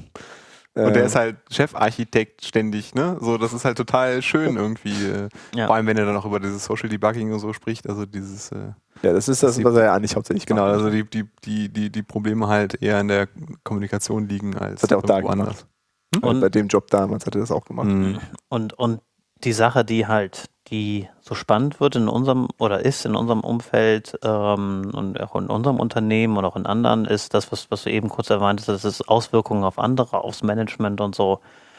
Und der Äh, ist halt Chefarchitekt ständig, ne? So, das ist halt total schön irgendwie. Äh, Ja. Vor allem, wenn er dann auch über dieses Social Debugging und so spricht. Also dieses, äh, ja, das ist das, was er ja eigentlich hauptsächlich genau, macht. also die, die, die, die, die Probleme halt eher in der Kommunikation liegen als Das hat er auch da irgendwo gemacht. anders. Und- Bei dem Job damals hat er das auch gemacht. Mhm. Und, und die Sache, die halt, die so spannend wird in unserem oder ist in unserem Umfeld ähm, und auch in unserem Unternehmen und auch in anderen, ist das, was, was du eben kurz erwähnt hast, das ist Auswirkungen auf andere, aufs Management und so.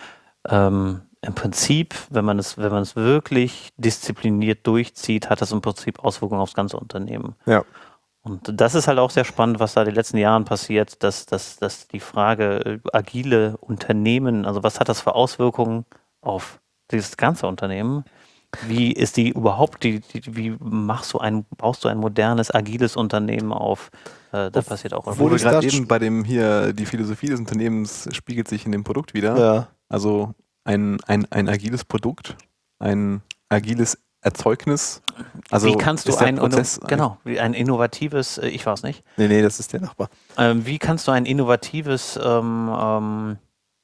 Ähm, Im Prinzip, wenn man es, wenn man es wirklich diszipliniert durchzieht, hat das im Prinzip Auswirkungen aufs ganze Unternehmen. Ja. Und das ist halt auch sehr spannend, was da in den letzten Jahren passiert, dass, dass, dass die Frage äh, agile Unternehmen, also was hat das für Auswirkungen auf dieses ganze Unternehmen? Wie ist die überhaupt, die, die, wie machst du ein, baust du ein modernes, agiles Unternehmen auf? Äh, da Auf- passiert auch Wo Obwohl wir ich gerade das eben bei dem hier, die Philosophie des Unternehmens spiegelt sich in dem Produkt wieder. Ja. Also ein, ein, ein agiles Produkt, ein agiles Erzeugnis. Also wie kannst du ist der ein, Prozess Inno- genau, wie ein innovatives, äh, ich weiß nicht, Nee, nee, das ist der Nachbar. ähm, wie kannst du ein innovatives ähm, ähm,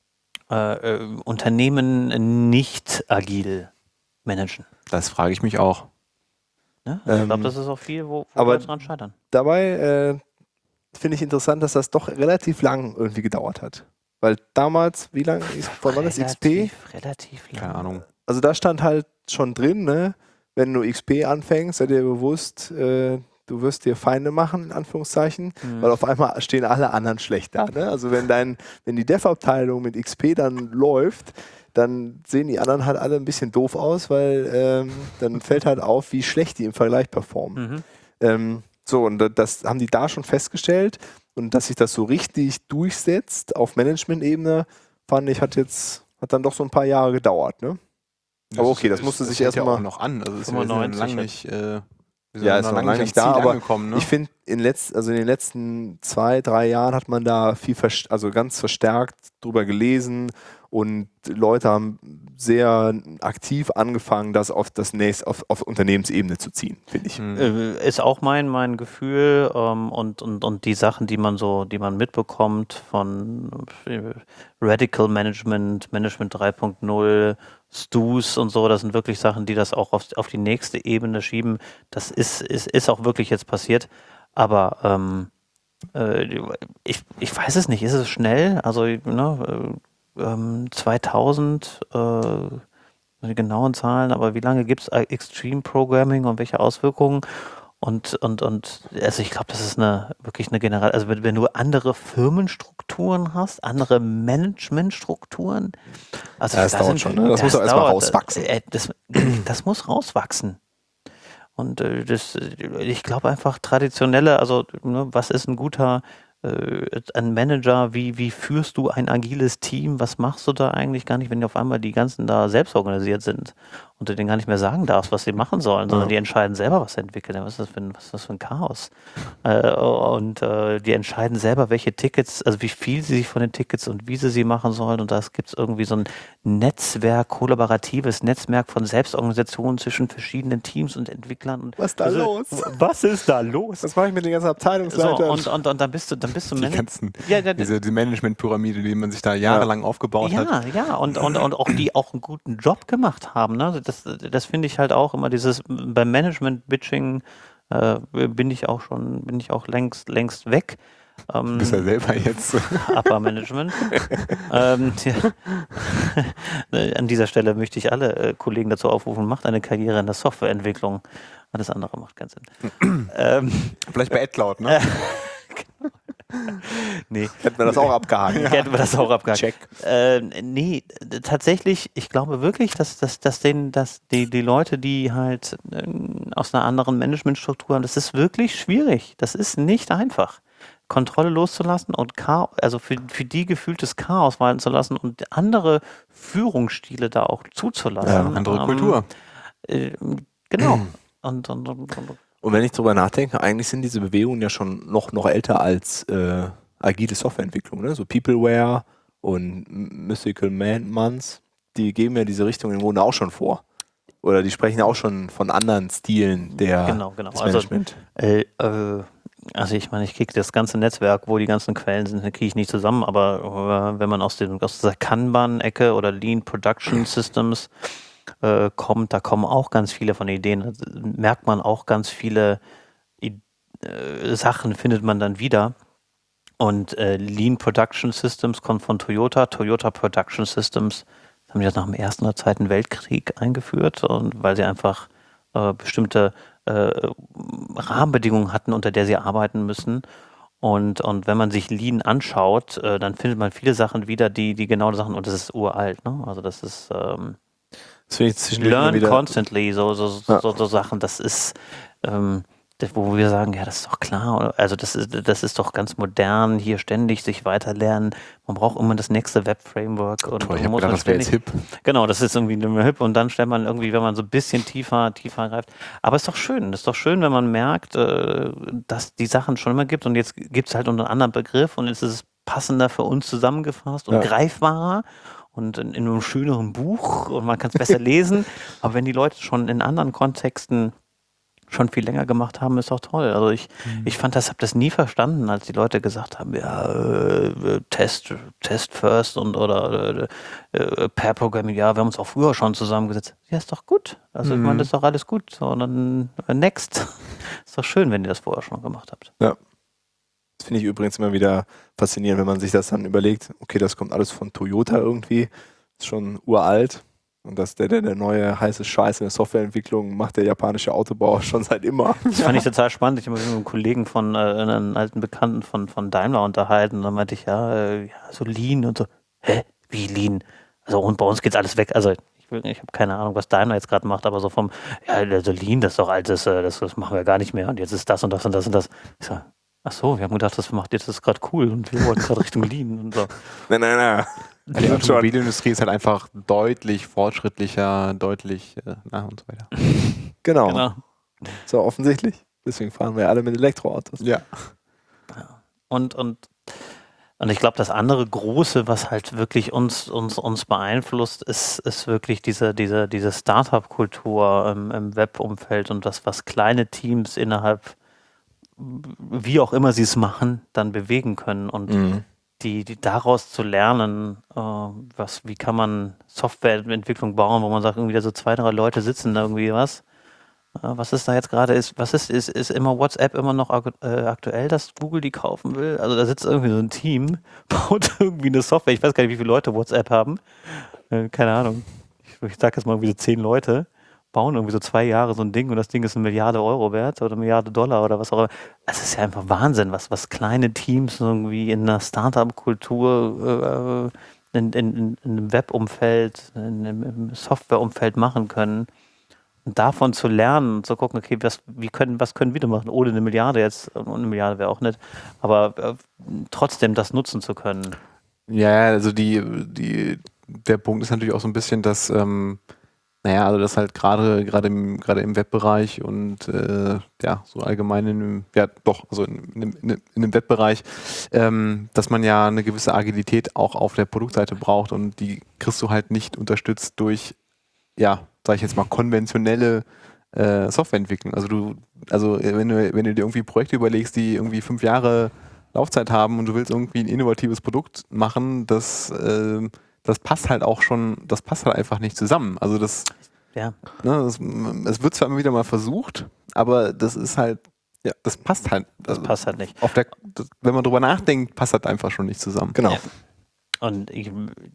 äh, äh, Unternehmen nicht agil managen? Das frage ich mich auch. Ne? Also ich glaube, Ähm, das ist auch viel, wo, wo aber- wir dran scheitern. Dabei äh, finde ich interessant, dass das doch relativ lang irgendwie gedauert hat. Weil damals, wie lange ist, von wann ist X P? Relativ, relativ lang. Keine Ahnung. Also da stand halt schon drin, ne, wenn du X P anfängst, sei dir bewusst, äh, du wirst dir Feinde machen, in Anführungszeichen, Mhm. weil auf einmal stehen alle anderen schlecht da. Ne? Also wenn dein, wenn die Dev-Abteilung mit X P dann läuft, dann sehen die anderen halt alle ein bisschen doof aus, weil ähm, dann fällt halt auf, wie schlecht die im Vergleich performen. Mhm. Ähm, so, und da- das haben die da schon festgestellt. Und dass sich das so richtig durchsetzt auf Management-Ebene, fand ich, hat jetzt, hat dann doch so ein paar Jahre gedauert, ne? Aber okay, das musste sich hält ja erstmal- auch noch an. Also es ist ja fünfundneunzig lang jetzt. nicht, äh, wir sind Ja, ist noch lange nicht da, aber angekommen, ne? Ich finde, in, letz-, also in den letzten zwei, drei Jahren hat man da viel, verst- also ganz verstärkt drüber gelesen und Leute haben sehr aktiv angefangen, das auf das nächste, auf, auf Unternehmensebene zu ziehen, finde ich. Hm. Äh, Ist auch mein, mein Gefühl ähm, und, und, und die Sachen, die man so, die man mitbekommt von äh, Radical Management, Management drei Punkt null, Stus und so, das sind wirklich Sachen, die das auch auf, auf die nächste Ebene schieben. Das ist, ist, ist auch wirklich jetzt passiert. Aber ähm, äh, ich, ich weiß es nicht, ist es schnell? Also ne, äh, ähm, zweitausend, äh, die genauen Zahlen, aber wie lange gibt es Extreme Programming und welche Auswirkungen? Und, und, und also ich glaube, das ist eine wirklich eine generelle, also wenn, wenn du andere Firmenstrukturen hast, andere Managementstrukturen, also Ja, das da dauert sind- schon, ne? Das muss auch erst mal dauert, rauswachsen. äh, Das, das muss rauswachsen. Und äh, das, ich glaube einfach traditionelle, also ne, was ist ein guter äh, ein Manager, wie, wie führst du ein agiles Team, was machst du da eigentlich gar nicht, wenn die auf einmal die ganzen da selbst organisiert sind und du denen gar nicht mehr sagen darfst, was sie machen sollen, sondern Ja. die entscheiden selber, was sie entwickeln. Was ist das für ein, was ist das für ein Chaos? Äh, und äh, die entscheiden selber, welche Tickets, also wie viel sie sich von den Tickets und wie sie sie machen sollen. Und da gibt es irgendwie so ein Netzwerk, kollaboratives Netzwerk von Selbstorganisationen zwischen verschiedenen Teams und Entwicklern. Und Was ist da also, los? Was ist da los? Was mache ich mit den ganzen So, Abteilungsleitern? und, und, und dann bist du, dann bist du Die Man- ganzen, ja, ja, diese die Management-Pyramide, die man sich da jahrelang aufgebaut hat. ja, ja, und, und, und auch die auch einen guten Job gemacht haben. Ne? Das, das finde ich halt auch immer dieses beim Management-Bitching äh, bin ich auch schon, bin ich auch längst, längst weg. Ähm, Du bist ja selber jetzt. Upper Management. ähm, ja. An dieser Stelle möchte ich alle äh, Kollegen dazu aufrufen, macht eine Karriere in der Softwareentwicklung. Alles andere macht keinen Sinn. ähm, Vielleicht bei AdCloud, ne? nee. Hätten wir das auch abgehakt. Hätten wir das auch abgehakt. Check. Äh, nee, d- tatsächlich, ich glaube wirklich, dass, dass, dass, den, dass die, die Leute, die halt äh, aus einer anderen Managementstruktur haben, das ist wirklich schwierig. Das ist nicht einfach. Kontrolle loszulassen und Chaos, also für, für die gefühltes Chaos walten zu lassen und andere Führungsstile da auch zuzulassen. Ja, andere Ähm, Kultur. Äh, genau. und, und, und, und Und wenn ich drüber nachdenke, eigentlich sind diese Bewegungen ja schon noch, noch älter als äh, agile Softwareentwicklung. Ne? So Peopleware und Mythical Man Months, die geben ja diese Richtung im Grunde auch schon vor. Oder die sprechen ja auch schon von anderen Stilen der Genau, genau. des Also, Management. Äh, äh, also ich meine, ich kriege das ganze Netzwerk, wo die ganzen Quellen sind, kriege ich nicht zusammen, aber äh, wenn man aus, den, aus dieser Kanban-Ecke oder Lean Production Systems äh, kommt, da kommen auch ganz viele von Ideen. Da merkt man auch ganz viele I äh, Sachen, findet man dann wieder. Und äh, Lean Production Systems kommt von Toyota. Toyota Production Systems haben die das nach dem Ersten oder Zweiten Weltkrieg eingeführt, und weil sie einfach äh, bestimmte äh, Rahmenbedingungen hatten, unter der sie arbeiten müssen. Und, und wenn man sich Lean anschaut, äh, dann findet man viele Sachen wieder, die, die genau Sachen, und das ist uralt, ne? Also das ist ähm, Das finde ich zwischendurch immer Learn wieder. constantly, so, so, so, Ja. so, so Sachen, das ist ähm, das, wo wir sagen, ja, das ist doch klar, also das ist, das ist doch ganz modern, hier ständig sich weiterlernen, man braucht immer das nächste Web-Framework. Und Toll, ich man habe muss gedacht, man das wäre jetzt ständig- hip. Genau, das ist irgendwie nur hip, und dann stellt man irgendwie, wenn man so ein bisschen tiefer, tiefer greift. Aber es ist doch schön, es ist doch schön, wenn man merkt, äh, dass die Sachen schon immer gibt, und jetzt gibt es halt unter einem anderen Begriff, und jetzt ist es passender für uns zusammengefasst und Ja. greifbarer und in, in einem schöneren Buch, und man kann es besser lesen. Aber wenn die Leute schon in anderen Kontexten schon viel länger gemacht haben, ist doch toll. Also ich, ich fand das, habe das nie verstanden, als die Leute gesagt haben, ja, äh, Test, Test first und oder äh, äh, Pair Programming, ja, wir haben uns auch früher schon zusammengesetzt. Ja, ist doch gut. Also ich meine, das ist doch alles gut. So, und dann äh, next. Ist doch schön, wenn ihr das vorher schon gemacht habt. Das finde ich übrigens immer wieder faszinierend, wenn man sich das dann überlegt, okay, das kommt alles von Toyota irgendwie, ist schon uralt. Und dass der, der, der neue heiße Scheiß in der Softwareentwicklung macht, der japanische Autobauer schon seit immer. Das fand ich total spannend. Ich habe mich mit einem Kollegen von, äh, einem alten Bekannten von, von Daimler unterhalten, und dann meinte ich, ja, äh, ja, so Lean und so. Hä? Wie Lean? Also, und bei uns geht's alles weg. Also ich, will- ich habe keine Ahnung, was Daimler jetzt gerade macht, aber so vom, ja, also Lean, das ist doch altes, äh, das, das machen wir gar nicht mehr, und jetzt ist das und das und das und das. Ich so, ach so, wir haben gedacht, das macht jetzt, das ist gerade cool, und wir wollten gerade Richtung Lean und so. Nein, nein, nein. Die Automobilindustrie ist halt einfach deutlich fortschrittlicher, deutlich, äh, na und so weiter. Genau. Genau. So offensichtlich. Deswegen fahren wir alle mit Elektroautos. Ja. Und, und, und ich glaube, das andere Große, was halt wirklich uns, uns, uns beeinflusst, ist, ist wirklich diese, diese, diese Startup-Kultur im, im Web-Umfeld, und das, was kleine Teams innerhalb, wie auch immer sie es machen, dann bewegen können. Und Mhm. die, die daraus zu lernen, äh, was, wie kann man Softwareentwicklung bauen, wo man sagt, irgendwie da so zwei, drei Leute sitzen da irgendwie was. Äh, was ist da jetzt gerade, ist, was ist, ist, ist immer WhatsApp immer noch ak äh, aktuell, dass Google die kaufen will? Also da sitzt irgendwie so ein Team, baut irgendwie eine Software, ich weiß gar nicht, wie viele Leute WhatsApp haben, äh, keine Ahnung, ich, ich sag jetzt mal irgendwie so zehn Leute, bauen irgendwie so zwei Jahre so ein Ding, und das Ding ist eine Milliarde Euro wert oder eine Milliarde Dollar oder was auch immer. Es ist ja einfach Wahnsinn, was, was kleine Teams irgendwie in einer Startup-Kultur, äh, in, in, in einem Web-Umfeld, in, im Software-Umfeld machen können. Und davon zu lernen und zu gucken, okay, was, wie können, was können wir denn machen, ohne eine Milliarde jetzt, ohne eine Milliarde wäre auch nicht, aber äh, trotzdem das nutzen zu können. Ja, also die, die, der Punkt ist natürlich auch so ein bisschen, dass, ähm, naja, also das halt gerade gerade im gerade im Webbereich und äh, ja, so allgemein in dem, ja doch, also in, in, in, in dem Webbereich, ähm, dass man ja eine gewisse Agilität auch auf der Produktseite braucht und die kriegst du halt nicht unterstützt durch, ja, sag ich jetzt mal, konventionelle äh, Softwareentwicklung. Also du, also wenn du, wenn du dir irgendwie Projekte überlegst, die irgendwie fünf Jahre Laufzeit haben und du willst irgendwie ein innovatives Produkt machen, das, äh, das passt halt auch schon, das passt halt einfach nicht zusammen. Also das, Ja. ne, das, es wird zwar immer wieder mal versucht, aber das ist halt, ja, das passt halt. Das also passt halt nicht. Auf der, das, wenn man drüber nachdenkt, passt das einfach schon nicht zusammen. Genau. Ja. Und ich,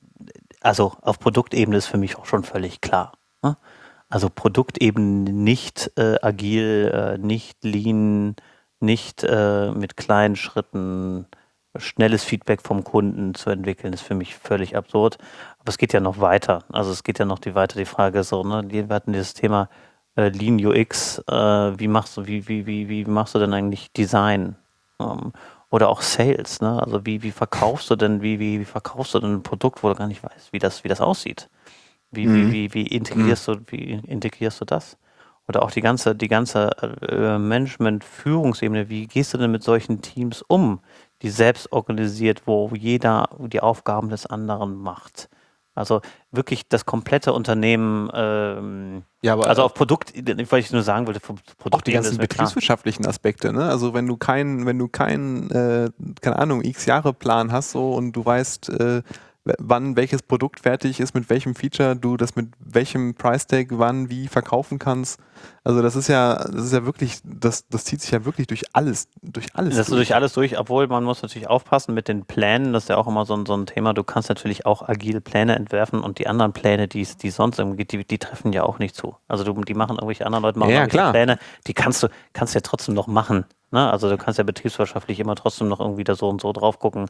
also auf Produktebene ist für mich auch schon völlig klar. Ne? Also Produktebene nicht äh, agil, äh, nicht lean, nicht äh, mit kleinen Schritten schnelles Feedback vom Kunden zu entwickeln, ist für mich völlig absurd. Aber es geht ja noch weiter. Also es geht ja noch die weiter die Frage so, ne, wir hatten dieses Thema äh, Lean U X, äh, wie machst du, wie, wie, wie, wie machst du denn eigentlich Design? Ähm, oder auch Sales, ne? Also wie, wie verkaufst du denn, wie, wie, wie verkaufst du denn ein Produkt, wo du gar nicht weißt, wie das, wie das aussieht? Wie, Mhm. wie, wie, wie integrierst du, wie integrierst du das? Oder auch die ganze, die ganze äh, Management-Führungsebene, wie gehst du denn mit solchen Teams um, die selbst organisiert, wo jeder die Aufgaben des anderen macht? Also wirklich das komplette Unternehmen, ähm, Ja, aber also auf Produkt, weil ich nur sagen wollte, auch die Produktebene ganzen ist mir klar. betriebswirtschaftlichen Aspekte, ne? Also wenn du keinen, wenn du keinen, äh, keine Ahnung, x Jahre Plan hast so und du weißt, äh, w- wann welches Produkt fertig ist, mit welchem Feature du das mit welchem Price Tag wann wie verkaufen kannst. Also das ist ja, das ist ja wirklich, das, das zieht sich ja wirklich durch alles, durch alles Das ist durch alles durch, obwohl man muss natürlich aufpassen mit den Plänen, das ist ja auch immer so ein, so ein Thema, du kannst natürlich auch agile Pläne entwerfen und die anderen Pläne, die es die sonst irgendwie gibt, die, die treffen ja auch nicht zu. Also du, die machen irgendwelche anderen Leute machen Ja, ja, irgendwelche klar. Pläne, die kannst du, kannst ja trotzdem noch machen. Ne? Also du kannst ja betriebswirtschaftlich immer trotzdem noch irgendwie da so und so drauf gucken.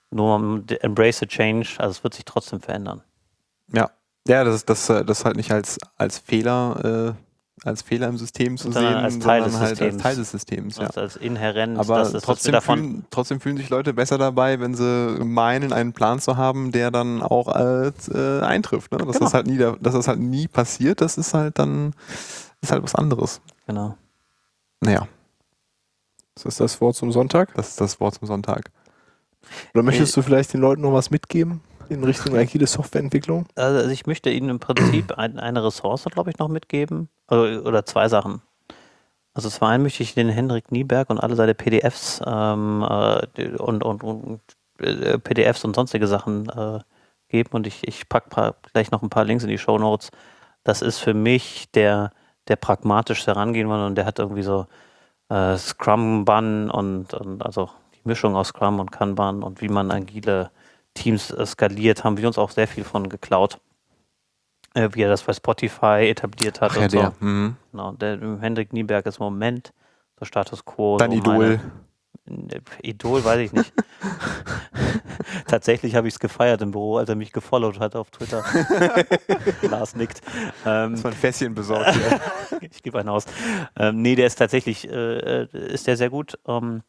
Nur embrace the change, also es wird sich trotzdem verändern. Ja, ja, das, das, äh, das halt nicht als, als Fehler, äh, als Fehler im System zu Sondern sehen, als Teil sondern des halt als Systems. Teil des Systems. Ja. Als, als inhärent, Aber das ist, dass wir trotzdem, davon fühlen, trotzdem fühlen sich Leute besser dabei, wenn sie meinen, einen Plan zu haben, der dann auch als, äh, eintrifft. Ne? Dass, Genau. das halt nie, da- dass das halt nie passiert, das ist halt dann ist halt was anderes. genau. Naja, Das ist das Wort zum Sonntag. das ist das Wort zum Sonntag. Oder möchtest du vielleicht den Leuten noch was mitgeben in Richtung agile Softwareentwicklung? Also ich möchte Ihnen im Prinzip ein, eine Ressource, glaube ich, noch mitgeben. Oder, oder zwei Sachen. Also zum einen möchte ich den Henrik Nieberg und alle seine P D Fs ähm, äh, die- und, und, und äh, P D Fs und sonstige Sachen äh, geben. Und ich, ich packe gleich noch ein paar Links in die Shownotes. Das ist für mich der, der pragmatischste Herangehen und der hat irgendwie so äh, Scrum-Bun und, und also die Mischung aus Scrum und Kanban und wie man agile Teams äh, skaliert, haben wir uns auch sehr viel von geklaut, äh, wie er das bei Spotify etabliert hat Ach und ja, so. der. Mhm. Genau, der Hendrik Nieberg ist im Moment so Status Quo. Dein so Idol. Meine, Idol weiß ich nicht. Tatsächlich habe ich es gefeiert im Büro, als er mich gefollowt hat auf Twitter. Lars nickt. Ähm, Das war ein Fässchen besorgt. Ja. ich gebe einen aus. Ähm, nee, der ist tatsächlich, äh, ist der sehr gut, ähm,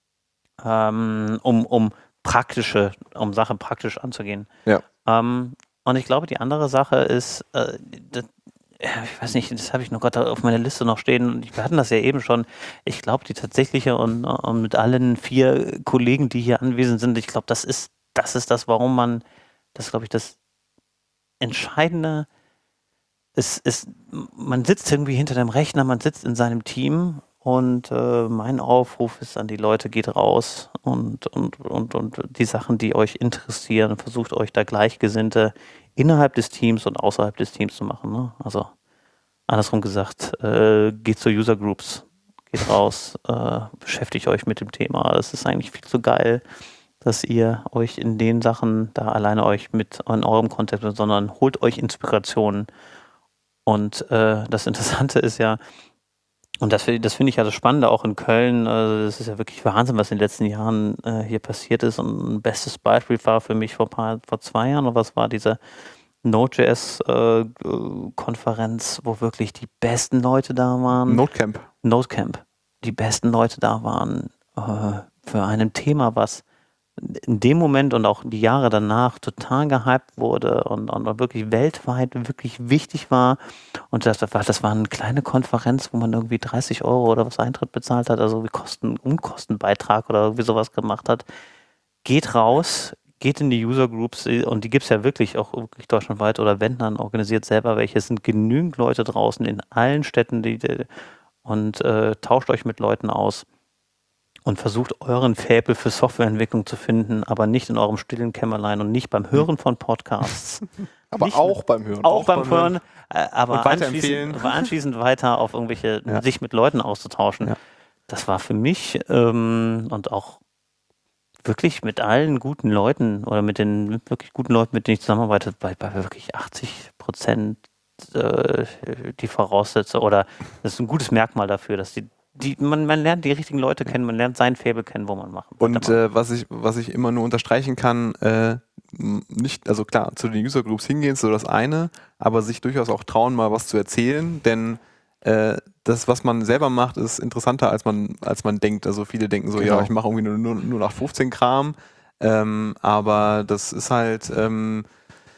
ähm, um, um praktische, um Sachen praktisch anzugehen. Ja. Ähm, und ich glaube, die andere Sache ist, äh, das, ich weiß nicht, das habe ich noch gerade auf meiner Liste noch stehen und wir hatten das ja eben schon. Ich glaube, die tatsächliche und, und mit allen vier Kollegen, die hier anwesend sind, ich glaube, das ist, das ist das, warum man, das glaube ich, das Entscheidende ist, ist, man sitzt irgendwie hinter dem Rechner, man sitzt in seinem Team und äh, mein Aufruf ist an die Leute, geht raus und, und, und, und die Sachen, die euch interessieren, versucht euch da Gleichgesinnte innerhalb des Teams und außerhalb des Teams zu machen. Ne? Also andersrum gesagt, äh, geht zu User Groups, geht raus, äh, beschäftigt euch mit dem Thema. Das ist eigentlich viel zu geil, dass ihr euch in den Sachen da alleine euch mit in eurem Konzept, sondern holt euch Inspirationen. Und äh, das Interessante ist ja, und das, das finde ich ja das Spannende auch in Köln, äh, das ist ja wirklich Wahnsinn, was in den letzten Jahren äh, hier passiert ist. Und ein bestes Beispiel war für mich vor, paar, vor zwei Jahren, oder was war diese Node.js-Konferenz, äh, wo wirklich die besten Leute da waren. Nodecamp. Nodecamp. Die besten Leute da waren äh, für ein Thema, was in dem Moment und auch die Jahre danach total gehypt wurde und, und wirklich weltweit wirklich wichtig war. Und das war, das war eine kleine Konferenz, wo man irgendwie dreißig Euro oder was Eintritt bezahlt hat, also wie Kosten, Unkostenbeitrag oder irgendwie sowas gemacht hat. Geht raus, geht in die User Groups und die gibt es ja wirklich auch wirklich deutschlandweit oder wenn dann organisiert selber welche. Es sind genügend Leute draußen in allen Städten die, die, und äh, tauscht euch mit Leuten aus. Und versucht euren Faible für Softwareentwicklung zu finden, aber nicht in eurem stillen Kämmerlein und nicht beim Hören von Podcasts. Aber nicht auch beim Hören. Auch, auch beim Hören, äh, aber und anschließend, anschließend weiter auf irgendwelche, ja. sich mit Leuten auszutauschen. Ja. Das war für mich ähm, und auch wirklich mit allen guten Leuten oder mit den wirklich guten Leuten, mit denen ich zusammenarbeite, bei, bei wirklich achtzig Prozent äh, die Voraussetzung oder das ist ein gutes Merkmal dafür, dass die Die, man, man lernt die richtigen Leute kennen, man lernt sein Faible kennen, wo man machen. Und äh, was ich was ich immer nur unterstreichen kann, äh, nicht, also klar, zu den User Groups hingehen ist so das eine, aber sich durchaus auch trauen, mal was zu erzählen, denn äh, das, was man selber macht, ist interessanter, als man als man denkt. Also viele denken so, genau. ja, ich mache irgendwie nur, nur, nur nach fünfzehn Kram, ähm, aber das ist halt ähm,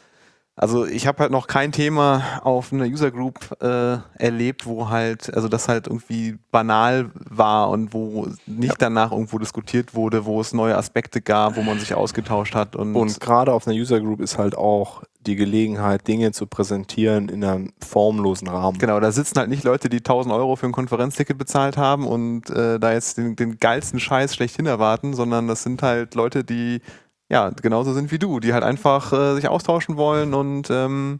also ich habe halt noch kein Thema auf einer User Group äh, erlebt, wo halt, also das halt irgendwie banal war und wo nicht ja. danach irgendwo diskutiert wurde, wo es neue Aspekte gab, wo man sich ausgetauscht hat. Und, und gerade auf einer User Group ist halt auch die Gelegenheit, Dinge zu präsentieren in einem formlosen Rahmen. Genau, da sitzen halt nicht Leute, die tausend Euro für ein Konferenzticket bezahlt haben und äh, da jetzt den, den geilsten Scheiß schlechthin erwarten, sondern das sind halt Leute, die ja, genauso sind wie du, die halt einfach äh, sich austauschen wollen und ähm,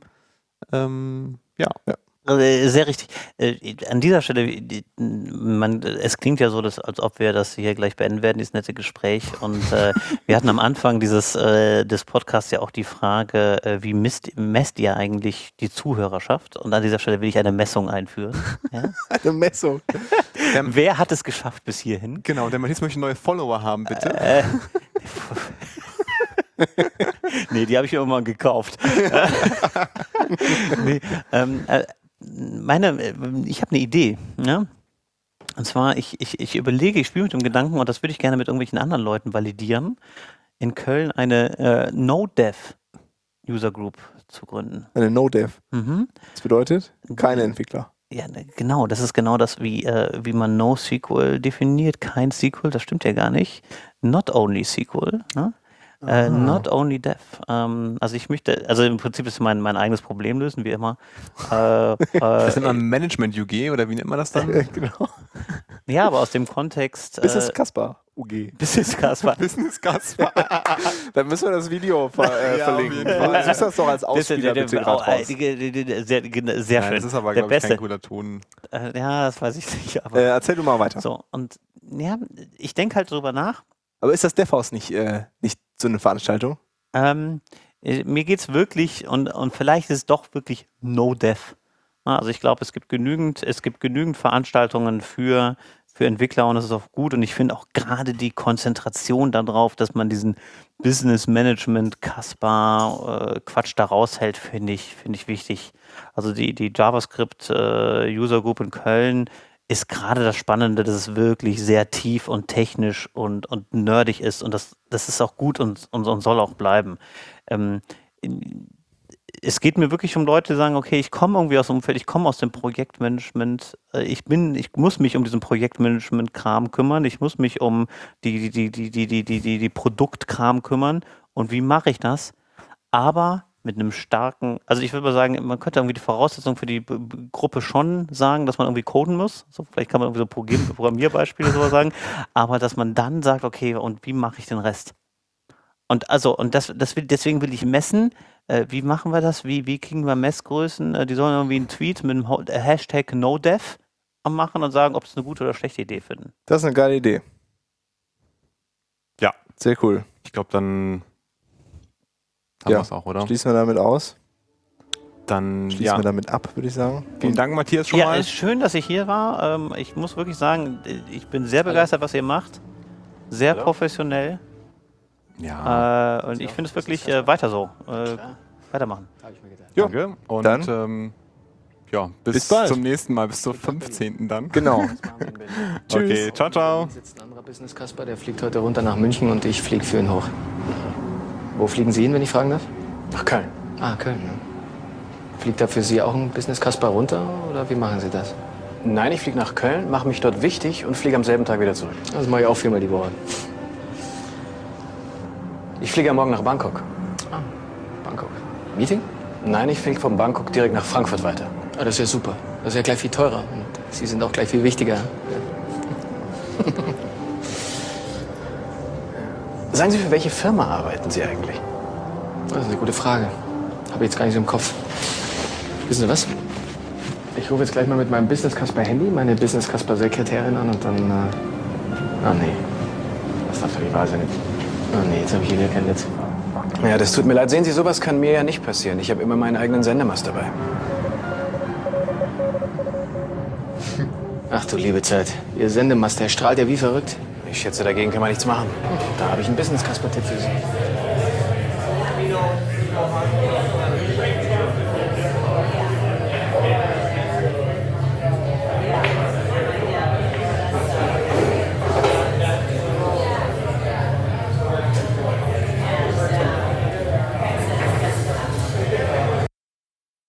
ähm, ja. ja. Sehr richtig. Äh, an dieser Stelle, man, es klingt ja so, dass, als ob wir das hier gleich beenden werden, dieses nette Gespräch. Und äh, wir hatten am Anfang dieses äh, des Podcasts ja auch die Frage, äh, wie misst, messt ihr eigentlich die Zuhörerschaft? Und an dieser Stelle will ich eine Messung einführen. Ja? Eine Messung. Wer hat es geschafft bis hierhin? Genau, der Matthias möchte neue Follower haben, bitte. Äh, nee, die habe ich irgendwann gekauft. nee, ähm, äh, meine, ich habe eine Idee. Ja? Und zwar, ich, ich, ich überlege, ich spiele mit dem Gedanken, und das würde ich gerne mit irgendwelchen anderen Leuten validieren, in Köln eine äh, No-Dev-User Group zu gründen. Eine No-Dev? Mhm. Das bedeutet, keine Entwickler. Ja, genau, das ist genau das, wie, äh, wie man NoSQL definiert. Kein S Q L, das stimmt ja gar nicht. Not only S Q L, ne? Uh, not only Dev. Ähm, also ich möchte, also im Prinzip ist mein, mein eigenes Problem lösen, wie immer. Äh, äh, das nennt man Management-U G oder wie nennt man das dann? Genau. Ja, aber aus dem Kontext. Business äh, Kasper U G. Business Kasper. Business Kasper. Dann müssen wir das Video ver äh, ja, verlinken. Du siehst das doch als Ausspieler das, bitte gerade raus. Sehr, sehr schön. Das ist aber, glaube ich, kein cooler Ton. Äh, ja, das weiß ich nicht. Aber äh, erzähl du mal weiter. So, und ja, ich denke halt drüber nach. Aber ist das DevHaus nicht, äh, nicht so eine Veranstaltung? Ähm, mir geht es wirklich, und, und vielleicht ist es doch wirklich No-Dev. Also ich glaube, es gibt genügend, es gibt genügend Veranstaltungen für, für Entwickler und das ist auch gut. Und ich finde auch gerade die Konzentration darauf, dass man diesen Business Management Kasper äh, Quatsch da raushält, finde ich, finde ich wichtig. Also die, die JavaScript äh, User Group in Köln ist gerade das Spannende, dass es wirklich sehr tief und technisch und, und nerdig ist und das, das ist auch gut und, und, und soll auch bleiben. Ähm, es geht mir wirklich um Leute, die sagen, okay, ich komme irgendwie aus dem Umfeld, ich komme aus dem Projektmanagement, ich bin, ich muss mich um diesen Projektmanagement-Kram kümmern, ich muss mich um die, die, die, die, die, die, die, die Produktkram kümmern und wie mache ich das? Aber mit einem starken, also ich würde mal sagen, man könnte irgendwie die Voraussetzung für die B- B- Gruppe schon sagen, dass man irgendwie coden muss. So, vielleicht kann man irgendwie so Programm- Programmierbeispiele so sagen, aber dass man dann sagt, okay, und wie mache ich den Rest? Und also, und das, das will, deswegen will ich messen, äh, wie machen wir das? Wie, wie kriegen wir Messgrößen? Äh, die sollen irgendwie einen Tweet mit dem Ho- äh, Hashtag NoDev machen und sagen, ob es eine gute oder schlechte Idee finden. Das ist eine geile Idee. Ja. Sehr cool. Ich glaube, dann haben ja. wir es auch, oder? Schließen wir damit aus. Dann Schließen ja. wir damit ab, würde ich sagen. Vielen Dank, Matthias, schon ja, mal. Ja, ist schön, dass ich hier war. Ähm, ich muss wirklich sagen, ich bin sehr begeistert, was ihr macht. Sehr Hallo. professionell. Ja. Äh, und ich finde es wirklich äh, weiter so. Äh, weitermachen. Jo, Danke. Und dann ähm, ja, bis, bis bald. zum nächsten Mal, bis zum fünfzehnten dann. Genau. Okay, ciao, ciao. Hier sitzt ein anderer Business Kasper, der fliegt heute runter nach München und ich fliege für ihn hoch. Wo fliegen Sie hin, wenn ich fragen darf? Nach Köln. Ah, Köln. Ne? Fliegt da für Sie auch ein Business Kasper runter oder wie machen Sie das? Nein, ich fliege nach Köln, mache mich dort wichtig und fliege am selben Tag wieder zurück. Das mache ich auch viermal die Woche. Ich fliege am Morgen nach Bangkok. Ah, Bangkok. Meeting? Nein, ich fliege von Bangkok direkt nach Frankfurt weiter. Ah, das ist ja super. Das ist ja gleich viel teurer. Und Sie sind auch gleich viel wichtiger. Sagen Sie, für welche Firma arbeiten Sie eigentlich? Das ist eine gute Frage. Habe ich jetzt gar nicht so im Kopf. Wissen Sie was? Ich rufe jetzt gleich mal mit meinem Business Kasper Handy meine Business Kasper Sekretärin an und dann. Äh ah, nee. Das darf doch nicht wahr sein. Ah, nee, jetzt habe ich hier wieder kein Netz. Ja, das tut mir leid. Sehen Sie, sowas kann mir ja nicht passieren. Ich habe immer meinen eigenen Sendemast dabei. Ach du liebe Zeit. Ihr Sendemast, der strahlt ja wie verrückt. Ich schätze, dagegen kann man nichts machen. Da habe ich einen Business Kasper Tipp für Sie.